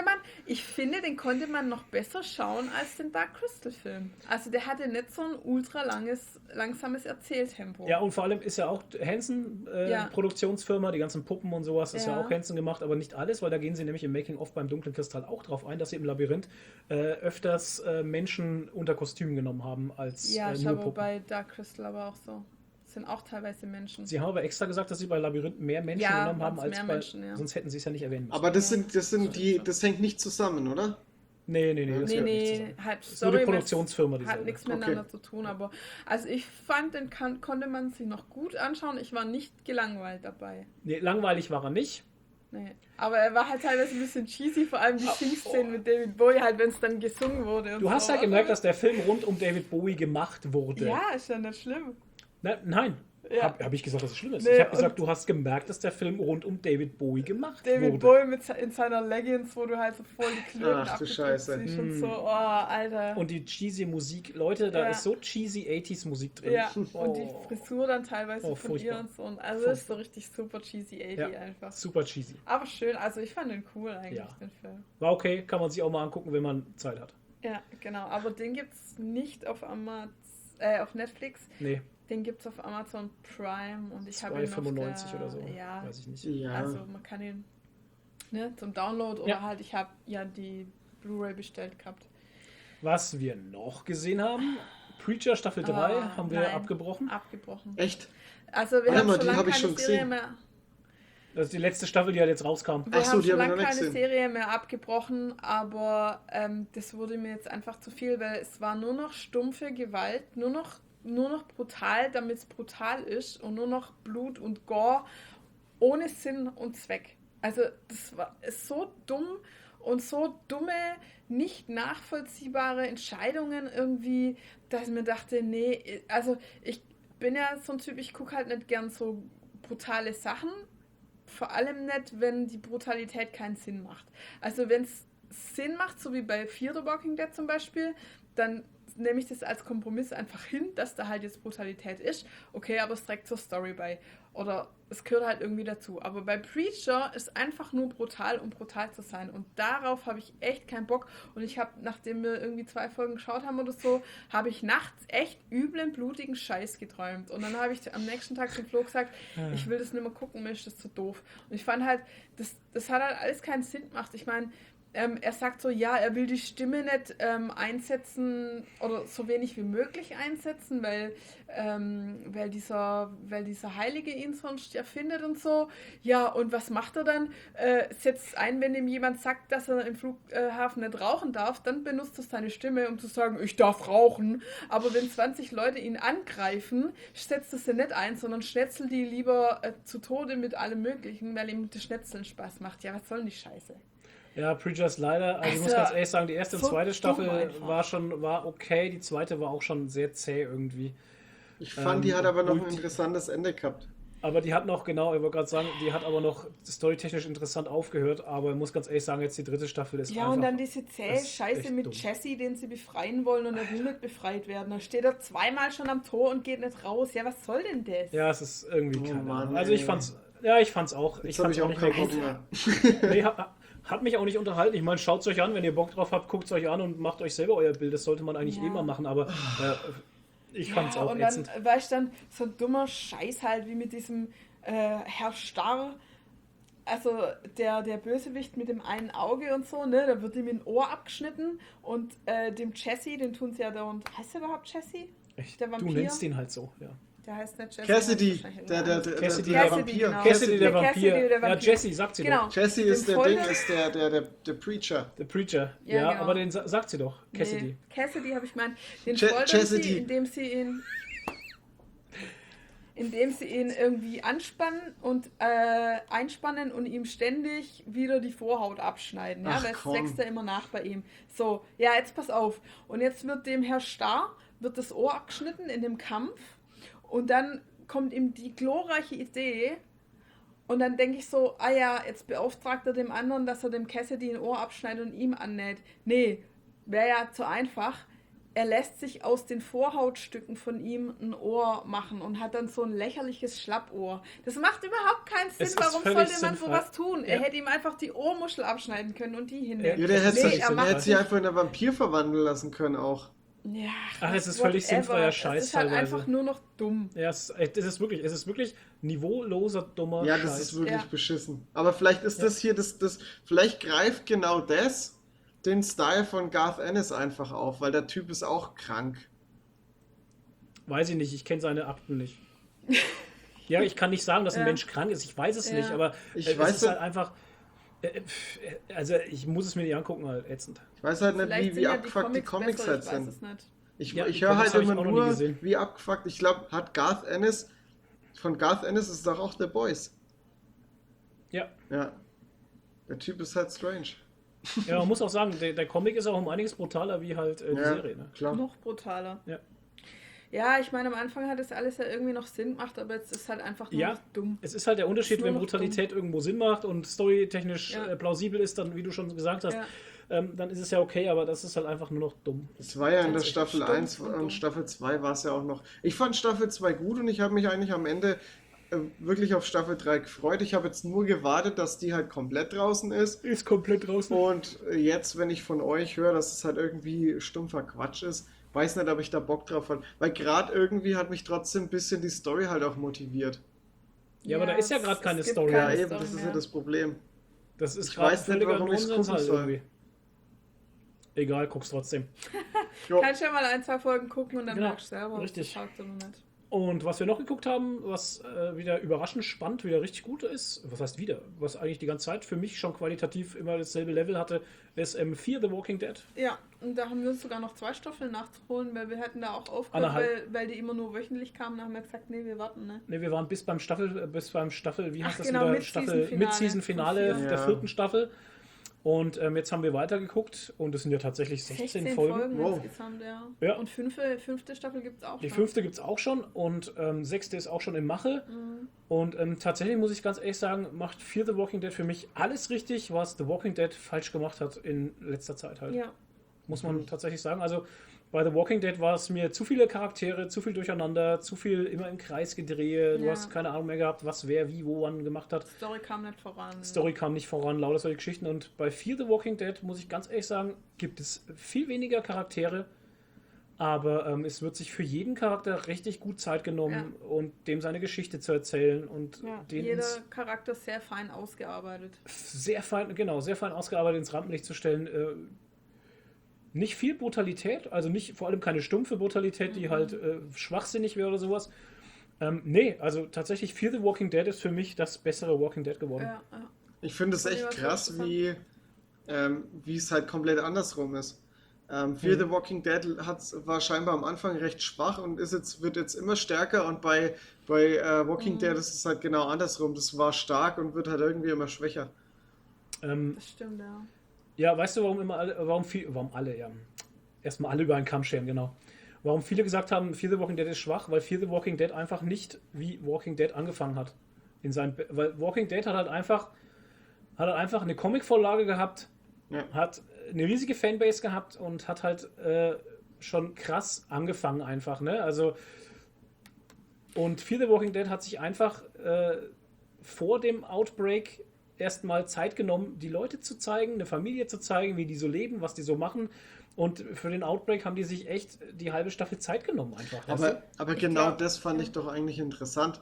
den konnte man noch besser schauen als den Dark Crystal Film. Also der hatte nicht so ein ultra langsames Erzähltempo. ja, und vor allem ist ja auch Henson Ja. Produktionsfirma, die ganzen Puppen und sowas ist ja Ja. auch Henson gemacht, aber nicht alles, weil da gehen sie nämlich im Making-of beim Dunklen Kristall auch drauf ein, dass sie im Labyrinth öfters Menschen unter Kostüm genommen haben als Ja, ist nur aber Puppen. bei Dark Crystal aber auch so. Das sind auch teilweise Menschen. Sie haben aber extra gesagt, dass sie bei Labyrinth mehr Menschen Ja, genommen haben waren's als mehr bei. Menschen, ja. Sonst hätten sie es ja nicht erwähnen müssen. Aber das hängt nicht zusammen, oder? Nee, das Nee, gehört nicht nee, zusammen. halt Das ist nur die Story Produktionsfirma, die hat selber. nichts miteinander zu tun, aber also ich fand, den konnte man sich noch gut anschauen. Ich war nicht gelangweilt dabei. Nee, langweilig war er nicht. Nee. Aber er war halt teilweise ein bisschen cheesy, vor allem die Sing-Szenen mit David Bowie, halt wenn es dann gesungen wurde. Und Du hast so. ja gemerkt, dass der Film rund um David Bowie gemacht wurde. Ja, ist ja nicht schlimm. Nein. Ja. Hab ich gesagt, dass es schlimm ist? Nee, ich habe gesagt, und- du hast gemerkt, dass der Film rund um David Bowie gemacht David wurde. Bowie in seiner Leggings, wo du halt so voll die Klöten Ach, du abgedrückt Scheiße. siehst und so, oh, Alter. Und die cheesy Musik, Leute, da Ja. ist so cheesy 80s Musik drin. Ja, Oh. und die Frisur dann teilweise Oh, von ihr furchtbar. und so. Und also ist so richtig super cheesy 80 Ja. einfach. Super cheesy. Aber schön, also ich fand den cool eigentlich, Ja. den Film. War okay, kann man sich auch mal angucken, wenn man Zeit hat. Ja, genau. Aber den gibt's nicht auf auf Netflix. Nee, Den gibt's auf Amazon Prime und ich habe ihn auf 2,95 der, oder so. Ja, Weiß ich nicht. Ja. also man kann ihn zum Download oder Ja. halt, ich habe ja die Blu-ray bestellt gehabt. Was wir noch gesehen haben, Preacher Staffel 3 haben wir nein. abgebrochen. Abgebrochen. Echt? Also wir Warte haben mal, schon die lange hab ich keine schon Serie gesehen. mehr. Das ist die letzte Staffel, die halt jetzt rauskam. Wir Ach so, haben die schon hab ich lange noch nicht keine gesehen. Serie mehr abgebrochen, aber das wurde mir jetzt einfach zu viel, weil es war nur noch stumpfe Gewalt, nur noch brutal, damit es brutal ist und nur noch Blut und Gore ohne Sinn und Zweck. Also das ist so dumm und so dumme, nicht nachvollziehbare Entscheidungen irgendwie, dass ich mir dachte, nee, also ich bin ja so ein Typ, ich gucke halt nicht gern so brutale Sachen. Vor allem nicht, wenn die Brutalität keinen Sinn macht. Also wenn es Sinn macht, so wie bei Fear the Walking Dead zum Beispiel, dann nehme ich das als Kompromiss einfach hin, dass da halt jetzt Brutalität ist. Okay, aber es trägt zur Story bei. Oder es gehört halt irgendwie dazu. Aber bei Preacher ist einfach nur brutal, um brutal zu sein. Und darauf habe ich echt keinen Bock. Und ich habe, nachdem wir irgendwie 2 Folgen geschaut haben oder so, habe ich nachts echt üblen, blutigen Scheiß geträumt. Und dann habe ich am nächsten Tag zum Flo gesagt, ich will das nicht mehr gucken, mir ist das zu doof. Und ich fand halt, das hat halt alles keinen Sinn gemacht. Ich meine, er sagt so, ja, er will die Stimme nicht einsetzen oder so wenig wie möglich einsetzen, weil dieser Heilige ihn sonst erfindet und so. Ja, und was macht er dann? Setzt ein, wenn ihm jemand sagt, dass er im Flughafen nicht rauchen darf, dann benutzt er seine Stimme, um zu sagen, ich darf rauchen. Aber wenn 20 Leute ihn angreifen, setzt er sie nicht ein, sondern schnetzelt die lieber zu Tode mit allem Möglichen, weil ihm das Schnetzeln Spaß macht. Ja, was soll denn die Scheiße? Ja, Preacher ist leider, also ich muss ganz ehrlich sagen, die erste und so zweite Staffel dumm war okay, die zweite war auch schon sehr zäh irgendwie. Ich fand, die hat aber noch ein interessantes Ende gehabt. Aber die hat noch, genau, ich wollte gerade sagen, die hat aber noch storytechnisch interessant aufgehört, aber ich muss ganz ehrlich sagen, jetzt die dritte Staffel ist ja, einfach... und dann diese zähe ist Scheiße echt mit dumm. Jesse, den sie befreien wollen und er will nicht befreit werden. Dann steht er 2-mal schon am Tor und geht nicht raus. Ja, was soll denn das? Ja, es ist irgendwie Oh keine Mann, Ahnung. Also ich ey. fand's auch. Jetzt habe ich auch nicht keinen mehr Bock gut. mehr. Nee, hat mich auch nicht unterhalten. Ich meine, schaut es euch an, wenn ihr Bock drauf habt, guckt es euch an und macht euch selber euer Bild. Das sollte man eigentlich Ja. eh mal machen, aber ich fand es auch und ätzend. dann, weißt du, dann so ein dummer Scheiß halt, wie mit diesem Herr Starr, also der Bösewicht mit dem einen Auge und so, ne, da wird ihm ein Ohr abgeschnitten und dem Jesse, den tun sie ja da und, heißt der überhaupt Jesse? Der Du Vampir? nennst den halt so, ja. Der heißt nicht Jesse. Cassidy, heißt wahrscheinlich der irgendwas. Cassidy, der der Vampir. genau. Cassidy, der Cassidy, Vampir. der Ja, Vampir. Jesse, sagt sie Genau. doch. Jesse ist Dem der Ding, Folter- ist der Preacher. The Preacher. Ja, Ja, genau. aber den sagt sie doch. Cassidy. Nee, Cassidy habe ich gemeint. Den Je- foltern Cassidy. sie, indem sie ihn irgendwie einspannen und einspannen und ihm ständig wieder die Vorhaut abschneiden. Ja, Ach, weil es komm. wächst ja immer nach bei ihm. So, ja, jetzt pass auf. Und jetzt wird dem Herr Starr wird das Ohr abgeschnitten in dem Kampf und dann kommt ihm die glorreiche Idee und dann denke ich so, ah ja, jetzt beauftragt er dem anderen, dass er dem Cassidy ein Ohr abschneidet und ihm annäht. Nee, wäre ja zu einfach. Er lässt sich aus den Vorhautstücken von ihm ein Ohr machen und hat dann so ein lächerliches Schlappohr. Das macht überhaupt keinen Sinn. Es ist Warum völlig sollte man sinnfrei. sowas tun? Er Ja. hätte ihm einfach die Ohrmuschel abschneiden können und die hinnehmen. Ja, der hätte Nee, sich, er der macht hätte sich einfach in einen Vampir verwandeln lassen können auch. Ja, Ach, es ist völlig whatever. sinnfreier Scheiß Es ist halt teilweise. einfach nur noch dumm. Ja, es ist wirklich niveauloser, dummer Ja, Scheiß. das ist wirklich Ja. beschissen. Aber vielleicht ist das hier, vielleicht greift genau das den Style von Garth Ennis einfach auf, weil der Typ ist auch krank. Weiß ich nicht, ich kenne seine Akten nicht. Ja, ich kann nicht sagen, dass ein Ja. Mensch krank ist, ich weiß es Ja. nicht, aber Ich es weiß ist nicht- halt einfach... also ich muss es mir nicht angucken, halt ätzend. Ich weiß halt nicht, Vielleicht wie sind ja abgefuckt die Comics besser, halt ich weiß sind. es nicht. Ich Ja, die höre halt Comics hab ich immer auch noch nie nur, gesehen. wie abgefuckt. Ich glaube, hat Garth Ennis, von Garth Ennis ist doch auch The Boys. Ja. Ja. Der Typ ist halt strange. Ja, man muss auch sagen, der Comic ist auch um einiges brutaler wie halt die Ja, Serie. Ne? klar. Noch brutaler. Ja. Ja, ich meine, am Anfang hat das alles ja irgendwie noch Sinn gemacht, aber jetzt ist halt einfach nur Ja. noch dumm. Es ist halt der Unterschied, Ist nur wenn noch Brutalität irgendwo Sinn macht und storytechnisch Ja. plausibel ist, dann, wie du schon gesagt hast, Ja. dann ist es ja okay, aber das ist halt einfach nur noch dumm. Es war ja in der Tatsächlich Staffel stumpf 1 und dumm. und Staffel 2 war es ja auch noch. Ich fand Staffel 2 gut und ich habe mich eigentlich am Ende wirklich auf Staffel 3 gefreut. Ich habe jetzt nur gewartet, dass die halt komplett draußen ist. Ist komplett draußen. Und jetzt, wenn ich von euch höre, dass es halt irgendwie stumpfer Quatsch ist, weiß nicht, ob ich da Bock drauf habe. Weil gerade irgendwie hat mich trotzdem ein bisschen die Story halt auch motiviert. Ja, aber da ist ja es- gerade keine es gibt Story. Ja, keine eben, Story das ist ja mehr. das Problem. Das ist Ich gerade weiß nicht, völliger warum ich's Nonsens gucken halt soll. irgendwie. Egal, guck's trotzdem. Jo. Kannst ja mal 1, 2 Folgen gucken und dann Genau, merkst du selber, ob richtig. es taugt oder nicht. Und was wir noch geguckt haben, was wieder überraschend spannend, wieder richtig gut ist, was heißt wieder, was eigentlich die ganze Zeit für mich schon qualitativ immer dasselbe Level hatte, ist Fear the Walking Dead. Ja, und da haben wir uns sogar noch 2 Staffeln nachzuholen, weil wir hätten da auch aufgehört, Anderthalb. weil die immer nur wöchentlich kamen. Da haben wir gesagt, nee, wir warten, ne? Ne, wir waren bis beim Staffel, wie heißt Ach, das genau, wieder? Mid-Season-Finale Mid-Season-Finale von der vier. 4. Staffel. Und jetzt haben wir weitergeguckt und es sind ja tatsächlich 16 Folgen. Wow. insgesamt, ja. Ja. Und fünfte Staffel gibt es auch Die schon. 5. gibt es auch schon und 6. ist auch schon in Mache. Und tatsächlich muss ich ganz ehrlich sagen, macht Fear the Walking Dead für mich alles richtig, was The Walking Dead falsch gemacht hat in letzter Zeit halt. Ja. Muss man tatsächlich sagen. Also bei The Walking Dead war es mir zu viele Charaktere, zu viel durcheinander, zu viel immer im Kreis gedrehe. Du Ja. hast keine Ahnung mehr gehabt, was wer, wie, wo, wann gemacht hat. Story kam nicht voran. Story kam nicht voran, lauter solche Geschichten. Und bei Fear the Walking Dead, muss ich ganz ehrlich sagen, gibt es viel weniger Charaktere. Aber es wird sich für jeden Charakter richtig gut Zeit genommen und dem seine Geschichte zu erzählen und Ja, den jeder Charakter sehr fein ausgearbeitet. sehr fein ausgearbeitet ins Rampenlicht zu stellen. Nicht viel Brutalität, also nicht vor allem keine stumpfe Brutalität, die halt schwachsinnig wäre oder sowas. Nee, also tatsächlich Fear the Walking Dead ist für mich das bessere Walking Dead geworden. Ja. Ich finde es Von echt dem, was krass, du wie es halt komplett andersrum ist. Fear the Walking Dead war scheinbar am Anfang recht schwach und wird jetzt immer stärker und bei Walking Dead ist es halt genau andersrum. Das war stark und wird halt irgendwie immer schwächer. Das stimmt, ja. Ja, weißt du, erstmal alle über einen Kamm scheren, genau. Warum viele gesagt haben, Fear the Walking Dead ist schwach, weil Fear the Walking Dead einfach nicht wie Walking Dead angefangen hat. Weil Walking Dead hat halt einfach eine Comicvorlage gehabt, hat eine riesige Fanbase gehabt und hat halt schon krass angefangen einfach, ne? Also und Fear the Walking Dead hat sich einfach vor dem Outbreak erstmal Zeit genommen, die Leute zu zeigen, eine Familie zu zeigen, wie die so leben, was die so machen. Und für den Outbreak haben die sich echt die halbe Staffel Zeit genommen einfach. Aber genau das fand ich doch eigentlich interessant.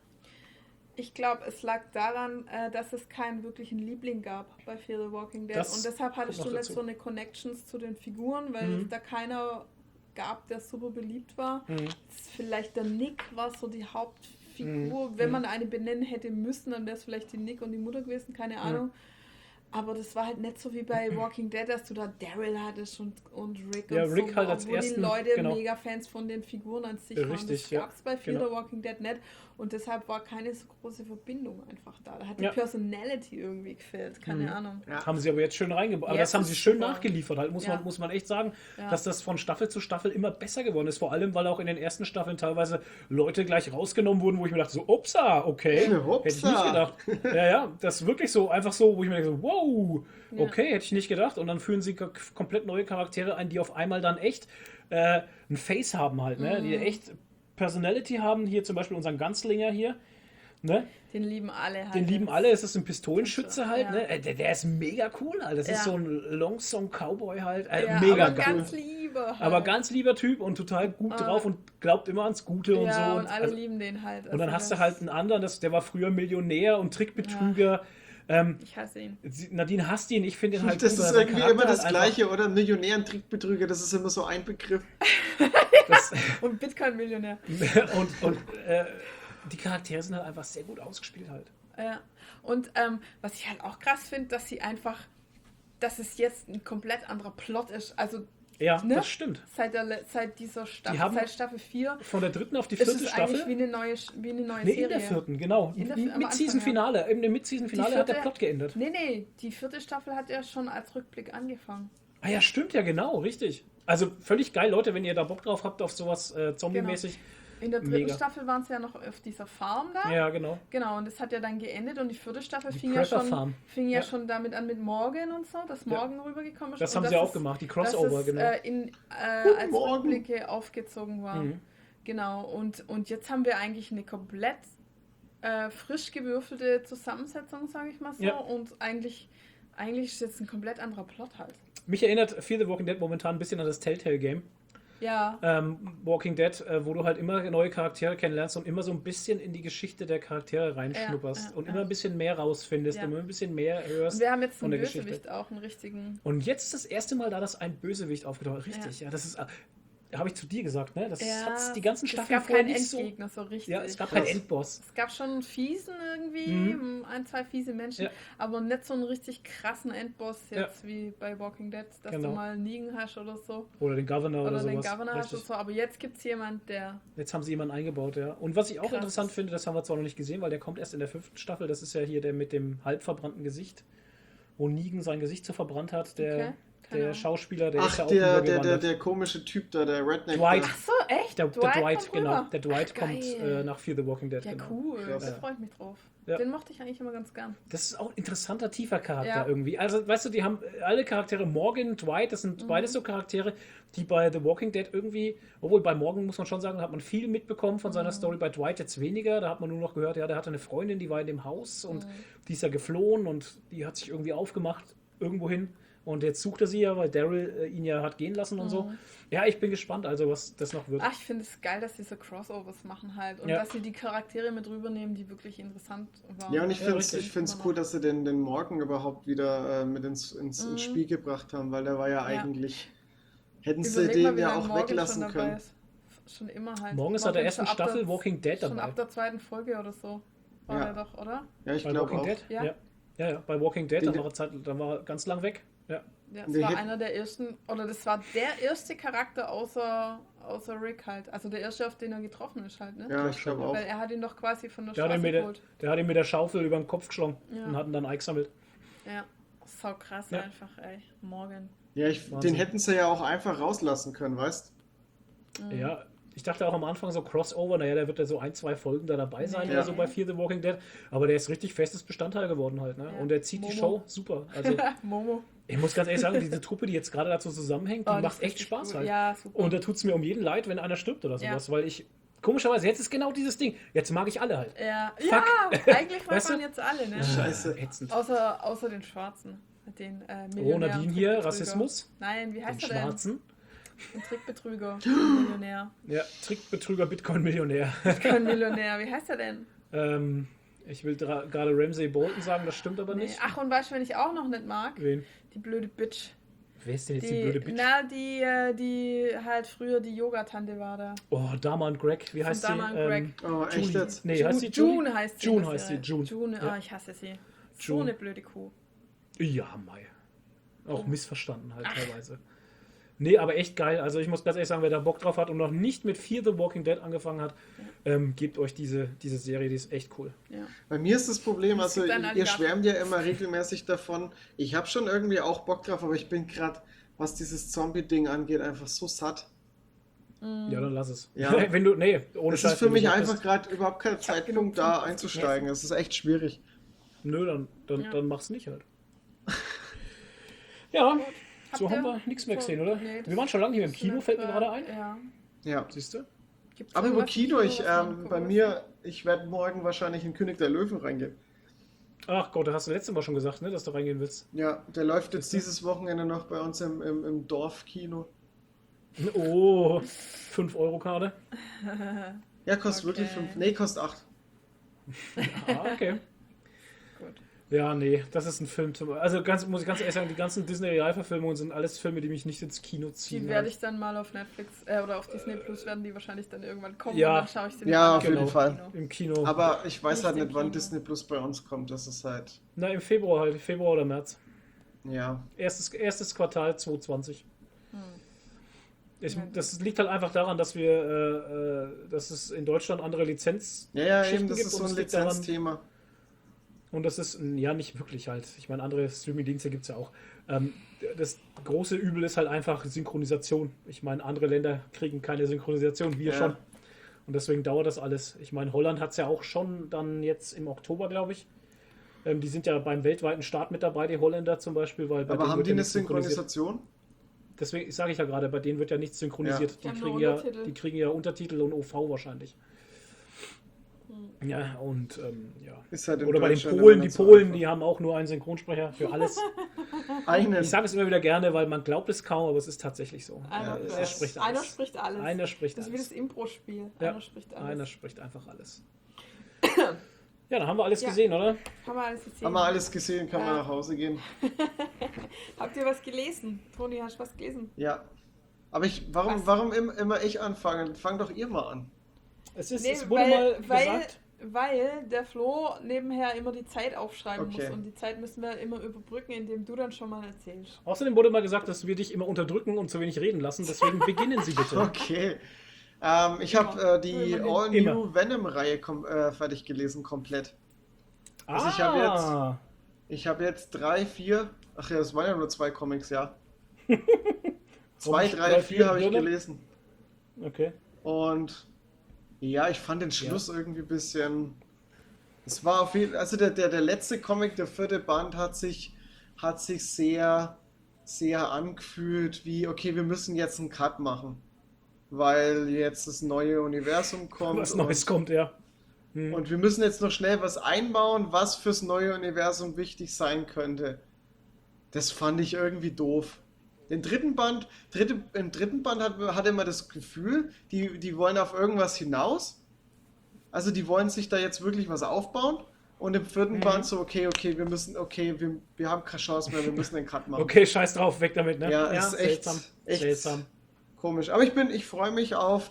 Ich glaube, es lag daran, dass es keinen wirklichen Liebling gab bei Fear the Walking Dead. Das Und deshalb hattest kommt du noch nicht dazu. so eine Connections zu den Figuren, weil es da keiner gab, der super beliebt war. Vielleicht der Nick war so die Hauptfigur. Wenn man eine benennen hätte müssen, dann wäre es vielleicht die Nick und die Mutter gewesen, keine Ahnung. Aber das war halt nicht so wie bei Walking Dead, dass du da Daryl hattest und Rick Ja, und Rick so, halt als wo die ersten, Leute genau. mega Fans von den Figuren an sich waren. Richtig, Das ja. gab es bei Fear Genau. the Walking Dead nicht und deshalb war keine so große Verbindung einfach da. Da hat die Ja. Personality irgendwie gefehlt, keine Ahnung. Ja. Haben sie aber jetzt schön reingebaut. Aber Jetzt das haben sie ist schön super. nachgeliefert. Halt, muss man echt sagen, Ja. dass das von Staffel zu Staffel immer besser geworden ist. Vor allem, weil auch in den ersten Staffeln teilweise Leute gleich rausgenommen wurden, wo ich mir dachte, so, upsa, okay. Upsa. Hätte ich nicht gedacht. Ja, das ist wirklich so, einfach so, wo ich mir denke, so, wow, okay, hätte ich nicht gedacht. Und dann führen sie komplett neue Charaktere ein, die auf einmal dann echt ein Face haben halt, ne? Die echt Personality haben. Hier zum Beispiel unseren Ganzlinger hier. Ne? Den lieben alle halt. Den lieben alle, es ist ein Pistolenschütze halt, Ja. ne? Der ist mega cool, halt. Das Ja. ist so ein Longsong-Cowboy halt. Ja, Mega aber geil. ganz lieber halt. Aber ganz lieber Typ und total gut drauf und glaubt immer ans Gute und so. ja, und alle also, lieben den halt. und dann Also hast du das- halt einen anderen, der war früher Millionär und Trickbetrüger. Ich hasse ihn. Nadine hasst ihn, ich finde ihn halt Das gut, ist weil sein irgendwie Charakter immer das halt einfach- Gleiche, oder? Millionär und Trickbetrüger, das ist immer so ein Begriff. Und Bitcoin-Millionär. und die Charaktere sind halt einfach sehr gut ausgespielt halt. Ja. Und was ich halt auch krass finde, dass es jetzt ein komplett anderer Plot ist. Also Ja, Ne? das stimmt. seit dieser Staffel, Die haben- seit Staffel 4, Von der 3. auf die ist 4. es eigentlich Staffel. wie eine neue Nee, Serie. in der 4., genau. In der- am Anfang, Mid-Season-Finale. Im Mid-Season-Finale Die hat der vierte- Plot geändert. Nee, die 4. Staffel hat ja schon als Rückblick angefangen. Ah ja, stimmt ja, genau, richtig. Also völlig geil, Leute, wenn ihr da Bock drauf habt, auf sowas Zombie-mäßig. In der 3. Mega. Staffel waren es ja noch auf dieser Farm da. Ja, genau. Genau, und das hat ja dann geendet und die 4. Staffel Die fing ja Prepper Farm. ja Ja. schon damit an mit Morgan und so, dass Morgan rübergekommen ist. Das und haben dass sie auch es- gemacht, die dass Crossover, es, genau. Als Morgen. Rückblicke aufgezogen war. Genau, und jetzt haben wir eigentlich eine komplett frisch gewürfelte Zusammensetzung, sage ich mal so. Ja. Und eigentlich ist jetzt ein komplett anderer Plot halt. Mich erinnert Fear the Walking Dead momentan ein bisschen an das Telltale-Game. Ja, Walking Dead, wo du halt immer neue Charaktere kennenlernst und immer so ein bisschen in die Geschichte der Charaktere reinschnupperst ja, und ja. immer ein bisschen mehr rausfindest Ja. und immer ein bisschen mehr hörst und wir haben jetzt von einen der Bösewicht Geschichte. auch, einen richtigen. Und jetzt ist das erste Mal da, dass ein Bösewicht aufgetaucht ist. Richtig, ja, das ist, habe ich zu dir gesagt, ne? Das hat die ganzen Staffeln es gab vorher keinen nicht so. Endgegner so richtig. Ja, es gab keinen Endboss. Es gab schon einen fiesen irgendwie, ein, zwei fiese Menschen, Ja. aber nicht so einen richtig krassen Endboss jetzt wie bei Walking Dead, dass Genau. du mal einen Negan hast oder so. Oder den Governor oder Oder den sowas. Governor hast oder Richtig. so. Aber jetzt gibt es jemanden, der. Jetzt haben sie jemanden eingebaut, ja. Und was ich auch Krass. interessant finde, das haben wir zwar noch nicht gesehen, weil der kommt erst in der 5. Staffel, das ist ja hier der mit dem halb verbrannten Gesicht. wo Negan sein Gesicht so verbrannt hat. Der Keine Ahnung. Schauspieler, der ist Ach, ja auch der übergewandert. komische Typ da, der Redneck. Dwight. da. Ach so, echt? Der Dwight, kommt genau. rüber. Der Dwight Ach, kommt geil. nach Fear the Walking Dead. Ja, genau. cool. Krass. Da freue ich mich drauf. Ja. Den mochte ich eigentlich immer ganz gern. Das ist auch ein interessanter, tiefer Charakter Ja. irgendwie. Also, weißt du, die haben alle Charaktere, Morgan, Dwight, das sind beides so Charaktere, die bei The Walking Dead irgendwie, obwohl bei Morgan muss man schon sagen, da hat man viel mitbekommen von seiner Story, bei Dwight jetzt weniger. Da hat man nur noch gehört, ja, der hatte eine Freundin, die war in dem Haus und die ist ja geflohen und die hat sich irgendwie aufgemacht irgendwo hin. Und jetzt sucht er sie ja, weil Daryl ihn ja hat gehen lassen und so. Ja, ich bin gespannt, also was das noch wird. Ach, ich finde es geil, dass die so Crossovers machen halt. Und Ja. dass sie die Charaktere mit rübernehmen, die wirklich interessant waren. Ja, und ich Ja, finde es richtig. cool, dass sie den Morgan überhaupt wieder mit ins Spiel gebracht haben, weil der war ja Ja. eigentlich. Hätten sie Überleg mal, den wie ja lange auch Morgan weglassen schon dabei können. ist. Schon immer halt. Morgen ist er der Morgan ersten schon ab der- Staffel Walking Dead Schon dabei. ab der zweiten Folge oder so. War Ja. er doch, oder? Ja, ich Bei glaube Walking auch. Dead? Ja. Ja, bei Walking Dead, Den- dann war er ganz lang weg. Ja. Ja, Wir das war hätten- einer der ersten, oder das war der erste Charakter außer Rick halt. Also der erste, auf den er getroffen ist halt, ne? Ja, ich glaube auch. Weil er hat ihn doch quasi von der Der hat, ihn Straße mit geholt. der hat ihn mit der Schaufel über den Kopf geschlagen Ja. und hat ihn dann eingesammelt. Ja, sau krass Ja. einfach, ey. Morgan. Ja, Wahnsinn. den hätten sie ja auch einfach rauslassen können, weißt? Ja, ich dachte auch am Anfang so Crossover, naja, der wird ja so 1-2 Folgen da dabei sein Ja. oder so bei Fear the Walking Dead, aber der ist richtig festes Bestandteil geworden halt, ne? Ja. Und der zieht die Momo. Show super. Also Momo. ich muss ganz ehrlich sagen, diese Truppe, die jetzt gerade dazu zusammenhängt, die Oh, das macht ist echt richtig Spaß gut. halt. Ja, super. Und da tut es mir um jeden leid, wenn einer stirbt oder Ja. sowas, weil ich, komischerweise, jetzt ist genau dieses Ding, jetzt mag ich alle halt. Ja, Fuck. ja, eigentlich mag Weißt man du? jetzt alle, ne? Scheiße. Ätzend. Außer den Schwarzen. Mit den Oh, Millionär Nadine und hier, Trickbetrüger. Rassismus, Nein, wie den heißt er denn? Schwarzen. Ein Trickbetrüger. Millionär. Ja, Trickbetrüger, Bitcoin-Millionär. Kein Millionär. Wie heißt er denn? Ich will gerade Ramsay Bolton sagen, das stimmt aber Nee. nicht. Ach, und weißt du, wen ich auch noch nicht mag? Wen? Die blöde Bitch. Wer ist denn jetzt die blöde Bitch? Na, die halt früher die Yoga-Tante war da. Oh, Dama und Greg, wie heißt Dama sie? und Greg. Oh, echt Julie. jetzt? Nee, heißt sie Julie? June heißt sie. June das heißt sie, ihre- June. June, Ja. oh, ich hasse sie. So June. eine blöde Kuh. Ja, Mai. Auch Oh. missverstanden halt teilweise. Nee, aber echt geil. Also ich muss ganz ehrlich sagen, wer da Bock drauf hat und noch nicht mit Fear the Walking Dead angefangen hat, gebt euch diese Serie, die ist echt cool. Ja. Bei mir ist das Problem, Es also gibt einen ihr Alligator. schwärmt ja immer regelmäßig davon. Ich habe schon irgendwie auch Bock drauf, aber ich bin gerade, was dieses Zombie-Ding angeht, einfach so satt. Ja, dann lass es. Ja. Wenn du, nee, ohne Es Scheiß, ist für wenn du mich Bock einfach hast. gerade überhaupt kein Zeitpunkt da einzusteigen. Es ist echt schwierig. Nö, dann Ja. mach's nicht halt. Ja, so Habt haben ihr- wir nichts mehr so- gesehen, oder? nee, Wir waren schon lange nicht mehr im Kino, fällt mir gerade ein. Ja. Ja. Siehst du? Gibt's Aber über irgendwas im Kino, was man gucken bei muss? mir, ich werde morgen wahrscheinlich in König der Löwen reingehen. Ach Gott, das hast du letztes Mal schon gesagt, ne, dass du reingehen willst. Ja, der läuft jetzt Siehst du? dieses Wochenende noch bei uns im Dorfkino. Oh, 5-Euro-Karte. Ja, kostet Okay. wirklich 5. Nee, kostet 8. Ah, okay. Gut. Ja, nee, das ist ein Film. Also muss ich ganz ehrlich sagen, die ganzen Disney-Realverfilmungen sind alles Filme, die mich nicht ins Kino ziehen. Die werde ich dann mal auf Netflix oder auf Disney Plus werden die wahrscheinlich dann irgendwann kommen Ja. und dann schaue ich sie mir Ja, an. auf jeden Genau. Fall. Im Kino. Aber ich weiß Nicht halt im nicht, wann Kino. Disney Plus bei uns kommt. Das ist halt, Na, im Februar halt, Februar oder März. ja. Erstes Quartal 2020. Ja, Das liegt halt einfach daran, dass dass es in Deutschland andere Lizenz Ja, Schichten eben, das gibt ist so und ein es liegt daran- Lizenzthema. und das ist, ja, nicht wirklich halt. Ich meine, andere Streaming-Dienste gibt es ja auch. Das große Übel ist halt einfach Synchronisation. Ich meine, andere Länder kriegen keine Synchronisation, wir Ja. schon. Und deswegen dauert das alles. Ich meine, Holland hat es ja auch schon dann jetzt im Oktober, glaube ich. Die sind ja beim weltweiten Start mit dabei, die Holländer zum Beispiel. Weil bei Aber denen haben wird die ja eine nichts synchronisiert. Synchronisation? Deswegen sage ich ja gerade, bei denen wird ja nichts synchronisiert. Die Die, haben kriegen nur ja, Untertitel. die kriegen ja Untertitel und OV wahrscheinlich. Ja, und ja. Ist halt in Oder bei den Deutschland Polen, immer die nicht so Polen, einfach. die haben auch nur einen Synchronsprecher für alles. Einen. Ich sage es immer wieder gerne, weil man glaubt es kaum, aber es ist tatsächlich so. Einer, Ja, Er spricht einer alles. spricht alles. Einer spricht Das ist wie das alles. Impro-Spiel. Ja. Einer spricht alles. Einer spricht einfach alles. Ja, dann haben wir alles Ja. gesehen, oder? Haben wir alles gesehen? Haben wir alles gesehen, kann man Ja. nach Hause gehen. Habt ihr was gelesen? Toni, hast du was gelesen? Ja. Aber warum immer ich anfangen? Fang doch ihr mal an. Es wurde weil, mal gesagt. weil der Flo nebenher immer die Zeit aufschreiben Okay. muss und die Zeit müssen wir immer überbrücken, indem du dann schon mal erzählst. Außerdem wurde mal gesagt, dass wir dich immer unterdrücken und zu wenig reden lassen. Deswegen beginnen Sie bitte. Okay. Ich habe die Immerhin. All-New Venom-Reihe fertig gelesen, komplett. Also ich habe Ich habe jetzt 3, 4. Ach ja, das waren ja nur 2 Comics, ja. 2, 3, 3, 4 habe ich drin? gelesen. Okay. Und ja, ich fand den Schluss irgendwie ein bisschen. Es war auf jeden also der letzte Comic, der 4. Band, hat sich sehr, sehr angefühlt wie, okay, wir müssen jetzt einen Cut machen. Weil jetzt das neue Universum kommt. Was Neues kommt, ja. Und wir müssen jetzt noch schnell was einbauen, was fürs neue Universum wichtig sein könnte. Das fand ich irgendwie doof. Im dritten Band hatte man das Gefühl, die wollen auf irgendwas hinaus. Also die wollen sich da jetzt wirklich was aufbauen. Und im 4. Band so, wir haben keine Chance mehr, wir müssen den Cut machen. Okay, scheiß drauf, weg damit, ne? Ja, ist echt seltsam. Komisch. Aber ich freue mich auf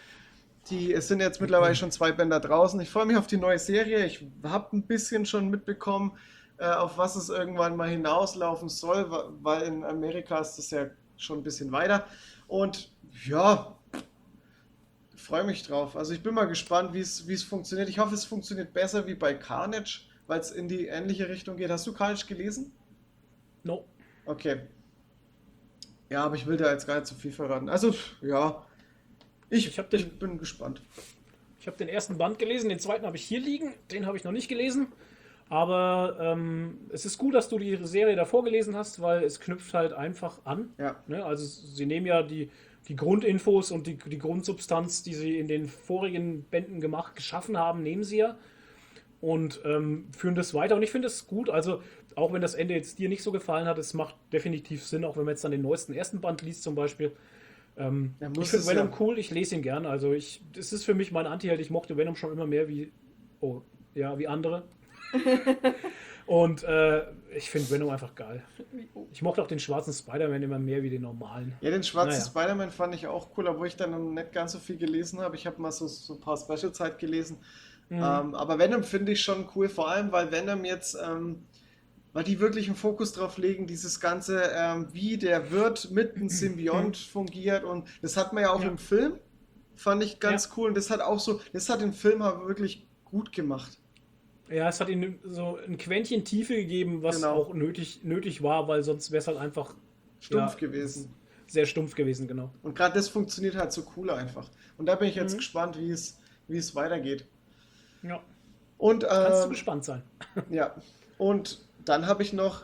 es sind jetzt mittlerweile schon 2 Bänder draußen. Ich freue mich auf die neue Serie. Ich habe ein bisschen schon mitbekommen, auf was es irgendwann mal hinauslaufen soll, weil in Amerika ist das ja schon ein bisschen weiter. Und ja, freue mich drauf. Also ich bin mal gespannt, wie es funktioniert. Ich hoffe, es funktioniert besser wie bei Carnage, weil es in die ähnliche Richtung geht. Hast du Carnage gelesen? No. Okay. Ja, aber ich will da jetzt gar nicht zu viel verraten. Also, ja. Ich bin gespannt. Ich habe den ersten Band gelesen, den zweiten habe ich hier liegen, den habe ich noch nicht gelesen. Aber es ist gut, dass du die Serie davor gelesen hast, weil es knüpft halt einfach an. Ja. Ne? Also sie nehmen ja die Grundinfos und die Grundsubstanz, die sie in den vorigen Bänden geschaffen haben, nehmen sie ja und führen das weiter. Und ich finde es gut, also auch wenn das Ende jetzt dir nicht so gefallen hat, es macht definitiv Sinn, auch wenn man jetzt dann den neuesten ersten Band liest zum Beispiel. Ich finde Venom cool, ich lese ihn gern. Also das ist für mich mein Anti-Held. Ich mochte Venom schon immer mehr wie andere. Und ich finde Venom einfach geil. Ich mochte auch den schwarzen Spider-Man immer mehr wie den normalen. Ja, den schwarzen Spider-Man fand ich auch cool, obwohl ich dann noch nicht ganz so viel gelesen habe. Ich habe mal so ein paar Special-Zeit gelesen. Aber Venom finde ich schon cool, vor allem, weil Venom jetzt, weil die wirklich einen Fokus drauf legen, dieses Ganze, wie der Wirt mit einem Symbiont fungiert. Und das hat man ja auch im Film, fand ich ganz cool. Und das hat den Film aber wirklich gut gemacht. Ja, es hat ihm so ein Quäntchen Tiefe gegeben, was auch nötig war, weil sonst wäre es halt einfach stumpf gewesen. Sehr stumpf gewesen, genau. Und gerade das funktioniert halt so cool einfach. Und da bin ich jetzt gespannt, wie es weitergeht. Ja. Und, kannst du gespannt sein. Ja. Und dann habe ich noch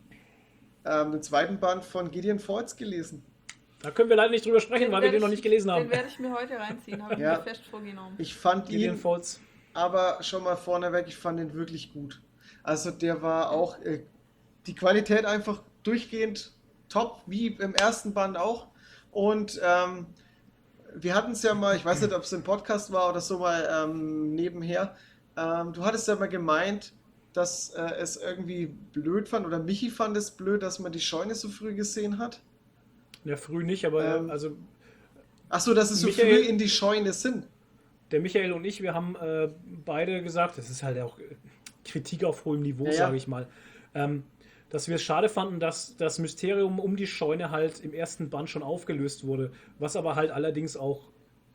den zweiten Band von Gideon Falls gelesen. Da können wir leider nicht drüber sprechen, weil wir den noch nicht gelesen haben. Den werde ich mir heute reinziehen, habe ich mir fest vorgenommen. Ich fand Gideon Falls. Aber schon mal vorneweg, ich fand ihn wirklich gut. Also der war auch, die Qualität einfach durchgehend top, wie im ersten Band auch. Und wir hatten es ja mal, ich weiß nicht, ob es im Podcast war oder so mal nebenher, du hattest ja mal gemeint, dass es irgendwie blöd fand, oder Michi fand es blöd, dass man die Scheune so früh gesehen hat. Ja, früh nicht, aber also... Achso, dass es so früh in die Scheune sind. Der Michael und ich, wir haben beide gesagt, das ist halt auch Kritik auf hohem Niveau, sage ich mal, dass wir es schade fanden, dass das Mysterium um die Scheune halt im ersten Band schon aufgelöst wurde, was aber halt allerdings auch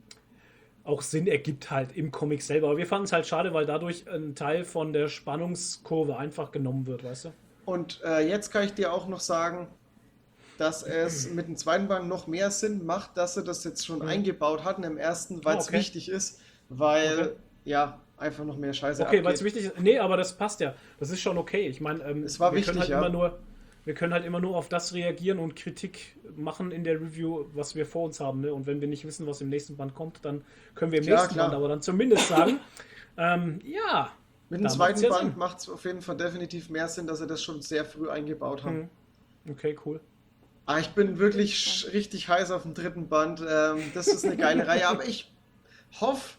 Sinn ergibt halt im Comic selber. Aber wir fanden es halt schade, weil dadurch ein Teil von der Spannungskurve einfach genommen wird, weißt du? Und jetzt kann ich dir auch noch sagen, dass es mit dem zweiten Band noch mehr Sinn macht, dass sie das jetzt schon eingebaut hatten im ersten, weil es wichtig ist, weil einfach noch mehr Scheiße abgeht. Okay, weil es wichtig ist. Nee, aber das passt ja. Das ist schon okay. Ich meine, wir können halt immer nur auf das reagieren und Kritik machen in der Review, was wir vor uns haben. Ne? Und wenn wir nicht wissen, was im nächsten Band kommt, dann können wir im nächsten Band aber dann zumindest sagen, mit dem zweiten Band macht es auf jeden Fall definitiv mehr Sinn, dass sie das schon sehr früh eingebaut haben. Okay, cool. Ich bin wirklich richtig heiß auf den dritten Band. Das ist eine geile Reihe, aber ich hoffe,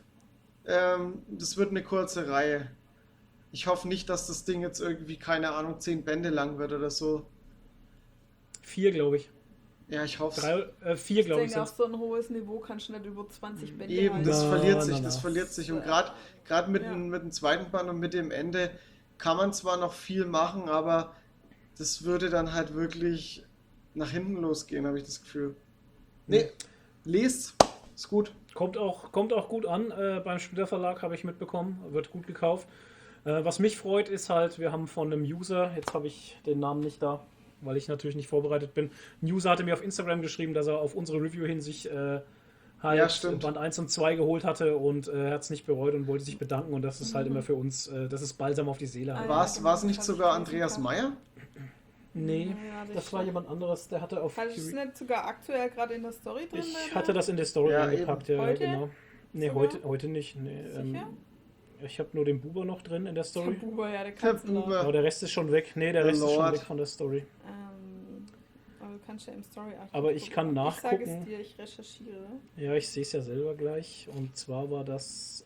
das wird eine kurze Reihe. Ich hoffe nicht, dass das Ding jetzt irgendwie, keine Ahnung, 10 Bände lang wird oder so. 4, glaube ich. Ja, ich hoffe es. 4, glaube ich. Ich denke, auf so ein hohes Niveau kannst du nicht über 20 Bände Eben, halten. das verliert sich. Und gerade mit dem zweiten Band und mit dem Ende kann man zwar noch viel machen, aber das würde dann halt wirklich nach hinten losgehen, habe ich das Gefühl. Nee, lest, ist gut. Kommt auch gut an. Beim Splitter Verlag habe ich mitbekommen, wird gut gekauft. Was mich freut, ist halt, wir haben von einem User, jetzt habe ich den Namen nicht da, weil ich natürlich nicht vorbereitet bin. Ein User hatte mir auf Instagram geschrieben, dass er auf unsere Review hin sich stimmt. Band 1 und 2 geholt hatte und er hat es nicht bereut und wollte sich bedanken und das ist halt immer für uns, das ist Balsam auf die Seele. Halt. War es nicht sogar Andreas Meyer? Nee, Ja, das war jemand anderes, der hatte auf... Hat es nicht sogar aktuell gerade in der Story drin? Ich hatte das in der Story Ja, eingepackt, ja, Heute? genau. Nee, Sogar? heute nicht. Nee, Sicher? ich habe nur den Buber noch drin in der Story. Buber, ja, der Der Kanzler. Buber. Aber der Rest ist schon weg. Nee, der Der Rest ist schon Lord. weg von der Story. Aber du kannst ja im Story-Archiv Aber ich kann gucken. Ich sage nachgucken. es dir, ich recherchiere. Ja, ich sehe es ja selber gleich. Und zwar war das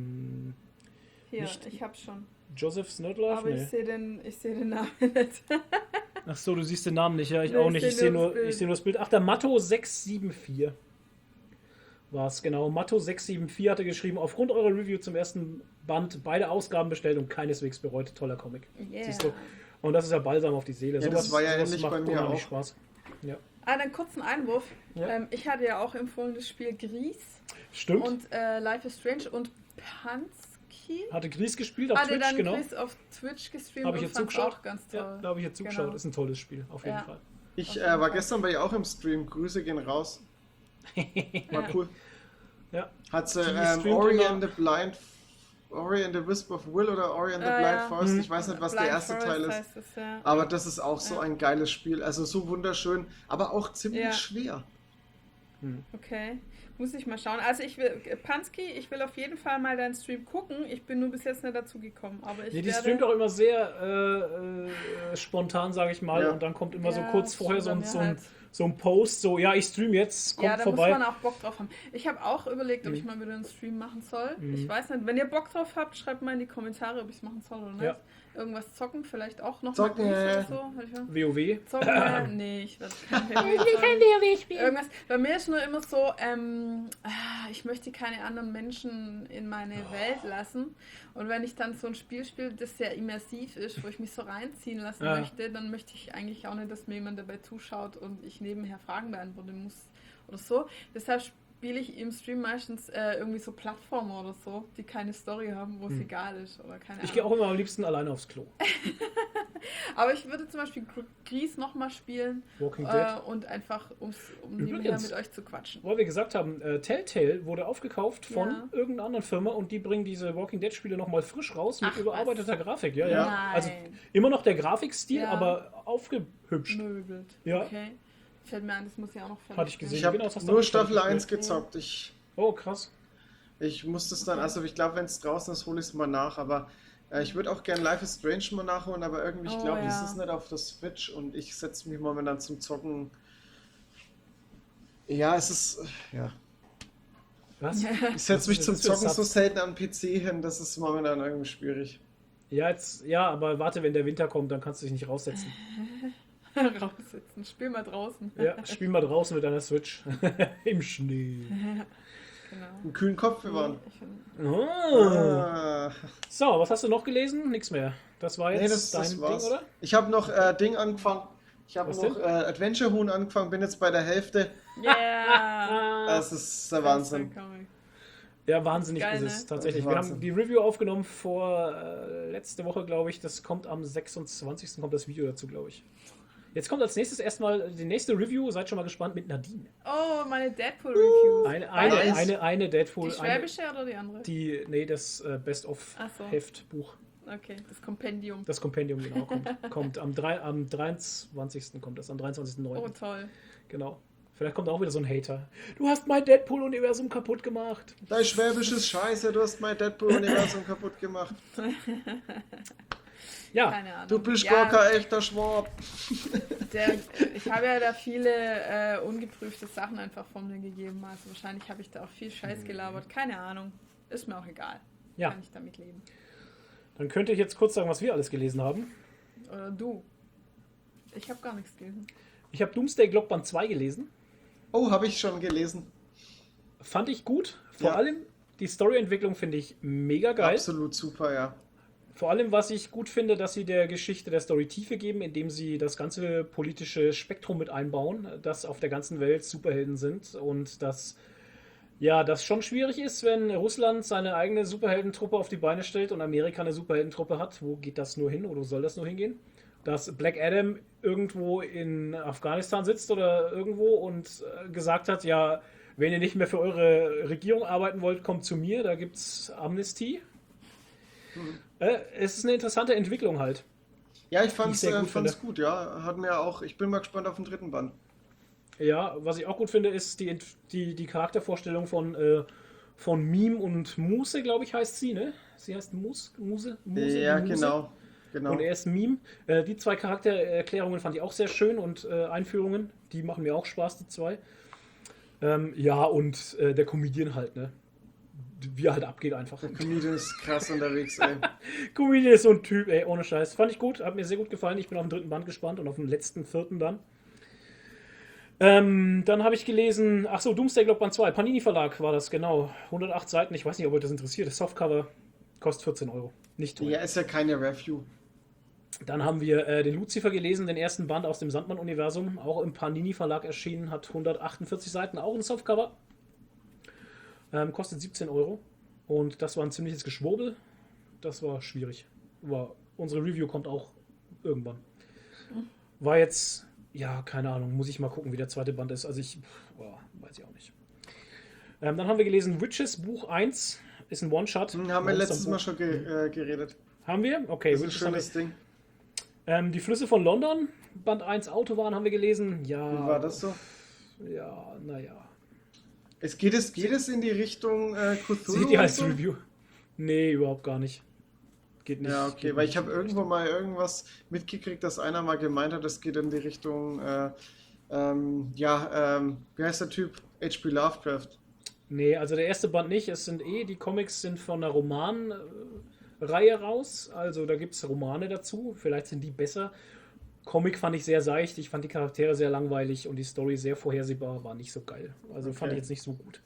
Hier, Nicht- ich hab's schon. Joseph Snodlaff? Aber Nee. ich sehe den Namen nicht. Ach so, du siehst den Namen nicht. Ja, ich Nee, auch ich nicht. seh Ich sehe nur nur, das Bild. ich seh nur das Bild. Ach, der Matto 674 war es, genau. Matto 674 hatte geschrieben, aufgrund eurer Review zum ersten Band beide Ausgaben bestellt und keineswegs bereut. Toller Comic. Yeah. Siehst du? Und das ist ja Balsam auf die Seele. Ja, das war ja sowas ähnlich macht bei mir unheimlich auch. Spaß. Ja. Dann kurzen Einwurf. Ja. Ich hatte ja auch empfohlen das Spiel Gries Stimmt. und Life is Strange und Pansky. Hatte Gries gespielt auf Hatte Twitch, dann genau. Gries auf Twitch gestreamt Habe ich und jetzt fand's zugeschaut. auch ganz toll. Ja, da habe ich jetzt zugeschaut. Genau. Ist ein tolles Spiel, auf jeden Ja. Fall. Ich Auf jeden war Fall. gestern bei ihr auch im Stream. Grüße gehen raus. War cool. Ja. Hat sie Die streamt Ori immer- and the Wisp of Will oder Ori and the Ja, Blind ja. Forest. Mhm. Ich weiß nicht, was Blind der erste Forest Teil ist. heißt es, ja. Aber das ist auch so Ja. ein geiles Spiel. Also so wunderschön, aber auch ziemlich Ja. schwer. Okay, muss ich mal schauen. Also ich will, Pansky, ich will auf jeden Fall mal deinen Stream gucken. Ich bin nur bis jetzt nicht dazu gekommen, aber ich Nee, die werde... streamt auch immer sehr spontan, sage ich mal. Ja. Und dann kommt immer so Ja, kurz das vorher so stimmt ein, bei so, mir ein, halt. so ein Post, so, ja, ich stream jetzt, kommt Ja, da vorbei. muss man auch Bock drauf haben. Ich habe auch überlegt, ob ich mal wieder einen Stream machen soll. Ich weiß nicht, wenn ihr Bock drauf habt, schreibt mal in die Kommentare, ob ich es machen soll oder nicht. Ja. Irgendwas zocken, vielleicht auch noch Zocken, mal oder so. Hätte ich mal- WoW. Zocken, nee, ich werde kein WoW spielen. Irgendwas. Bei mir ist nur immer so, ich möchte keine anderen Menschen in meine Welt lassen. Und wenn ich dann so ein Spiel spiele, das sehr immersiv ist, wo ich mich so reinziehen lassen Ja. möchte, dann möchte ich eigentlich auch nicht, dass mir jemand dabei zuschaut und ich nebenher Fragen beantworten muss oder so. Deshalb spiele ich im Stream meistens irgendwie so Plattformen oder so, die keine Story haben, wo es egal ist oder keine Ich Ahnung. gehe auch immer am liebsten alleine aufs Klo. Aber ich würde zum Beispiel Gries nochmal spielen Walking Dead. und einfach, um nebenher Übrigens. mit euch zu quatschen. Weil wir gesagt haben, Telltale wurde aufgekauft von Ja. irgendeiner anderen Firma und die bringen diese Walking Dead Spiele nochmal frisch raus mit Ach, überarbeiteter Grafik. Ja, Ja. ja. Nein. Also immer noch der Grafikstil, Ja. aber aufgehübscht. Möbelt. Ja. Okay. Fällt mir ein, das muss ich auch noch fertig Hatte ich gesehen. Ich habe Genau, das hast du nur auch Staffel gespielt. 1 gezockt. Ich krass. muss das dann, also ich glaube, wenn es draußen ist, hole ich es mal nach. Aber ich würde auch gerne Life is Strange mal nachholen, aber irgendwie, ich Oh, glaube, ja. das ist nicht auf der Switch und ich setze mich momentan zum Zocken. Ja, es ist. Ja. Was? Ich setze mich Was zum ist das für ein Zocken so Satz? selten am PC hin, das ist momentan irgendwie schwierig. Ja, aber warte, wenn der Winter kommt, dann kannst du dich nicht raussetzen. Raussitzen. Spiel mal draußen. Ja, spiel mal draußen mit deiner Switch. Im Schnee. Genau. Einen kühlen Kopf bewahren. Ich find- Oh. Ah. So, was hast du noch gelesen? Nix mehr. Das war jetzt Nee, das dein war's. Ding, oder? Ich habe noch Ding angefangen. Ich habe Was noch denn? Adventure Huhn angefangen, bin jetzt bei der Hälfte. Yeah! Das ist der Wahnsinn. Ja, wahnsinnig Geil, ist es ne? tatsächlich. Das ist Wir Wahnsinn. haben die Review aufgenommen vor letzte Woche, glaube ich. Das kommt am 26. kommt das Video dazu, glaube ich. Jetzt kommt als nächstes erstmal die nächste Review. Seid schon mal gespannt mit Nadine. Oh, meine Deadpool-Reviews. Eine Deadpool. Die schwäbische oder die andere? Das Ach so. Best-of-Heftbuch. Okay, das Kompendium. Das Kompendium, genau, kommt am 23. kommt das, am 23.09. Oh, toll. Genau. Vielleicht kommt auch wieder so ein Hater. Du hast mein Deadpool-Universum kaputt gemacht. Dein Schwäbisch ist scheiße, du hast mein Deadpool-Universum kaputt gemacht. Ja, Keine Ahnung. Du bist Ja, gar kein echter Schwab. Ich habe ja da viele ungeprüfte Sachen einfach von mir gegeben. Also wahrscheinlich habe ich da auch viel Scheiß gelabert. Keine Ahnung. Ist mir auch egal. Ja. Kann ich damit leben. dann könnte ich jetzt kurz sagen, was wir alles gelesen haben. Oder du. Ich habe gar nichts gelesen. Ich habe Doomsday Clock Band 2 gelesen. Oh, habe ich schon gelesen. Fand ich gut. Vor Ja. allem die Storyentwicklung finde ich mega geil. Absolut super, ja. Vor allem, was ich gut finde, dass sie der Geschichte der Story Tiefe geben, indem sie das ganze politische Spektrum mit einbauen, dass auf der ganzen Welt Superhelden sind und dass Ja, das schon schwierig ist, wenn Russland seine eigene Superheldentruppe auf die Beine stellt und Amerika eine Superheldentruppe hat. Wo geht das nur hin oder wo soll das nur hingehen? Dass Black Adam irgendwo in Afghanistan sitzt oder irgendwo und gesagt hat, ja, wenn ihr nicht mehr für eure Regierung arbeiten wollt, kommt zu mir, da gibt's Amnestie. Es ist eine interessante Entwicklung halt. Ja, ich Die fand's, ich sehr gut fand's finde. gut, ja. Hat mir auch, ich bin mal gespannt auf den 3. Band. Ja, was ich auch gut finde, ist die Charaktervorstellung von Meme und Muse, glaube ich, heißt sie, ne? Sie heißt Muse? Muse? Ja, Muse. genau. Und er ist Meme. Die 2 Charaktererklärungen fand ich auch sehr schön und Einführungen, die machen mir auch Spaß, die 2. Ja, und der Comedian halt, ne? Wie er halt abgeht einfach. Der Comedian ist krass unterwegs, ey. Comedian ist so ein Typ, ey, ohne Scheiß. Fand ich gut, hat mir sehr gut gefallen. Ich bin auf den 3. Band gespannt und auf den letzten 4. dann. Dann habe ich gelesen, achso, Doomsday Clock Band 2, Panini Verlag war das, genau. 108 Seiten, ich weiß nicht, ob euch das interessiert. Das Softcover kostet 14 Euro. Nicht teuer. Ja, ist ja keine Review. Dann haben wir den Lucifer gelesen, den ersten Band aus dem Sandmann-Universum, auch im Panini Verlag erschienen, hat 148 Seiten, auch ein Softcover. Kostet 17 Euro. Und das war ein ziemliches Geschwurbel. Das war schwierig. Unsere Review kommt auch irgendwann. War jetzt, ja, keine Ahnung, muss ich mal gucken, wie der 2. Band ist. Also weiß ich auch nicht. Dann haben wir gelesen, Witches Buch 1 ist ein One-Shot. Haben wir letztes Mal schon geredet. Haben wir? Okay, Das ist ein Witches haben wir. schönes Ding. Die Flüsse von London, Band 1 Autobahn haben wir gelesen. Ja. Wie war das so? Ja, naja. Geht es in die Richtung Cthulhu? Seht ihr und als so? Review? Nee, überhaupt gar nicht. Geht nicht. Ja, okay, geht weil nicht. ich habe irgendwo mal irgendwas mitgekriegt, dass einer mal gemeint hat, das geht in die Richtung, wie heißt der Typ? H.P. Lovecraft. Nee, also der erste Band nicht. Die Comics sind von einer Romanreihe raus. Also da gibt es Romane dazu. Vielleicht sind die besser. Comic fand ich sehr seicht. Ich fand die Charaktere sehr langweilig und die Story sehr vorhersehbar. War nicht so geil. Also fand ich jetzt nicht so gut.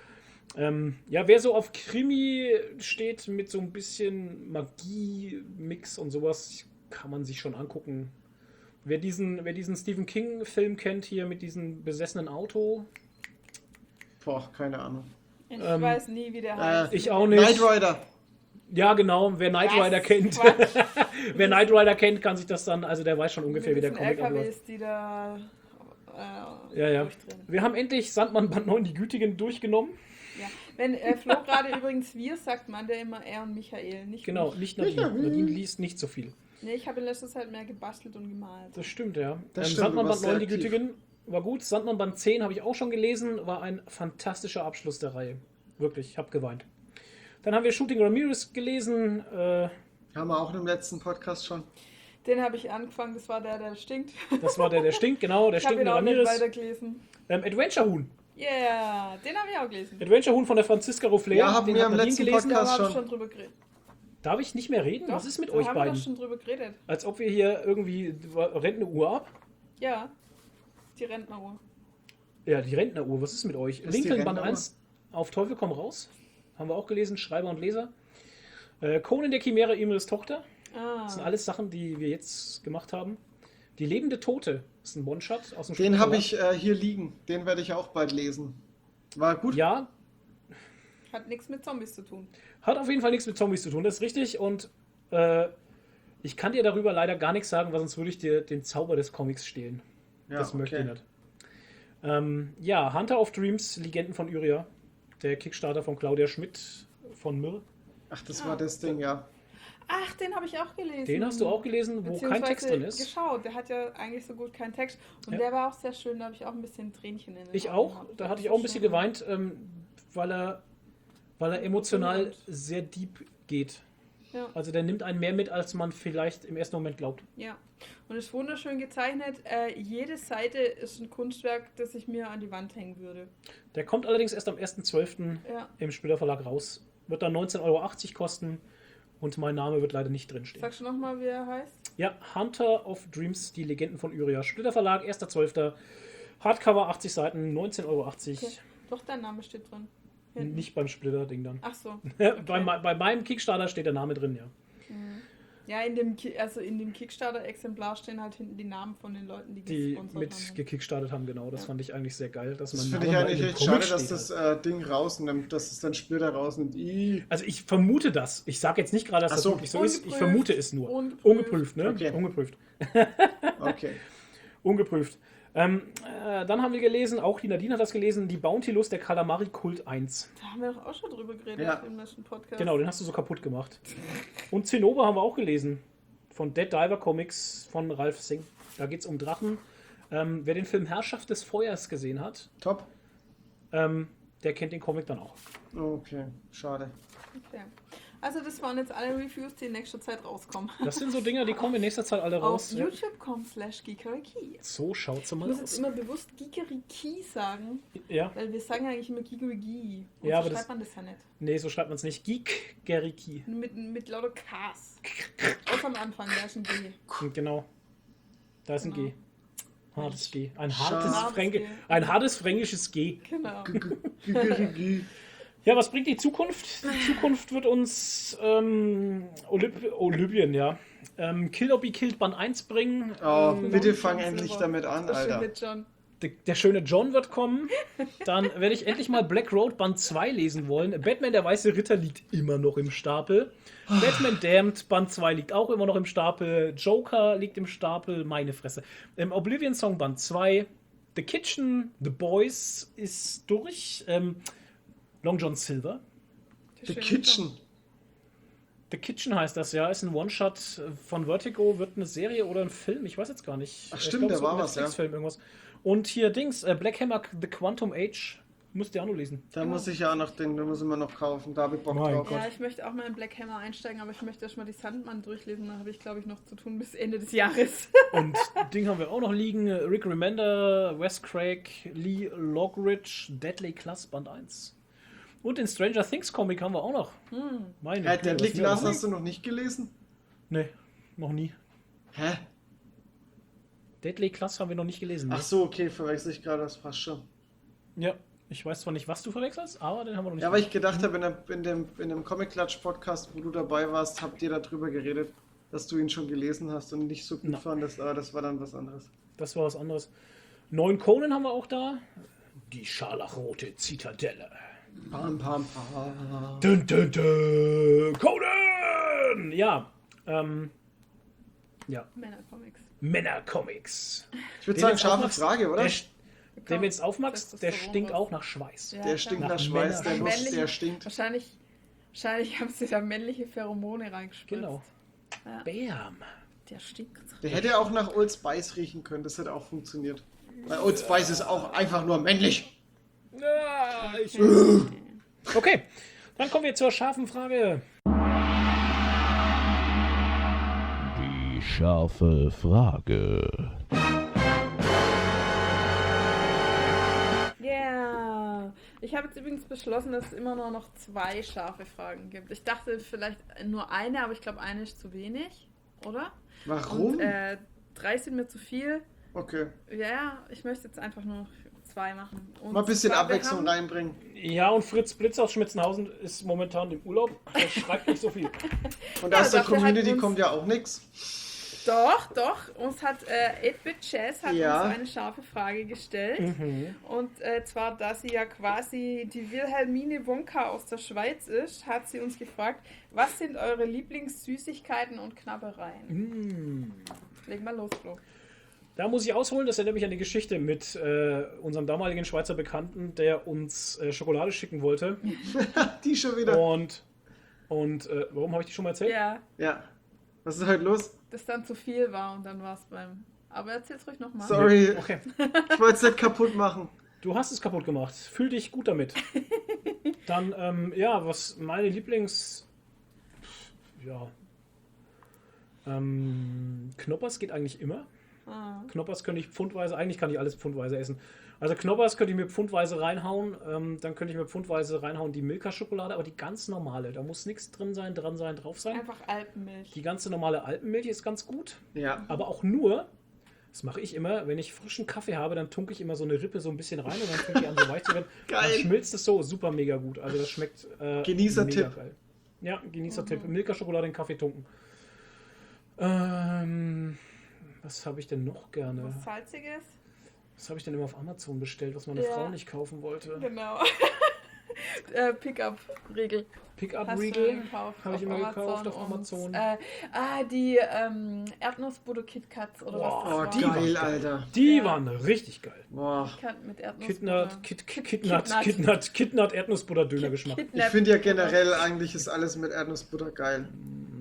Ja, wer so auf Krimi steht mit so ein bisschen Magie-Mix und sowas, kann man sich schon angucken. Wer diesen Stephen King-Film kennt hier mit diesem besessenen Auto, Boah, keine Ahnung. Ich weiß nie, wie der heißt. ich auch nicht. Knight Rider. Ja, genau. Wer Knight Rider kennt, Quatsch. wer Knight Rider kennt, kann sich das dann, also der weiß schon ungefähr, wie der Mit Comic diesen abläuft. LKWs, die da Ja. durchdrehen. Wir haben endlich Sandmann Band 9, die Gütigen, durchgenommen. Ja. Wenn Flo gerade übrigens wir sagt, man der immer er und Michael. Nicht Genau, mich. nicht Nadine. Nadine liest nicht so viel. Nee, ich habe in letzter Zeit mehr gebastelt und gemalt. Das stimmt, ja. Das stimmt, Sandmann du Band warst 9, die sehr aktiv. Gütigen, war gut. Sandmann Band 10 habe ich auch schon gelesen, war ein fantastischer Abschluss der Reihe. Wirklich, ich habe geweint. Dann haben wir Shooting Ramirez gelesen. Haben wir auch im letzten Podcast schon. Den habe ich angefangen, das war der stinkt. Das war der stinkt, genau, der Ich habe ihn stinkende auch nicht Ramirez. weitergelesen. Adventure Huhn. Yeah, den habe ich auch gelesen. Adventure Huhn von der Franziska Rouflair. Ja, haben Den wir hat am Nadine letzten gelesen. Da Podcast haben wir schon. schon drüber geredet. Darf ich nicht mehr reden? Doch, Was ist mit da euch haben wir beiden? doch schon drüber geredet. Als ob wir hier irgendwie rennt eine Uhr ab. Ja, die Rentneruhr. Ja, die Rentneruhr, was ist mit euch? ist die Lincoln Band Rentneruhr? 1, Auf Teufel komm raus. Haben wir auch gelesen, Schreiber und Leser. Conan der Chimäre, Emils Tochter. Das sind alles Sachen, die wir jetzt gemacht haben. Die lebende Tote ist ein One-Shot aus dem Den habe Spätverlag. ich hier liegen. Den werde ich auch bald lesen. War gut? Ja, Hat nichts mit Zombies zu tun. hat auf jeden Fall nichts mit Zombies zu tun, das ist richtig. Und ich kann dir darüber leider gar nichts sagen, weil sonst würde ich dir den Zauber des Comics stehlen. Ja, Das möchte ich okay. nicht. Ja, Hunter of Dreams, Legenden von Uria. Der Kickstarter von Claudia Schmidt von Myrrh. Ach, das war das Ding, ja. Ach, den habe ich auch gelesen. Den hast du auch gelesen, wo kein Text drin ist. Geschaut, der hat ja eigentlich so gut keinen Text. Und Ja. der war auch sehr schön, da habe ich auch ein bisschen Tränchen in den Ich Augen auch. gehabt. Da hatte ich Das auch ein war bisschen schön. geweint, weil er emotional sehr deep geht. Ja. Also der nimmt einen mehr mit, als man vielleicht im ersten Moment glaubt. Ja, und ist wunderschön gezeichnet. Jede Seite ist ein Kunstwerk, das ich mir an die Wand hängen würde. Der kommt allerdings erst am 1.12. Ja. im Splitter Verlag raus. Wird dann 19,80 Euro kosten und mein Name wird leider nicht drinstehen. Sagst du nochmal, wie er heißt? Ja, Hunter of Dreams, die Legenden von Uria. Splitter Verlag, 1.12. Hardcover, 80 Seiten, 19,80 Euro. Okay. Doch, dein Name steht drin. Nicht beim Splitter-Ding dann. Ach so. Bei meinem Kickstarter steht der Name drin, ja. Ja, in dem Kickstarter-Exemplar stehen halt hinten die Namen von den Leuten, die Die gesponsert mit haben. gekickstartet haben, genau. Das fand ich eigentlich sehr geil. Dass Das man finde ich Name eigentlich in dem echt Comic schade, dass steht das halt. Ding rausnimmt, dass es dann später rausnimmt. Also ich vermute das. Ich sage jetzt nicht gerade, dass Ach das so. wirklich so ist. Ich Ungeprüft. vermute es nur. Ungeprüft. Ungeprüft, ne? Okay. Ungeprüft. Okay. Ungeprüft. Dann haben wir gelesen, auch die Nadine hat das gelesen, die Bounty-Lust der Kalamari Kult 1. Da haben wir doch auch schon drüber geredet Ja. im letzten Podcast. Genau, den hast du so kaputt gemacht. Und Zinnober haben wir auch gelesen. Von Dead Diver Comics von Ralph Singh. Da geht es um Drachen. Wer den Film Herrschaft des Feuers gesehen hat, Top. der kennt den Comic dann auch. Okay, schade. Okay. Also das waren jetzt alle Reviews, die in nächster Zeit rauskommen. Das sind so Dinger, die kommen in nächster Zeit alle Auf raus. Ja. youtube.com/geekeriki. So schaut's Ich mal muss aus. jetzt immer bewusst Geekeriki sagen, Ja, weil wir sagen eigentlich immer Gigerigi. Und Ja, so aber schreibt man das ja nicht. nee, so schreibt man es nicht. Geek Geriki. Mit lauter Ks. Außer am Anfang, da ist ein G. Und genau. Da ist ein Genau. G. Hartes G. Ein Schade. hartes fränkisches G. Genau. Ja, was bringt die Zukunft? Die Zukunft wird uns Olympien, ja. Kill or Be Killed Band 1 bringen. Oh, bitte Long fang John endlich Silver. damit an, Das Alter. schöne John. Der schöne John wird kommen. Dann werde ich endlich mal Black Road Band 2 lesen wollen. Batman, der Weiße Ritter, liegt immer noch im Stapel. Batman Damned Band 2 liegt auch immer noch im Stapel. Joker liegt im Stapel. Meine Fresse. Oblivion Song Band 2. The Kitchen, The Boys ist durch. Long John Silver. Der The schöne Kitchen. John. The Kitchen heißt das, ja. Ist ein One-Shot von Vertigo. Wird eine Serie oder ein Film. Ich weiß jetzt gar nicht. Ach Ich stimmt, glaub, der es wird war ein was, ja. Netflix-Film, irgendwas. Und hier Dings, Black Hammer, The Quantum Age. Müsst ihr auch noch lesen. Da muss ich ja noch den, da muss ich mal noch kaufen. Da habe ich Bock Mein drauf. Gott. Ja, ich möchte auch mal in Black Hammer einsteigen, aber ich möchte erst mal die Sandman durchlesen. Da habe ich, glaube ich, noch zu tun bis Ende des Jahres. Und Ding haben wir auch noch liegen. Rick Remender, Wes Craig, Lee Logridge, Deadly Class Band 1. Und den Stranger Things Comic haben wir auch noch. Meine Güte, Deadly was wir Class noch- hast du noch nicht gelesen? Nee, noch nie. Hä? Deadly Class haben wir noch nicht gelesen. Ach Ne? so, okay, verwechsel ich gerade, das passt schon. Ja, ich weiß zwar nicht, was du verwechselst, aber den haben wir noch nicht. Ja, weil ich gedacht habe, in dem Comic-Klatsch-Podcast, wo du dabei warst, habt ihr darüber geredet, dass du ihn schon gelesen hast und nicht so gut Na. fandest, aber das war dann was anderes. Das war was anderes. 9 Conan haben wir auch da. Die scharlachrote Zitadelle. Pam, pam, pam. Dun, dun, dun. Conan! Ja, ja, Männercomics. Männercomics. Ich würde Den sagen, jetzt scharfe aufmachst, Frage, oder? Den wir jetzt aufmachst, der Testosteron stinkt raus. auch nach Schweiß. Ja, Der klar. stinkt Nach nach Schweiß, der, Männerschweiß. Lust, der stinkt. Wahrscheinlich haben sie da männliche Pheromone reingespritzt. Genau. Ja. Bam. Der stinkt. Der hätte auch nach Old Spice riechen können, das hätte auch funktioniert. Weil Old Spice ist auch einfach nur männlich. Ja, okay, dann kommen wir zur scharfen Frage. Die scharfe Frage. Yeah. Ich habe jetzt übrigens beschlossen, dass es immer nur noch 2 scharfe Fragen gibt. Ich dachte vielleicht nur eine, aber ich glaube, eine ist zu wenig, oder? Warum? Und 3 sind mir zu viel. Okay. Ja, ich möchte jetzt einfach nur 2 machen. Und Mal ein bisschen zwar, wir Abwechslung haben- reinbringen. Ja, und Fritz Blitz aus Schmitzenhausen ist momentan im Urlaub. Der schreibt nicht so viel. Und Ja, aus der dafür hat Community uns- kommt ja auch nichts. Doch. Uns hat 8-Bit Jazz hat Ja. uns eine scharfe Frage gestellt. Und zwar, da sie ja quasi die Wilhelmine Wonka aus der Schweiz ist, hat sie uns gefragt, was sind eure Lieblingssüßigkeiten und Knabbereien? Leg mal los, Flo. Da muss ich ausholen, das erinnert mich an die Geschichte mit unserem damaligen Schweizer Bekannten, der uns Schokolade schicken wollte. Die schon wieder. Und warum habe ich die schon mal erzählt? Ja, Ja. Was ist heute los? das dann zu viel war und dann war es beim... Aber erzähl's ruhig nochmal. Sorry, Okay, ich wollte es nicht kaputt machen. du hast es kaputt gemacht. Fühl dich gut damit. Dann, ja, was meine Lieblings... Ja. Knoppers geht eigentlich immer. Knoppers könnte ich pfundweise, eigentlich kann ich alles pfundweise essen. Also Knoppers könnte ich mir pfundweise reinhauen, dann könnte ich mir pfundweise reinhauen die Milka-Schokolade, aber die ganz normale, da muss nichts dran sein, drauf sein. Einfach Alpenmilch. Die ganze normale Alpenmilch ist ganz gut, Ja. aber auch nur, das mache ich immer, wenn ich frischen Kaffee habe, dann tunke ich immer so eine Rippe so ein bisschen rein und dann fängt die an so weich zu werden. Geil. Dann schmilzt es so super mega gut, also das schmeckt Genießertipp. mega geil. Ja, Genießertipp. Milka-Schokolade in Kaffee tunken. Was habe ich denn noch gerne? Was Salziges? Was habe ich denn immer auf Amazon bestellt, was meine Ja. Frau nicht kaufen wollte? Genau. Pickup-Regel. Pickup-Riegel habe ich immer gekauft auf Amazon. Die Erdnussbutter KitKats oder was das Oh, war. geil, Alter. Die waren richtig geil. Boah. KitKat mit Erdnussbutter. Kitnat Erdnussbutter-Döner-Geschmack. Ich finde ja generell eigentlich ist alles mit Erdnussbutter geil.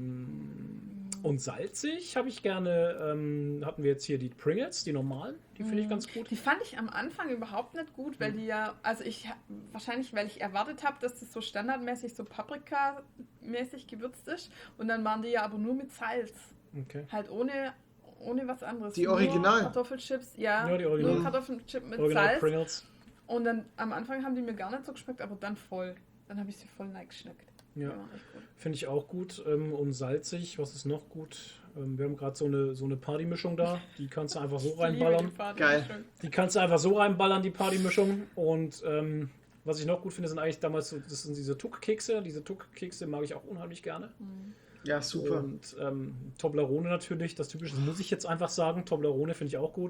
Und salzig habe ich gerne, hatten wir jetzt hier die Pringles, die normalen, die finde ich ganz gut. Die fand ich am Anfang überhaupt nicht gut, weil die ja, also wahrscheinlich, weil ich erwartet habe, dass das so standardmäßig so Paprika-mäßig gewürzt ist und dann waren die ja aber nur mit Salz. Okay. Halt ohne was anderes. Die Nur Original? Kartoffelchips, Ja, die Original. nur Kartoffelchips mit Original Salz. Pringles. Und dann am Anfang haben die mir gar nicht so geschmeckt, aber dann voll. Dann habe ich sie voll geschmeckt. Ja, Die waren echt gut. finde ich auch gut. Und salzig, was ist noch gut? Wir haben gerade so eine Partymischung da. Die kannst du einfach so Ich liebe reinballern. die Party- Geil. Die kannst du einfach so reinballern, die Partymischung. Und was ich noch gut finde, sind eigentlich damals so, das sind diese Tuck-Kekse. Diese Tuck-Kekse mag ich auch unheimlich gerne. Ja, super. Und Toblerone natürlich, das Typische, das muss ich jetzt einfach sagen. Toblerone finde ich auch gut.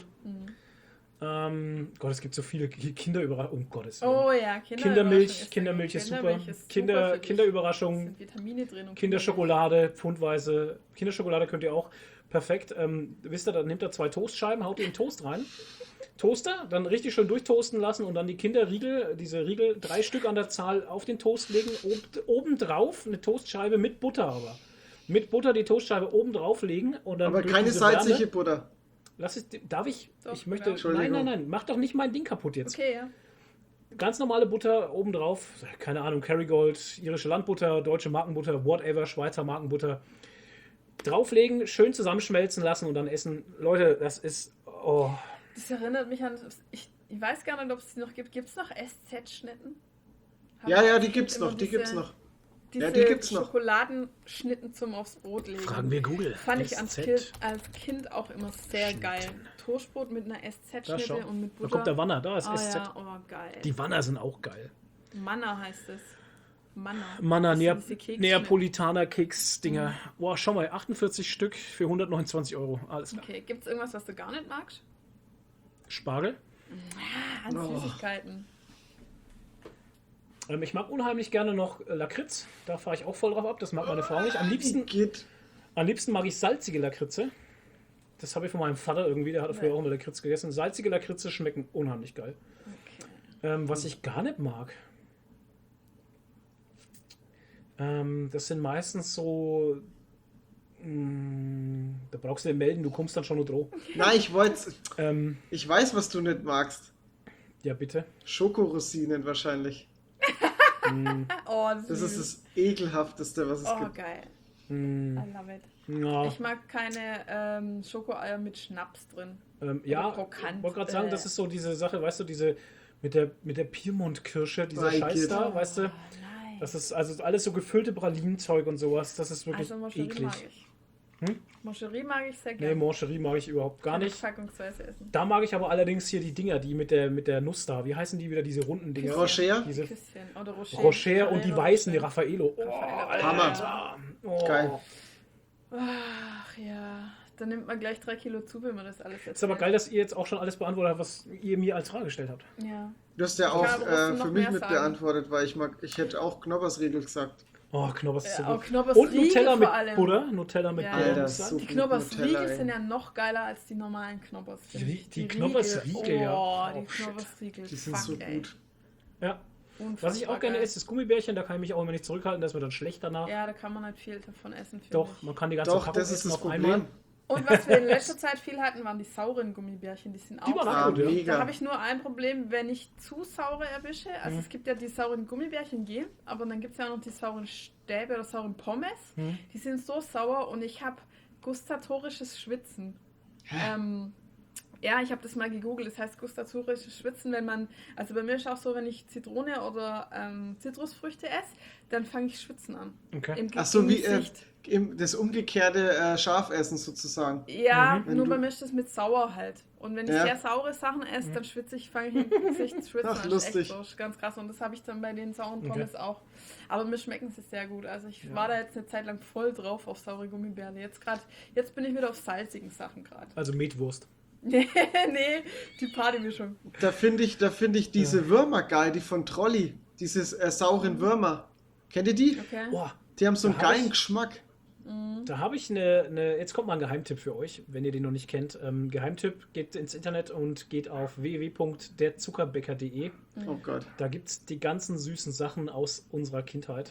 Gott, es gibt so viele Kinderüberraschungen. Um Gottes Willen. Oh ja, Kindermilch ist super. Kindermilch ist super für dich. Kinderüberraschung. Da sind Vitamine drin. Und Kinderschokolade, pfundweise. Kinderschokolade könnt ihr auch perfekt. Wisst ihr, dann nehmt ihr 2 Toastscheiben, haut die in den Toast rein. Toaster, dann richtig schön durchtoasten lassen und dann die Kinderriegel, diese Riegel, 3 Stück an der Zahl auf den Toast legen. Obendrauf eine Toastscheibe mit Butter aber. Mit Butter die Toastscheibe oben drauf legen und dann. Aber durch keine diese salzige Wärme, Butter. darf ich? Doch, Ich möchte. ja. Entschuldigung. Nein, mach doch nicht mein Ding kaputt jetzt. Okay, ja. Ganz normale Butter obendrauf, keine Ahnung, Kerrygold, irische Landbutter, deutsche Markenbutter, whatever, Schweizer Markenbutter. Drauflegen, schön zusammenschmelzen lassen und dann essen. Leute, das ist. Oh. Das erinnert mich an. Ich weiß gar nicht, ob es die noch gibt. Gibt es noch SZ-Schnitten? Ja, die gibt's noch, die gibt's noch. Diese Ja, die gibt's noch. Schokoladenschnitten zum aufs Brot legen. Fragen wir Google. Fand ich als SZ. Kind auch immer sehr geil. Toastbrot mit einer Da SZ-Schnitte schau. und mit Da Butter. kommt der Wanner, da ist Oh SZ. ja, oh geil. Die Wanner sind auch geil. Manna heißt es. Manna. Manner, Das sind diese Keksschnitte. Neapolitaner Keks-Dinger. Boah, schau mal, 48 Stück für 129 Euro. Alles klar. Okay, gibt es irgendwas, was du gar nicht magst? Spargel. An Süßigkeiten. Ich mag unheimlich gerne noch Lakritz. Da fahre ich auch voll drauf ab. Das mag meine Frau nicht. Am liebsten mag ich salzige Lakritze. Das habe ich von meinem Vater irgendwie. Der hat früher auch immer Lakritz gegessen. Salzige Lakritze schmecken unheimlich geil. Okay. Was ich gar nicht mag, das sind meistens so. Da brauchst du den melden, du kommst dann schon nur droh. Nein, ich weiß, was du nicht magst. Ja, bitte. Schokorosinen wahrscheinlich. Oh, Das süß. ist das ekelhafteste, was es Oh, gibt. geil. I love it. Ja, Ich mag keine Schokoeier mit Schnaps drin. ja, krokant. ich wollte gerade sagen, das ist so diese Sache, weißt du, diese mit der Piemont-Kirsche, dieser Bei Scheiß Kid. da, weißt du. Nein. Das ist also alles so gefüllte Pralinenzeug und sowas. Das ist wirklich Also Moscherie eklig. mag ich. Moscherie mag ich sehr Nee, gerne. Moncherie mag ich überhaupt gar nicht. Packungsweise essen. Da mag ich aber allerdings hier die Dinger, die mit der Nuss da. Wie heißen die wieder, diese runden Dinger? Rocher? Diese Küsschen. Oder Rocher. Rocher und die Ferrero weißen, die Rocher. Raffaello. Oh, Hammer. Alter. Oh. Geil. Ach ja, dann nimmt man gleich 3 Kilo zu, wenn man das alles erzählt. Ist aber geil, dass ihr jetzt auch schon alles beantwortet habt, was ihr mir als Frage gestellt habt. Ja. Du hast ja auch glaube, du musst noch für mich mehr mit sagen. beantwortet, weil ich hätte auch Knobbersriegel gesagt. Oh, Knoppers ist so Auch gut. Knoppers Und Riegel Nutella mit vor allem. Butter. Nutella mit Ja. Butter. Alter, muss ich sagen. so Die gut Knoppers Nutella, Riegel ey. sind ja noch geiler als die normalen Knoppers. finde ich. Die Knoppers Riegel, ja. Oh, die Oh, shit. Knoppers Riegel. Die sind so gut. Ja. Unfassbar Was ich auch gerne geil. esse, ist Gummibärchen. Da kann ich mich auch immer nicht zurückhalten. Das ist mir dann schlecht danach. Ja, da kann man nicht viel davon essen. finde Doch, ich. man kann die ganze Doch, Packung das ist essen das auf Problem. einmal. Und was wir in letzter Zeit viel hatten, waren die sauren Gummibärchen. Die sind auch Die waren Ah, auch gut, ja. Da mega. habe ich nur ein Problem, wenn ich zu saure erwische. Mhm. Also es gibt ja die sauren Gummibärchen gel, aber dann gibt es ja auch noch die sauren Stäbe oder sauren Pommes. Mhm. Die sind so sauer und ich habe gustatorisches Schwitzen. Ja, ich habe das mal gegoogelt. Das heißt gustatorisches Schwitzen, wenn man, also bei mir ist auch so, wenn ich Zitrone oder Zitrusfrüchte esse, dann fange ich schwitzen an. Okay. Ach so, im wie Gesicht. das umgekehrte Schafessen sozusagen. Ja, Wenn nur du- bei mir ist das mit sauer halt. Und wenn ich Ja. sehr saure Sachen esse, dann schwitze ich, fange ich im Gesicht zu schwitzen. Ach, Das ist lustig. echt so, ist ganz krass. Und das habe ich dann bei den sauren Pommes auch. Aber mir schmecken sie sehr gut. Also ich war da jetzt eine Zeit lang voll drauf auf saure Gummibärle. Jetzt bin ich wieder auf salzigen Sachen gerade. Also Metwurst. Nee, die Partymischung. Da finde ich diese Würmer geil, die von Trolli. Diese sauren Würmer. Kennt ihr die? Okay. Boah, Die haben so einen Da hab geilen ich- Geschmack. da habe ich jetzt kommt mal ein Geheimtipp für euch, wenn ihr den noch nicht kennt. Geheimtipp, geht ins Internet und geht auf www.derzuckerbäcker.de. Oh Gott. Da gibt es die ganzen süßen Sachen aus unserer Kindheit.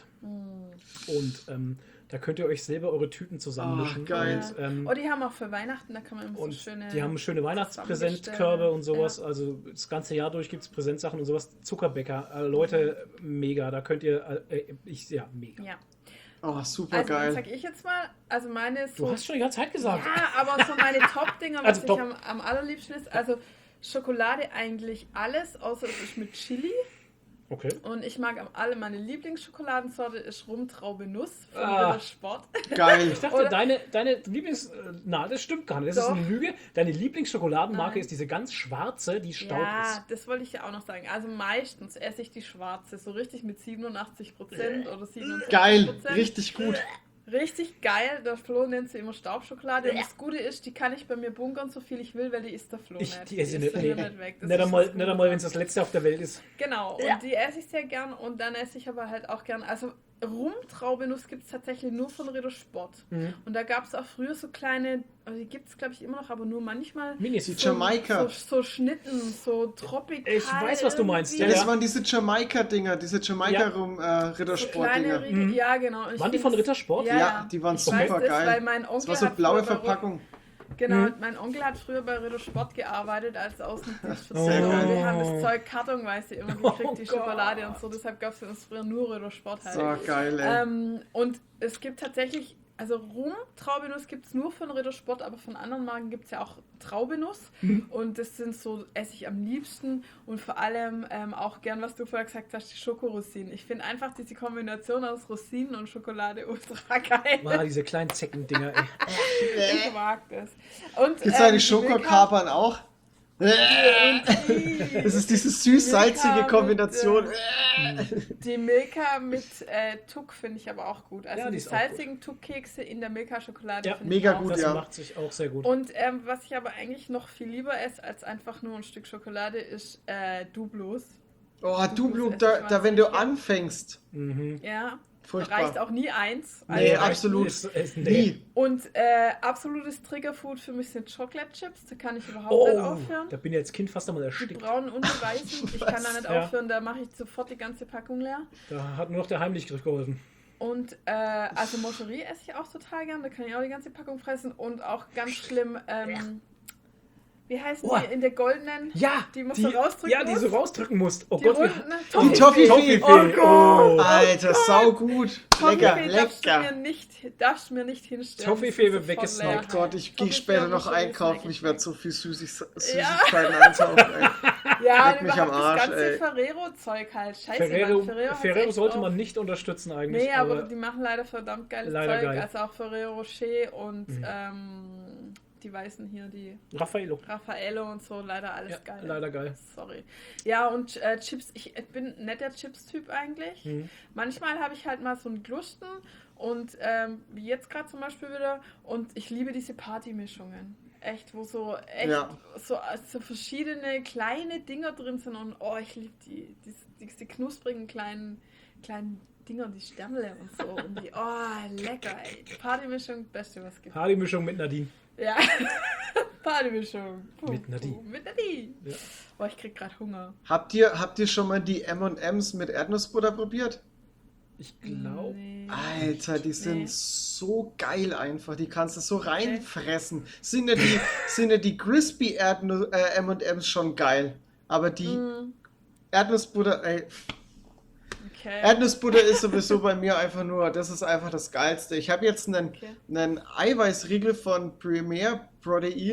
Und da könnt ihr euch selber eure Tüten zusammenmischen. geil. Und, Oh, die haben auch für Weihnachten, da kann man immer so und schöne... die haben schöne Weihnachtspräsentkörbe und sowas. Ja. Also das ganze Jahr durch gibt es Präsentsachen und sowas. Zuckerbäcker. Leute, mega. Da könnt ihr... mega. Ja. Oh, super Also, geil. sag ich jetzt mal, also meine ist Du so... hast schon die ganze Zeit gesagt. Ja, aber so meine Top-Dinger, was Also top. ich am allerliebsten ist, also Schokolade eigentlich alles, außer es ist mit Chili. Okay. Und ich mag meine Lieblingsschokoladensorte ist Rumtraube Nuss von Ah. Ritter Sport. Geil. Ich dachte, Oder- deine Lieblings... Na, das stimmt gar nicht. Das Doch. ist eine Lüge. Deine Lieblingsschokoladenmarke Nein. ist diese ganz schwarze, die Staub Ja, ist. das wollte ich ja auch noch sagen. Also meistens esse ich die schwarze, so richtig mit 87% oder 77%. Geil. Richtig gut. Richtig geil. Der Flo nennt sie immer Staubschokolade. Und das Gute ist, die kann ich bei mir bunkern, so viel ich will, weil die isst der Flo nicht. Die esse ich isst nicht. er Nee. nicht weg. Das Nicht ist einmal, das nicht Gute einmal wenn es dran. das letzte auf der Welt ist. Genau, und die esse ich sehr gern und dann esse ich aber halt auch gern, also Rumtraubenuss gibt es tatsächlich nur von Ritter Sport. Und da gab es auch früher so kleine, also die gibt es glaube ich immer noch, aber nur manchmal Minis. Die Jamaika. so Schnitten, so tropikal. Ich weiß, was du meinst, Ja, irgendwie. das waren diese Jamaika-Dinger, diese so Jamaika-Rittersport-Dinger. kleine Riegel, ja genau. Und ich Waren die von find's- Rittersport? Ja, die waren Ich super weiß das, geil. weil mein Onkel Das war so hat blaue früher bei Verpackung. Genau, mein Onkel hat früher bei Ritter Sport gearbeitet als Außendienst für Sehr Zoll. geil. Wir haben das Zeug kartonweise immer gekriegt, Oh die Gott. Schokolade und so. Deshalb gab es für uns früher nur Ritter Sport halt. So geil, ey. Und es gibt tatsächlich, also Rum-Traubenuss gibt es nur von Ritter Sport, aber von anderen Marken gibt es ja auch Traubenuss. Und das sind so, esse ich am liebsten und vor allem auch gern, was du vorher gesagt hast, die Schokorosinen. Ich finde einfach diese Kombination aus Rosinen und Schokolade ultra geil. Ah, diese kleinen Zeckendinger, ey. Ich mag das. Und, Gibt's da die Milka- Schokokapern auch? Das ist diese süß-salzige Milka Kombination. Die Milka mit Tuck finde ich aber auch gut. Also Ja, die die ist auch gut. salzigen Tuck-Kekse in der Milka-Schokolade Ja, finde mega ich auch gut, Das ja. macht sich auch sehr gut. Und was ich aber eigentlich noch viel lieber esse als einfach nur ein Stück Schokolade ist Dublos. Oh, du, Das esse da, ich da wenn du wahnsinnig anfängst. Ja, Furchtbar. reicht auch nie eins. Nee, Also- absolut. Nee. Nie. Und absolutes Triggerfood für mich sind Chocolate Chips. Da kann ich überhaupt Oh, nicht aufhören. da bin ich als Kind fast einmal Die erstickt. braunen und die weißen. Ich kann da nicht Ja. aufhören. Da mache ich sofort die ganze Packung leer. Da hat nur noch der Heimlichgriff geholfen. Und also Moncherie esse ich auch total gern, da kann ich auch die ganze Packung fressen. Und auch ganz schlimm, wie heißen Oh. die in der goldenen? Ja, Die musst du rausdrücken Ja, die musst? du rausdrücken musst. Oh Die Gott, runden, Die Toffifee. Oh Gott. Alter, sau gut. Lecker, lecker. Darfst du mir nicht hinstellen. Toffifee Das wird ist sofort weggesnackt. leer. Gott, ich gehe Toffifee später und noch Moncherie einkaufen. snack Ich werde so viel Süßigkeiten Ja. einkaufen. Ey. Ja, Leck und mich am überhaupt Arsch, das ganze ey. Ferrero-Zeug halt. Scheiße, Ferrero, Mann, hat's Ferrero echt sollte drauf. man nicht unterstützen eigentlich. Nee, aber die machen leider verdammt geiles Leider Zeug. geil. Also auch Ferrero Rocher und die weißen hier, die Raffaello. Raffaello und so, leider alles Ja, geil. leider geil. Sorry. Ja, und Chips, ich bin nicht der Chips-Typ eigentlich. Mhm. Manchmal habe ich halt mal so einen Glusten und wie jetzt gerade zum Beispiel wieder. Und ich liebe diese Partymischungen. Echt, wo so echt Ja. so verschiedene kleine Dinger drin sind und oh, ich liebe diese knusprigen kleinen Dinger, die Sternle und so. Und die, oh, lecker, ey. Partymischung, beste, was gibt. Partymischung mit Nadine. Ja, Partymischung. Mit Nadine. Mit Nadine. Ja. Boah, ich krieg gerade Hunger. Habt ihr schon mal die M&M's mit Erdnussbutter probiert? Ich glaube. Nee. Alter, die sind Nee. so geil einfach. Die kannst du so reinfressen. Sind ja die Crispy M&M's schon geil. Aber die Erdnussbutter, ey, Okay. Erdnussbutter ist sowieso bei mir einfach nur, das ist einfach das Geilste. Ich habe jetzt einen Eiweißriegel von Premier Protein.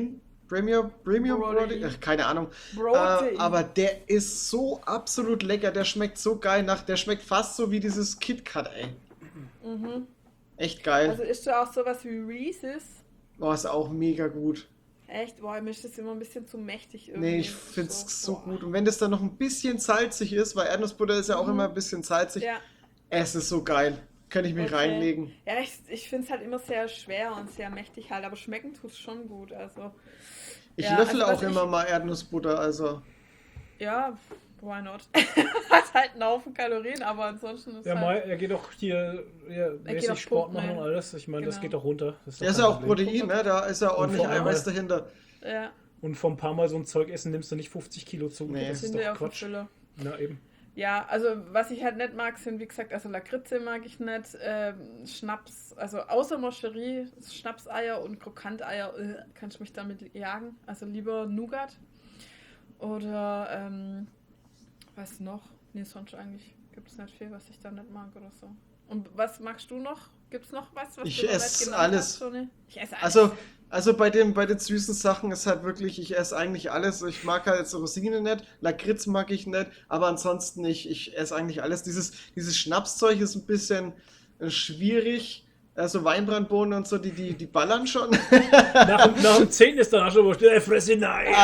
Premium Protein. Protein? Ach, keine Ahnung. Protein. Aber der ist so absolut lecker. Der schmeckt so geil der schmeckt fast so wie dieses KitKat, ey. Echt geil. Also isst du auch sowas wie Reese's? Boah, ist auch mega gut. Echt? Boah, mir ist das immer ein bisschen zu mächtig irgendwie. Nee, ich find's so boah. gut. Und wenn das dann noch ein bisschen salzig ist, weil Erdnussbutter ist ja auch immer ein bisschen salzig, Ja. es ist so geil. Könnte ich mich Okay. reinlegen. Ja, ich finde es halt immer sehr schwer und sehr mächtig halt, aber schmecken tut es schon gut. Also, Ich ja, löffel also auch was immer mal Erdnussbutter, also. ja, why not? Hat halt einen Haufen Kalorien, aber ansonsten ist Ja, halt... Mai, er geht auch hier mäßig auch Sport pumpen, machen und alles. Ich meine, das Genau. geht doch runter. Das Der ist doch ja kein auch Problem. Protein, ne? Da ist ja ordentlich vor allem- Eiweiß dahinter. Ja, Und vom paar Mal so ein Zeug essen nimmst du nicht 50 Kilo zu. Nee. Das ist sind wir doch auf der Quatsch. Fülle. Na eben. Ja, also was ich halt nicht mag, sind wie gesagt, also Lakritze mag ich nicht, Schnaps, also außer Moscherie, Schnapseier und Krokanteier, kannst du mich damit jagen. Also lieber Nougat oder was noch? Nee, sonst eigentlich gibt es nicht viel, was ich da nicht mag oder so. Und was magst du noch? Gibt es noch was Ich du noch esse nicht genannt alles. hast, Johnny? Ich esse alles. Also bei den süßen Sachen ist halt wirklich, ich esse eigentlich alles. Ich mag halt jetzt Rosinen nicht, Lakritz mag ich nicht, aber ansonsten ich esse eigentlich alles. Dieses Schnapszeug ist ein bisschen schwierig. Also Weinbrandbohnen und so, die ballern schon. Nach dem 10 ist dann auch schon Fresse nein.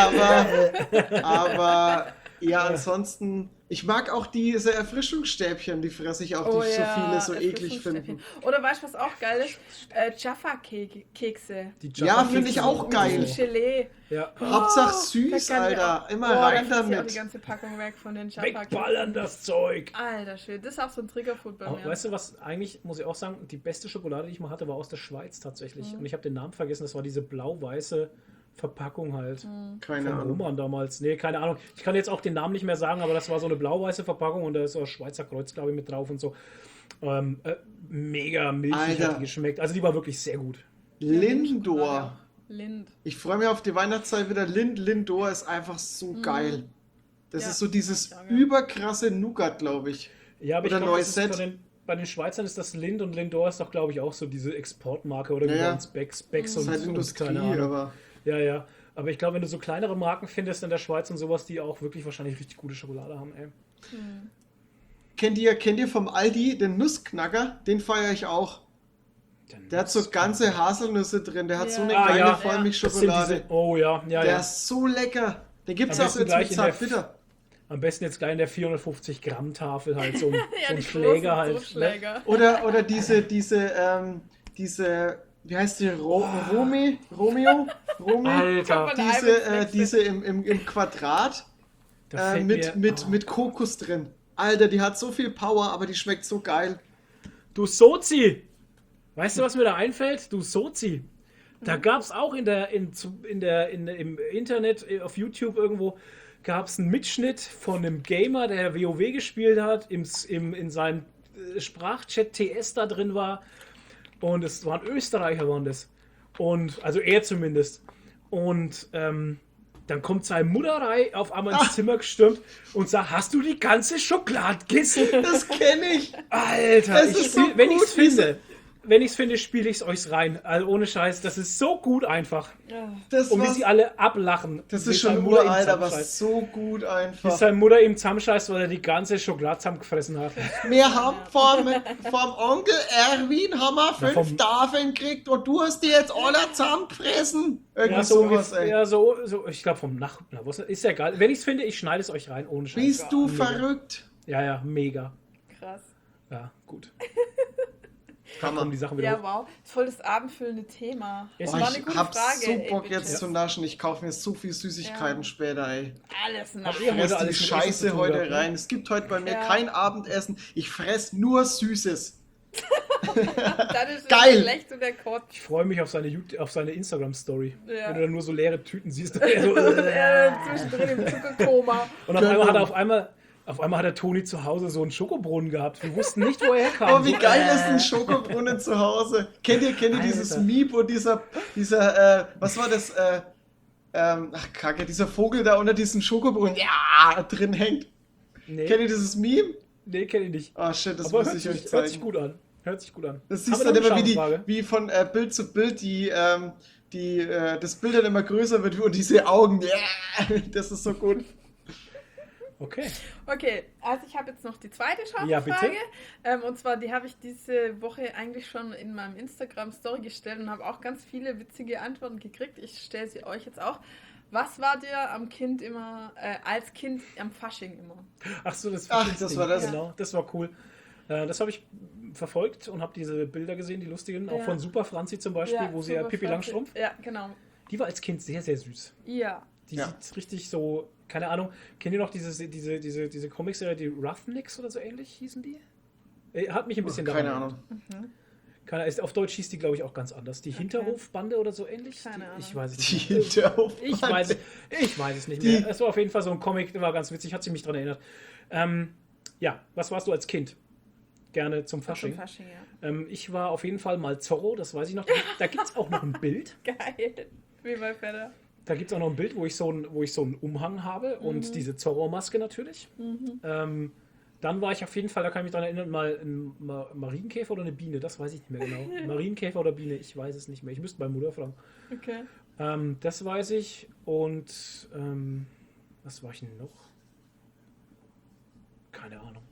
Aber ja, ansonsten, ich mag auch diese Erfrischungsstäbchen, die fresse ich auch, die so viele so eklig Erfrischungsstäbchen. finden. Oder weißt du, was auch geil ist? Jaffa-Kekse. Die Ja, Jaffa finde ich Kekse auch sind geil. Mit Gelee. Ja. Hauptsache Da süß, kann ich Alter. auch- Immer ich rein fress hier auch damit. die ganze Packung weg von den Jaffa-Keksen. Wegballern das Zeug. Alter Schwede, das ist auch so ein Triggerfood bei Aber mir. weißt du was, eigentlich muss ich auch sagen, die beste Schokolade, die ich mal hatte, war aus der Schweiz tatsächlich. Und ich habe den Namen vergessen, das war diese blau-weiße Verpackung halt. Keine Von Ahnung. Roman damals. Nee, keine Ahnung. Ich kann jetzt auch den Namen nicht mehr sagen, aber das war so eine blau-weiße Verpackung und da ist auch Schweizer Kreuz, glaube ich, mit drauf und so. Mega milchig Alter. hat die geschmeckt. Also die war wirklich sehr gut. Lindor. Lind. Ich freue mich auf die Weihnachtszeit wieder. Lindor ist einfach so geil. Das Ja, ist so dieses ja. überkrasse Nougat, glaube ich. Ja, aber Oder ich glaube, Noisette. bei den Schweizern ist das Lind und Lindor ist doch, glaube ich, auch so diese Exportmarke oder wie Ja, bei ja. uns Becks Das ist halt und Industrie, keine Ahnung. aber Ja, ja. Aber ich glaube, wenn du so kleinere Marken findest in der Schweiz und sowas, die auch wirklich wahrscheinlich richtig gute Schokolade haben, ey. kennt ihr vom Aldi den Nussknacker? Den feiere ich auch. Der hat so ganze Haselnüsse drin. Der hat so eine Ja. geile ja. Das sind Vollmilchschokolade. diese, oh ja, ja, Der ja. ist so lecker. Den gibt es Am auch besten jetzt gleich mit in der Zartbitter. Am besten jetzt gleich in der 450 Gramm Tafel halt so, so ein die Schläger großen halt. Ne? Druckschläger. Oder diese, wie heißt die? Romeo? Alter, Kann man Diese im Quadrat da fällt mit Kokos drin. Alter, die hat so viel Power, aber die schmeckt so geil. Du Sozi! Weißt du, was mir da einfällt? Du Sozi! Da gab es auch im Internet, auf YouTube irgendwo, gab es einen Mitschnitt von einem Gamer, der WoW gespielt hat, in seinem Sprachchat TS da drin war. Und es waren Österreicher, waren das. Und, also er zumindest. Und dann kommt seine Mutterei auf einmal ins Zimmer gestürmt und sagt, hast du die ganze Schokolade gegessen? Das kenne ich. Alter, Das ist so wenn gut, ich es finde, spiele ich es euch rein. Also ohne Scheiß, das ist so gut einfach. Das, Und wie sie alle ablachen. das wie ist schon seine Mutter ihm uralt, aber zusammenscheißt. so gut Wie einfach. seine Mutter ihm zusammenscheißt, weil er die ganze Schokolade zusammengefressen hat. Wir haben vom Onkel Erwin haben wir 5 vom- Tafeln gekriegt und du hast die jetzt alle zusammengefressen. Irgendwie Ja, so sowas, ungefähr, ey. ja, so, ich glaube vom ist ja egal. Wenn ich es finde, ich schneide es euch rein, ohne Scheiß. Bist du Mega. verrückt? Ja, ja, mega. Krass. Ja, gut. Hammer. Kommen die Sachen wieder Ja, hoch. wow. Das ist voll das abendfüllende Thema. Ist Oh, war eine ich gute hab Frage. so ey, Bock bitte. jetzt zu naschen. Ich kaufe mir so viel Süßigkeiten Ja. später, ey. Alles nach. ihr Fress heute die alles mit Essen zu Scheiße tun heute gehabt, ne? rein. Es gibt heute bei mir Ja. kein Abendessen. Ich fress nur Süßes. Dann ist Geil. es schlecht und der Kotz. Ich freue mich auf seine Instagram-Story. Ja. Wenn du dann nur so leere Tüten siehst. So, Zwischendrin im Zuckerkoma. und auf einmal hat der Toni zu Hause so einen Schokobrunnen gehabt. Wir wussten nicht, wo er herkam. Oh, wie geil ist ein Schokobrunnen zu Hause? Kennt ihr dieses Alter. Miep und dieser, was war das, ach Kacke, dieser Vogel da unter diesem Schokobrunnen, ja, drin hängt. Nee, Kennt ihr dieses Meme? nee kenne ich nicht. Oh shit, das Aber muss hört ich euch sich, hört sich zeigen. gut an. Hört sich gut an. Das Haben siehst wir du noch dann eine immer, Schauenfrage? wie von Bild zu Bild das Bild dann immer größer wird und diese Augen, das ist so gut. Okay. Okay, also ich habe jetzt noch die zweite Ja, bitte. Schaufelfrage. Und zwar, die habe ich diese Woche eigentlich schon in meinem Instagram-Story gestellt und habe auch ganz viele witzige Antworten gekriegt. Ich stelle sie euch jetzt auch. Was war dir als Kind am Fasching immer? Ach so, das das war das. Genau, das war cool. Das habe ich verfolgt und habe diese Bilder gesehen, die lustigen, auch von Super Franzi zum Beispiel, wo sie ja Pippi Langstrumpf. Ja, genau. Die war als Kind sehr, sehr süß. Ja. Die sieht richtig so, keine Ahnung, kennt ihr noch diese Comicserie, die Roughnecks oder so ähnlich hießen die? Hat mich ein bisschen Keine Ahnung. Auf Deutsch hieß die, glaube ich, auch ganz anders. Die Hinterhofbande oder so ähnlich? Keine Ahnung. Ich weiß es Die nicht mehr. Hinterhofbande. Ich weiß es nicht mehr. Es war auf jeden Fall so ein Comic, der war ganz witzig, hat sie mich daran erinnert. Ja, was warst du als Kind? Gerne zum Fasching. Zum Fasching, ja. Ich war auf jeden Fall mal Zorro, das weiß ich noch. Da gibt es auch noch ein Bild. Geil. Wie bei Fedder. Da gibt es auch noch ein Bild, wo ich so einen Umhang habe und diese Zorro-Maske natürlich. Dann war ich auf jeden Fall, da kann ich mich daran erinnern, mal ein Marienkäfer oder eine Biene, das weiß ich nicht mehr genau. Marienkäfer oder Biene, ich weiß es nicht mehr. Ich müsste meine Mutter fragen. Okay. Das weiß ich. Und was war ich denn noch? Keine Ahnung.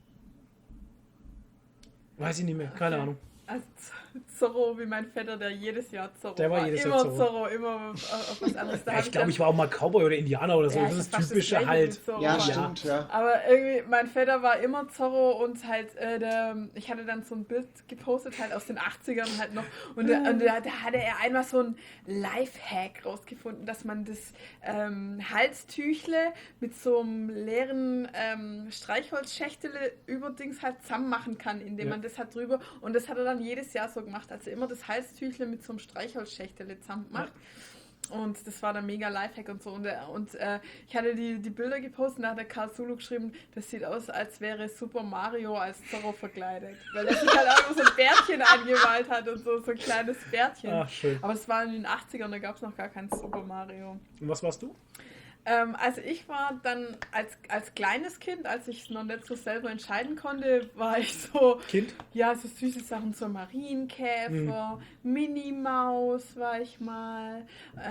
Weiß ich nicht mehr, keine Ahnung. Also Zorro, wie mein Vetter, der jedes Jahr Zorro Der war jedes Jahr immer Zorro, immer auf was anderes. Da Ja, ich glaube, ich war auch mal Cowboy oder Indianer oder so. Ja, das ist fast typische das Gleiche halt. wie Zorro. Ja, Aber- stimmt, ja. Aber irgendwie, mein Vetter war immer Zorro und halt, ich hatte dann so ein Bild gepostet, halt aus den 80ern halt noch. Und da hatte er einmal so ein Lifehack rausgefunden, dass man das Halstüchle mit so einem leeren Streichholzschächtele überdings halt zusammen machen kann, indem man das halt drüber. Und das hat er dann jedes Jahr so gemacht, also immer das Halstüchle mit so einem Streichholzschächtele zusammen macht. Und das war dann mega Lifehack und so. Und ich hatte die Bilder gepostet und da hat der Karl Sulu geschrieben, das sieht aus, als wäre Super Mario als Zorro verkleidet. Weil er sich halt auch so ein Bärtchen angemalt hat und so ein kleines Bärtchen. Ach, schön. Aber es war in den 80ern, da gab es noch gar kein Super Mario. Und was warst du? Also ich war dann als kleines Kind, als ich es noch nicht so selber entscheiden konnte, war ich so... Kind? Ja, so süße Sachen, so Marienkäfer, Minimaus war ich mal,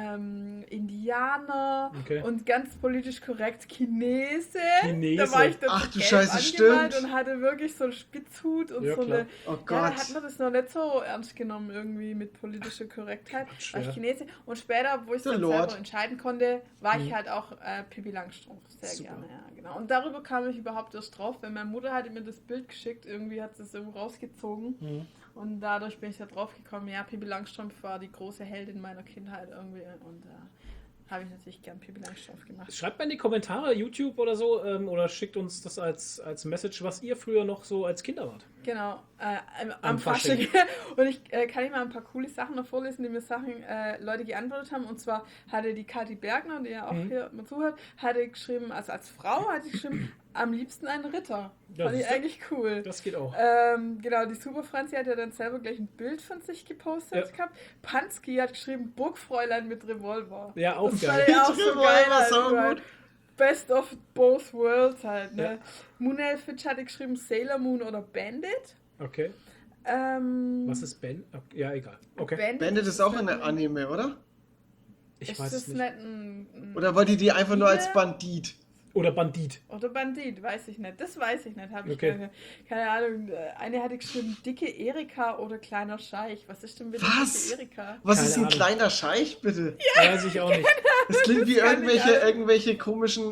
Indianer und ganz politisch korrekt Chinese. Da war ich dann Ach, du gelb Scheiße, angemalt stimmt. und hatte wirklich so einen Spitzhut und Ja, so klar. eine... Oh Ja, Gott. da hat man das noch nicht so ernst genommen irgendwie mit politischer Korrektheit. War ich Chinese. Und später, wo ich es Der dann Lord. selber entscheiden konnte, war ich halt auch Pippi Langstrumpf. Sehr Super. gerne, ja, genau. Und darüber kam ich überhaupt erst drauf, weil meine Mutter hatte mir das Bild geschickt, irgendwie hat sie es irgendwo rausgezogen. Und dadurch bin ich da drauf gekommen, ja, Pippi Langstrumpf war die große Heldin meiner Kindheit irgendwie. Und habe ich natürlich gern Pippi Langstrumpf gemacht. Schreibt mal in die Kommentare, YouTube oder so, oder schickt uns das als Message, was ihr früher noch so als Kinder wart. Genau, Am am Fasching. Fasching. Und ich kann ich mal ein paar coole Sachen noch vorlesen, die mir Leute geantwortet haben. Und zwar hatte die Kathi Bergner, die ja auch hier mal zuhört, hatte geschrieben, also als Frau hatte ich geschrieben, am liebsten einen Ritter. Ja, Fand ich siehst du? eigentlich cool. Das geht auch. Genau, die Super Franzi hat ja dann selber gleich ein Bild von sich gepostet gehabt. Pansky hat geschrieben, Burgfräulein mit Revolver. Ja, auch das geil. fand ich auch so Revolver, geil. Also saugut. halt Best of both worlds halt, ne? Ja. Moonel Fitch hatte geschrieben, Sailor Moon oder Bandit. Okay. Was ist Ben? Okay, ja, egal. Okay. Bandit ist auch ein Anime, oder? Ich Ist weiß das es nicht. nicht ein Oder war die einfach nur als Bandit? Oder Bandit. oder Bandit? Weiß ich nicht. Das weiß ich nicht. Habe ich Okay. keine Ahnung. Eine hatte geschrieben, dicke Erika oder kleiner Scheich. Was ist denn mit Was? dicke Erika? Was Keine ist ein Ahnung. kleiner Scheich, bitte? Weiß ich auch nicht. Das klingt wie kann ich irgendwelche komischen,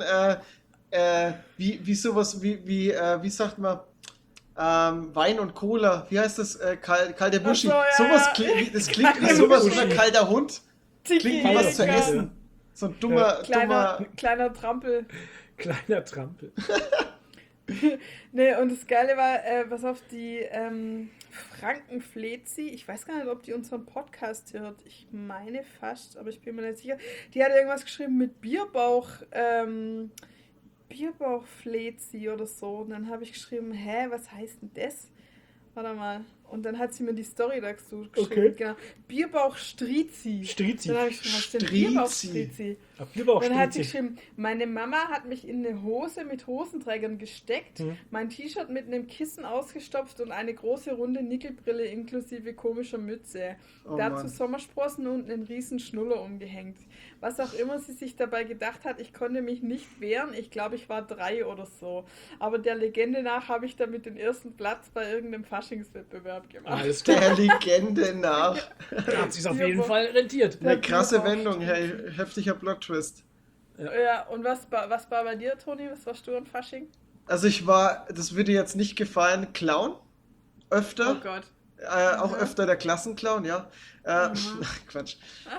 wie sagt man, Wein und Cola. Wie heißt das? Kalter Buschi. Ach so, ja, Sowas ja. das klingt wie sowas Buschi. oder kalter Hund. Dicke Klingt wie was zu Erika. essen. So ein dummer, Kleiner Trampel. Kleiner Trampel. Ne, und das Geile war, pass auf, die Frankenflezi, ich weiß gar nicht, ob die unseren Podcast hört. Ich meine fast, aber ich bin mir nicht sicher. Die hat irgendwas geschrieben mit Bierbauchflezi oder so. Und dann habe ich geschrieben, was heißt denn das? Warte mal, Und dann hat sie mir die Story dazu geschrieben. Okay. Genau. Bierbauch Strizi. Strizi. Dann habe ich schon was denn Strizi. Bierbauch Strizi. Bierbauch Dann hat sie Strizi. geschrieben, meine Mama hat mich in eine Hose mit Hosenträgern gesteckt, mein T-Shirt mit einem Kissen ausgestopft und eine große runde Nickelbrille inklusive komischer Mütze. Oh Dazu Mann. Sommersprossen und einen riesen Schnuller umgehängt. Was auch immer sie sich dabei gedacht hat, ich konnte mich nicht wehren. Ich glaube, ich war 3 oder so. Aber der Legende nach habe ich damit den ersten Platz bei irgendeinem Faschingswettbewerb gemacht. Alles klar. Der Legende nach. Da hat sich auf jeden Fall rentiert. Eine krasse Bierbauch Wendung, hey, heftiger Plot-Twist. Ja, und was war bei dir, Toni? Was warst du an Fasching? Also ich war, das würde jetzt nicht gefallen, Clown. Öfter. Oh Gott. Auch öfter der Klassenclown, ja. Quatsch.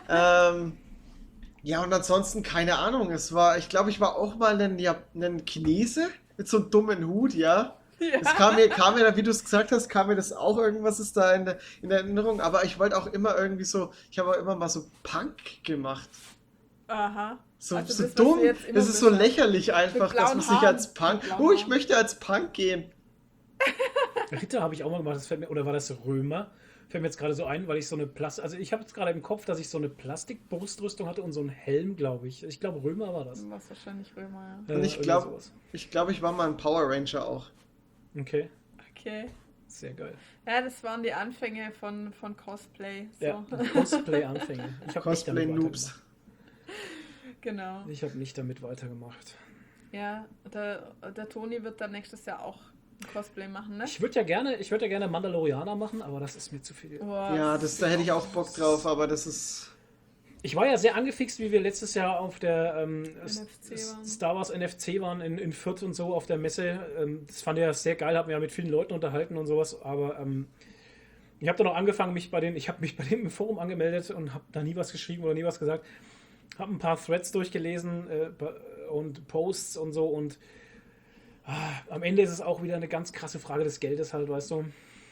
Ja, und ansonsten, keine Ahnung, ich glaube, ich war auch mal ein Chinese mit so einem dummen Hut, ja. Ja. Das kam mir da, wie du es gesagt hast, kam mir das auch irgendwas ist da in der Erinnerung, aber ich wollte auch immer irgendwie so, ich habe auch immer mal so Punk gemacht. Aha. So, Also so das, was dumm, du jetzt immer das ist so bist. lächerlich einfach, dass man blauen sich Haaren. als Punk, Mit blauen ich Haaren. möchte als Punk gehen. Ritter habe ich auch mal gemacht, das fällt mir, oder war das Römer? Fällt mir jetzt gerade so ein, weil ich so eine also ich habe jetzt gerade im Kopf, dass ich so eine Plastikbrustrüstung hatte und so einen Helm, glaube ich. Ich glaube, Römer war das. Du warst wahrscheinlich Römer, ja. Und ich irgendwie glaube, sowas. ich war mal ein Power Ranger auch. Okay, Okay. sehr geil. Ja, das waren die Anfänge von Cosplay. So. Ja, Cosplay-Anfänge. Ich habe nicht damit Cosplay-Noobs. weitergemacht. Genau. Ich habe nicht damit weitergemacht. Ja, der Toni wird dann nächstes Jahr auch ein Cosplay machen, ne? Ich würde ja gerne Mandalorianer machen, aber das ist mir zu viel. Boah. Ja, da hätte ich auch Bock drauf, aber das ist... Ich war ja sehr angefixt, wie wir letztes Jahr auf der NFC waren. Star Wars NFC waren in Fürth und so auf der Messe. Das fand ich ja sehr geil, habe mich ja mit vielen Leuten unterhalten und sowas, aber ich habe dann auch angefangen, ich habe mich bei denen im Forum angemeldet und habe da nie was geschrieben oder nie was gesagt. Habe ein paar Threads durchgelesen und Posts und so und am Ende ist es auch wieder eine ganz krasse Frage des Geldes halt, weißt du.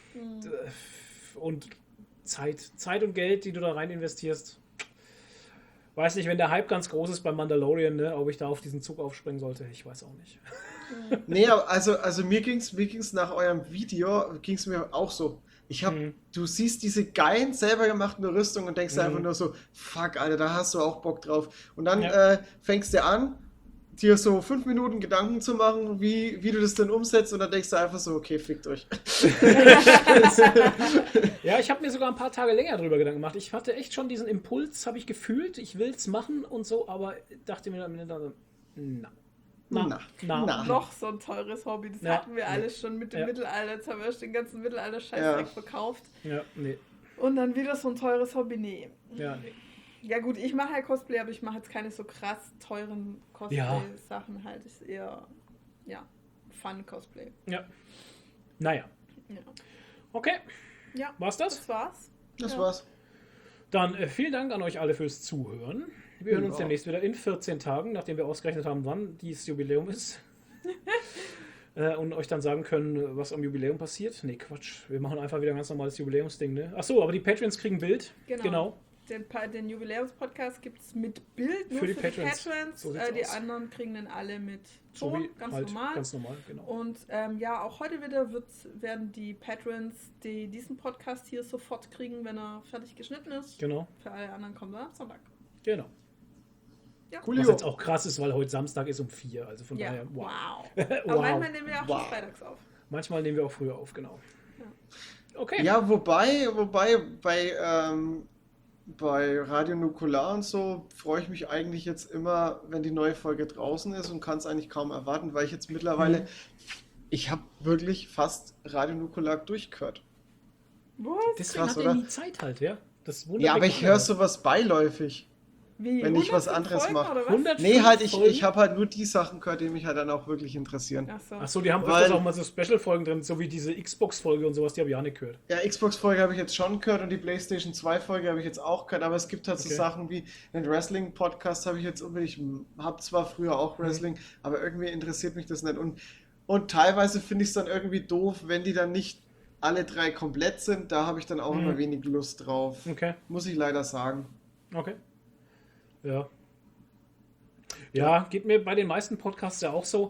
Und Zeit und Geld, die du da rein investierst. Weiß nicht, wenn der Hype ganz groß ist beim Mandalorian, ne, ob ich da auf diesen Zug aufspringen sollte, ich weiß auch nicht. Nee, also mir ging's nach eurem Video, ging's mir auch so. Du siehst diese geilen, selber gemachten Rüstungen und denkst dir einfach nur so, fuck, Alter, da hast du auch Bock drauf. Und dann fängst du an, dir so 5 Minuten Gedanken zu machen, wie du das denn umsetzt und dann denkst du einfach so, okay, fickt euch. Ja, ich habe mir sogar ein paar Tage länger drüber Gedanken gemacht. Ich hatte echt schon diesen Impuls, habe ich gefühlt, ich will es machen und so, aber dachte mir dann, na. Noch so ein teures Hobby. Das Ja. hatten wir alles schon mit dem Ja. Mittelalter. Jetzt haben wir erst den ganzen Mittelalter-Scheiß verkauft. Ja, nee. Und dann wieder so ein teures Hobby. Nee. Ja, nee. Ja gut, ich mache ja Cosplay, aber ich mache jetzt keine so krass teuren Cosplay-Sachen halt. Ist eher, Fun-Cosplay. Ja. Naja. Ja. Okay, Ja, war's das? das war's. Das war's. Dann vielen Dank an euch alle fürs Zuhören. Wir hören uns demnächst wieder in 14 Tagen, nachdem wir ausgerechnet haben, wann dieses Jubiläum ist. Und euch dann sagen können, was am Jubiläum passiert. Nee, Quatsch. Wir machen einfach wieder ein ganz normales Jubiläumsding, ne? Achso, aber die Patrons kriegen Bild. Genau. Den Jubiläumspodcast gibt es mit Bild, nur Für die für Patrons. die Patrons. So sieht's Die aus. anderen kriegen dann alle mit So Ton, wie ganz halt normal. Ganz normal, genau. Und auch heute wieder werden die Patrons diesen Podcast hier sofort kriegen, wenn er fertig geschnitten ist. Genau. Für alle anderen kommt er am Sonntag. Genau. Ja. Was jetzt auch krass ist, weil heute Samstag ist um 4. Also von daher, wow. Aber manchmal nehmen wir auch schon freitags auf. Manchmal nehmen wir auch früher auf, genau. Ja. Okay. Ja, wobei bei Radio Nukular und so freue ich mich eigentlich jetzt immer, wenn die neue Folge draußen ist und kann es eigentlich kaum erwarten, weil ich jetzt mittlerweile, ich habe wirklich fast Radio Nukular durchgehört. Was? Deswegen krass, hat er oder? nie Zeit halt, ja? Das wundert Ja, aber mich ich höre sowas beiläufig. Wie, Wenn ich was 100 anderes Folgen mache. oder was? 100 Nee, halt, ich Folgen? habe halt nur die Sachen gehört, die mich halt dann auch wirklich interessieren. Ach so. Achso, die haben Weil- öfters auch mal so Special-Folgen drin, so wie diese Xbox-Folge und sowas, die habe ich auch nicht gehört. Ja, Xbox-Folge habe ich jetzt schon gehört und die PlayStation 2-Folge habe ich jetzt auch gehört, aber es gibt halt so Okay. Sachen wie einen Wrestling-Podcast habe ich jetzt unbedingt, ich habe zwar früher auch Mhm. Wrestling, aber irgendwie interessiert mich das nicht und teilweise finde ich es dann irgendwie doof, wenn die dann nicht alle 3 komplett sind, da habe ich dann auch immer wenig Lust drauf. Okay, Muss ich leider sagen. okay. Ja. Ja, geht mir bei den meisten Podcasts ja auch so.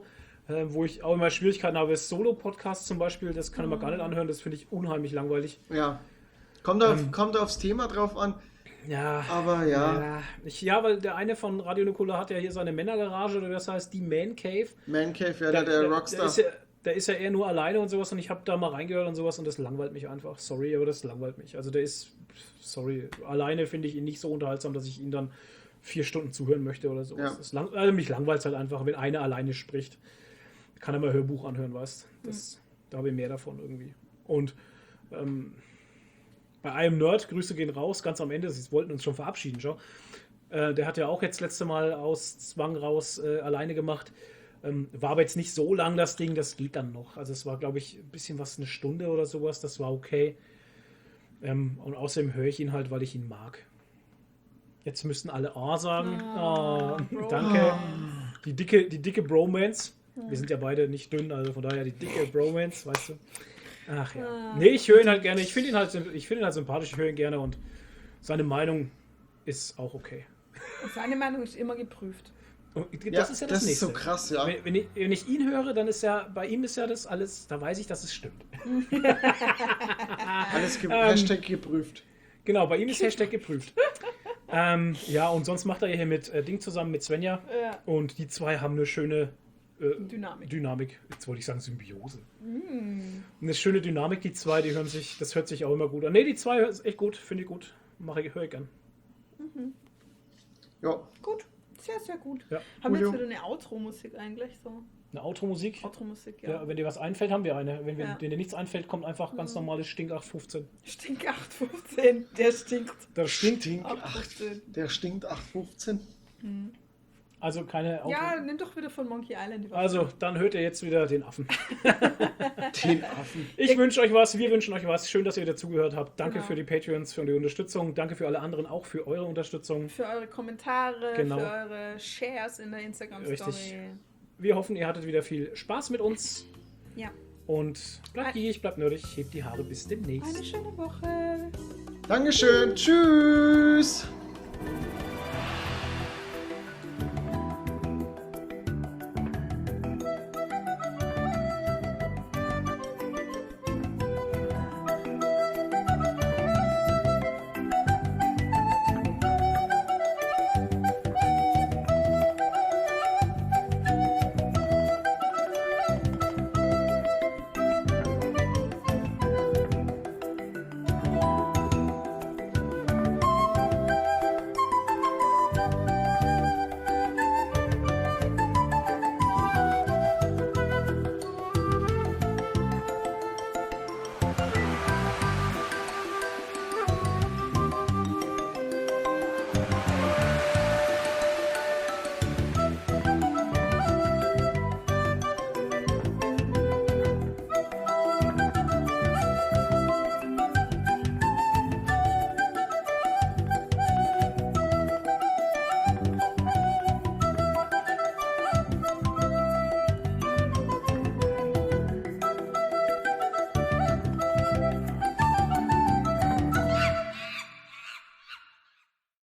Wo ich auch immer Schwierigkeiten habe, ist Solo-Podcast zum Beispiel, das kann ich mir gar nicht anhören, das finde ich unheimlich langweilig. Ja. Kommt aufs Thema drauf an. Ja, Aber ja. Weil der eine von Radio Nukular hat ja hier seine Männergarage, oder das heißt die Man Cave. Man Cave, ja, der Rockstar. Der ist ja eher nur alleine und sowas und ich habe da mal reingehört und sowas und das langweilt mich einfach. Sorry, aber das langweilt mich. Also alleine finde ich ihn nicht so unterhaltsam, dass ich ihn dann 4 Stunden zuhören möchte oder so. Ja. Mich langweilt es halt einfach, wenn einer alleine spricht. Kann er mal Hörbuch anhören, weißt du. Da habe ich mehr davon irgendwie. Und bei I Am Nerd, Grüße gehen raus, ganz am Ende, sie wollten uns schon verabschieden, schau. Der hat ja auch jetzt letzte Mal aus Zwang raus alleine gemacht. War aber jetzt nicht so lang das Ding, das geht dann noch. Also es war, glaube ich, ein bisschen was, eine Stunde oder sowas, das war okay. Und außerdem höre ich ihn halt, weil ich ihn mag. Jetzt müssten alle sagen. Danke. Die dicke Bromance. Wir sind ja beide nicht dünn, also von daher die dicke Bromance, weißt du. Ach ja. Nee, ich höre ihn halt gerne. Ich finde ihn halt sympathisch, ich höre ihn gerne und seine Meinung ist auch okay. Seine Meinung ist immer geprüft. Das ist ja das Nächste. Ist so krass, ja. Wenn ich ihn höre, dann ist ja, bei ihm ist ja das alles, da weiß ich, dass es stimmt. Alles Hashtag geprüft. Genau, bei ihm ist Hashtag geprüft. Und sonst macht er hier mit Ding zusammen mit Svenja. Ja. Und die zwei haben eine schöne Dynamik. Jetzt wollte ich sagen Symbiose. Eine schöne Dynamik, die zwei, das hört sich auch immer gut an. Ne, die zwei ist echt gut, finde ich gut. Höre ich gern. Ja. Gut. Sehr, sehr gut. Ja. Haben wir jetzt wieder eine Outro-Musik eigentlich so? Eine Outro-Musik? Outro-Musik, ja. Ja. Wenn dir was einfällt, haben wir eine. Wenn dir nichts einfällt, kommt einfach ganz normales Stink 815. Stink 815, der stinkt. Der stinkt. Der stinkt 815. Also keine Outro. Ja, nimm doch wieder von Monkey Island. Also, dann hört ihr jetzt wieder den Affen. Den Affen. Ich wünsche euch was, wir wünschen euch was. Schön, dass ihr wieder zugehört habt. Danke für die Patreons, für die Unterstützung. Danke für alle anderen, auch für eure Unterstützung. Für eure Kommentare, für eure Shares in der Instagram-Story. Richtig. Wir hoffen, ihr hattet wieder viel Spaß mit uns. Ja. Und bleibt gierig, bleibt nerdig, hebt die Haare bis demnächst. Eine schöne Woche. Dankeschön. Tschüss.